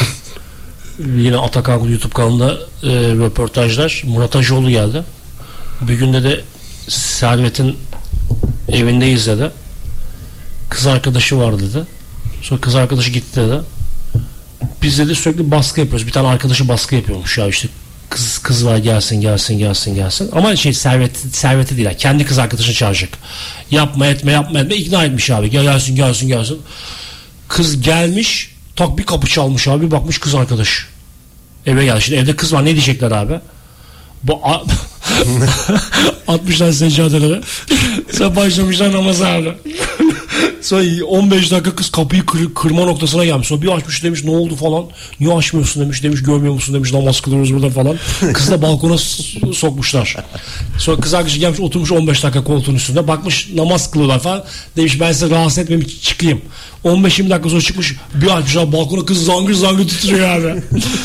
Yine Atakan YouTube kanalında röportajlar. Murat Hacıoğlu geldi. Bir günde de Servet'in evindeyiz dedi. Kız arkadaşı var dedi. Sonra kız arkadaşı gitti dedi. Biz dedi sürekli baskı yapıyoruz. Bir tane arkadaşı baskı yapıyormuş ya, işte kız var, gelsin. Ama Servet'i değil, kendi kız arkadaşını çağıracak. Yapma etme ikna etmiş abi. Gelsin. Kız gelmiş, tak bir kapı çalmış abi, bakmış kız arkadaş. Eve geldi. Şimdi evde kız var, ne diyecekler abi? Atmışlar seccadeleri. Sonra başlamışlar namaza abi. Sonra 15 dakika kız kapıyı kırma noktasına gelmiş. Sonra bir açmış, demiş ne oldu falan. Niye açmıyorsun demiş görmüyor musun demiş, namaz kılıyoruz burada falan. Kızı da balkona sokmuşlar. Sonra kız arkadaşı gelmiş, oturmuş 15 dakika koltuğun üstünde. Bakmış namaz kılıyorlar falan. Demiş ben size rahatsız etmeyeyim, çıkayım. 15-20 dakika sonra çıkmış, bir açmışlar balkona, kız zangır titriyor abi.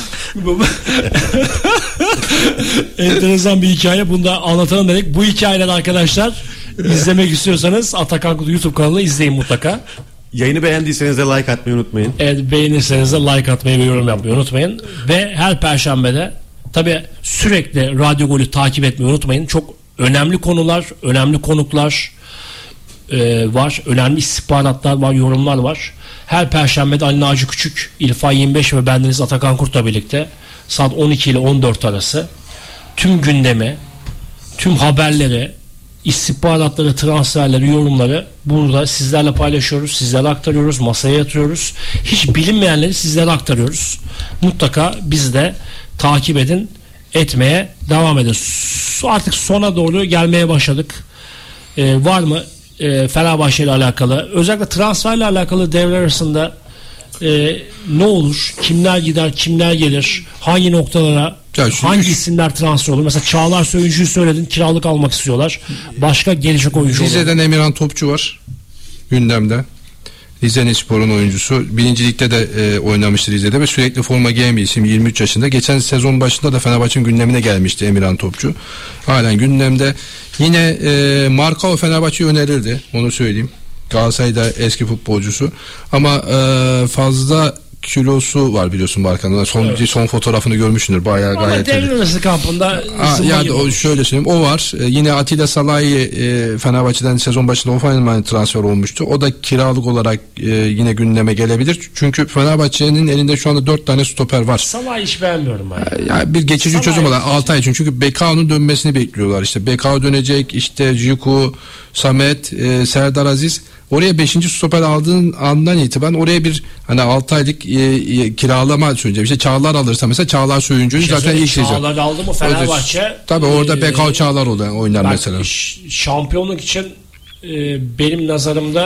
Enteresan bir hikaye. Bunu da anlatalım dedik. Bu hikayeler arkadaşlar, İzlemek istiyorsanız Atakan Kutu YouTube kanalını izleyin mutlaka. Yayını beğendiyseniz de like atmayı unutmayın. Evet, beğenirseniz de like atmayı ve yorum yapmayı unutmayın. Ve her perşembede tabi sürekli Radyo Gol'ü takip etmeyi unutmayın. Çok önemli konular, önemli konuklar var. Önemli istihbaratlar var, yorumlar var. Her perşembede Ali Naci Küçük, İlfa 25 ve bendeniz Atakan Kurt'la birlikte saat 12 ile 14 arası tüm gündemi, tüm haberleri, istihbaratları, transferleri, yorumları burada sizlerle paylaşıyoruz, sizlere aktarıyoruz, masaya yatırıyoruz. Hiç bilinmeyenleri sizlere aktarıyoruz. Mutlaka bizi de takip edin, etmeye devam edin. Artık sona doğru gelmeye başladık. Var mı Fenerbahçe ile alakalı, özellikle transferle alakalı devre arasında ne olur? Kimler gider, kimler gelir? Hangi noktalara, hangi isimler transfer olur? Mesela Çağlar Söyüncü'yü söyledin, kiralık almak istiyorlar. Başka gelecek oyuncu olur. Rize'den Emirhan Topçu var gündemde. Rizespor'un oyuncusu. Birincilikte de oynamıştı Rize'de ve sürekli forma giyen bir isim, 23 yaşında. Geçen sezon başında da Fenerbahçe'nin gündemine gelmişti Emirhan Topçu. Halen gündemde. Yine Markao Fenerbahçe'ye önerildi. Onu söyleyeyim. Galatasaray'da eski futbolcusu. Ama fazla kilosu var biliyorsun Barkan'da. Son fotoğrafını görmüşsündür. Bayağı ama gayet. Devre arası kampında yani o şöyle söyleyeyim. O var. Yine Atilla Salahi Fenerbahçe'den sezon başında Hoffenheim'e transfer olmuştu. O da kiralık olarak yine gündeme gelebilir. Çünkü Fenerbahçe'nin elinde şu anda 4 tane stoper var. Salah'ı hiç beğenmiyorum ben. Yani bir geçici çözüm olarak 6 ay için. Çünkü Bekao'nun dönmesini bekliyorlar. İşte Bekao dönecek. İşte Ciku, Samet, Serdar Aziz. Oraya 5. stoper aldığın andan itibaren oraya bir hani 6 aylık kiralama söyleyeceğim. İşte Çağlar alırsa mesela Çağlar Söyüncü'nü zaten ilk sezon. Çağlar aldı mı Fenerbahçe? Tabii orada Bekao Çağlar oynar mesela. Şampiyonluk için benim nazarımda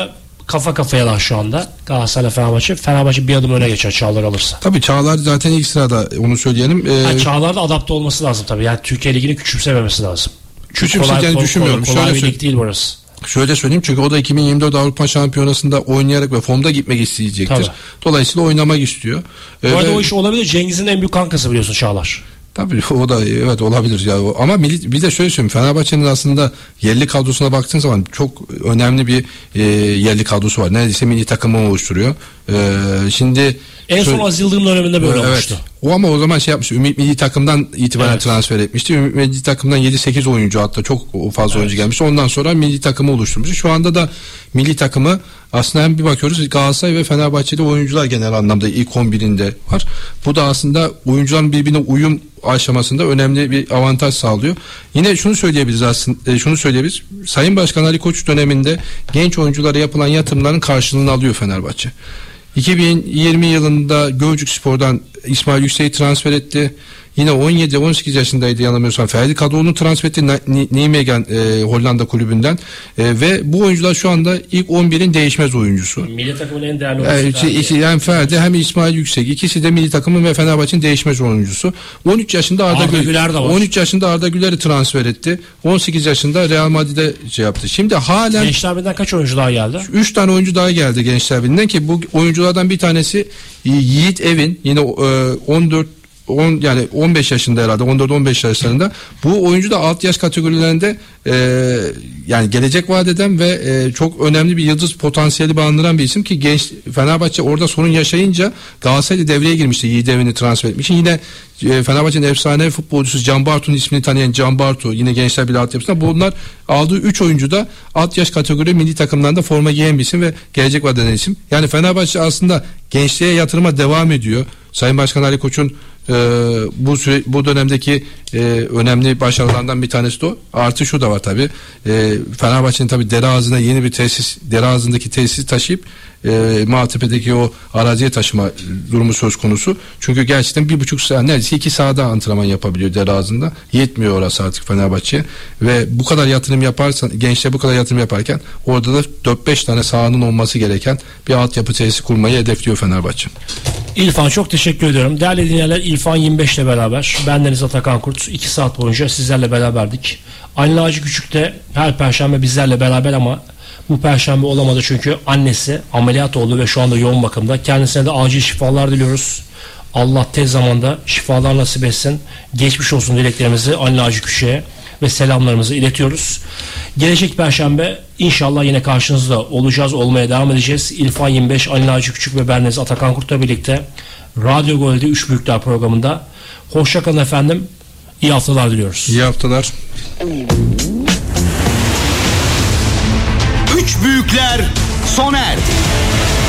kafa kafayalar şu anda. Galatasaray Fenerbahçe. Fenerbahçe bir adım öne geçer Çağlar alırsa. Tabii Çağlar zaten ilk sırada, onu söyleyelim. Çağlar da adapte olması lazım tabii. Yani Türkiye Ligi'ni küçümsememesi lazım. Küçümseyeceğini düşünmüyorum. Kolay bir lig değil burası. Şöyle söyleyeyim, çünkü o da 2024 Avrupa Şampiyonası'nda oynayarak ve formda gitmek isteyecektir. Tabii. Dolayısıyla oynamak istiyor. Bu arada o iş olabilir. Cengiz'in en büyük kankası biliyorsun Çağlar. Tabii o da evet olabilir ya. Ama bir de şöyle söyleyeyim, Fenerbahçe'nin aslında yerli kadrosuna baktığın zaman çok önemli bir yerli kadrosu var. Neredeyse milli takımı oluşturuyor. Şimdi en son Aziz Yıldırım döneminde böyle olmuştu. O ama o zaman şey yapmış. Ümit milli takımdan itibaren transfer etmişti. Ümit milli takımdan 7-8 oyuncu, hatta çok fazla oyuncu gelmişti. Ondan sonra milli takımı oluşturmuş. Şu anda da milli takımı aslında hem bir bakıyoruz Galatasaray ve Fenerbahçe'de oyuncular genel anlamda ilk 11'inde var. Bu da aslında oyuncuların birbirine uyum aşamasında önemli bir avantaj sağlıyor. Yine şunu söyleyebiliriz aslında, Sayın Başkan Ali Koç döneminde genç oyunculara yapılan yatırımların karşılığını alıyor Fenerbahçe. 2020 yılında Gölcükspor'dan İsmail Yüksek'i transfer etti. Yine 17-18 yaşındaydı yanılmıyorsam. Ferdi Kadıoğlu'nu transfer etti Nijmegen Hollanda kulübünden. Ve bu oyuncular şu anda ilk 11'in değişmez oyuncusu. Milli takımın en değerli oyuncusu. Yani Ferdi hem İsmail Yüksek, ikisi de milli takımın ve Fenerbahçe'nin değişmez oyuncusu. 13 yaşında Arda Güler de var. 13 yaşında Arda Güler'i transfer etti. 18 yaşında Real Madrid'e şey yaptı. Şimdi halen Gençler Birliği'nden kaç oyuncu daha geldi? 3 tane oyuncu daha geldi Gençler Birliği'nden, ki bu oyunculardan bir tanesi Yiğit Evin, yine 15 yaşında herhalde, 14-15 yaşlarında. Bu oyuncu da alt yaş kategorilerinde yani gelecek vaat eden ve çok önemli bir yıldız potansiyeli barındıran bir isim, ki genç Fenerbahçe orada sorun yaşayınca Galatasaray'da devreye girmişti. Yiğit Evin'i transfer etmiş. Yine Fenerbahçe'nin efsane futbolcusu Can Bartu'nun ismini tanıyan Can Bartu, yine Gençler Birliği altyapısında. Bunlar aldığı 3 oyuncu da alt yaş kategori milli takımlarında forma giyen bir isim ve gelecek vaat eden isim. Yani Fenerbahçe aslında gençliğe yatırıma devam ediyor. Sayın Başkan Ali Koç'un bu dönemdeki önemli başarılarından bir tanesi de o. Artı şu da var tabii. Fenerbahçe'nin tabii Dereağızı'na yeni bir tesis, Dereağızı'ndaki tesisi taşıyıp Maltepe'deki o araziye taşıma durumu söz konusu. Çünkü gerçekten 1,5 saat, neredeyse 2 sahada antrenman yapabiliyor Dereağızı'nda. Yetmiyor orası artık Fenerbahçe'ye. Ve bu kadar yatırım yaparsan, gençler bu kadar yatırım yaparken orada da 4-5 tane sahanın olması gereken bir altyapı tesisi kurmayı hedefliyor Fenerbahçe. İrfan, çok teşekkür ediyorum. Değerli dinleyenler, İrfan 25 ile beraber, bendeniz Atakan Kurt, 2 saat boyunca sizlerle beraberdik. Ali Naci Küçük de her perşembe bizlerle beraber, ama bu perşembe olamadı çünkü annesi ameliyat oldu ve şu anda yoğun bakımda. Kendisine de acil şifalar diliyoruz. Allah tez zamanda şifalar nasip etsin. Geçmiş olsun dileklerimizi Ali Naci Küçük'e ve selamlarımızı iletiyoruz. Gelecek perşembe inşallah yine karşınızda olacağız, olmaya devam edeceğiz. İrfan 25, Ali Naci Küçük ve bendeniz Atakan Kurt'la birlikte Radyo Gol'de 3 Büyükler programında. Hoşça kalın efendim. İyi haftalar diliyoruz. İyi haftalar. 3 Büyükler sona erdi.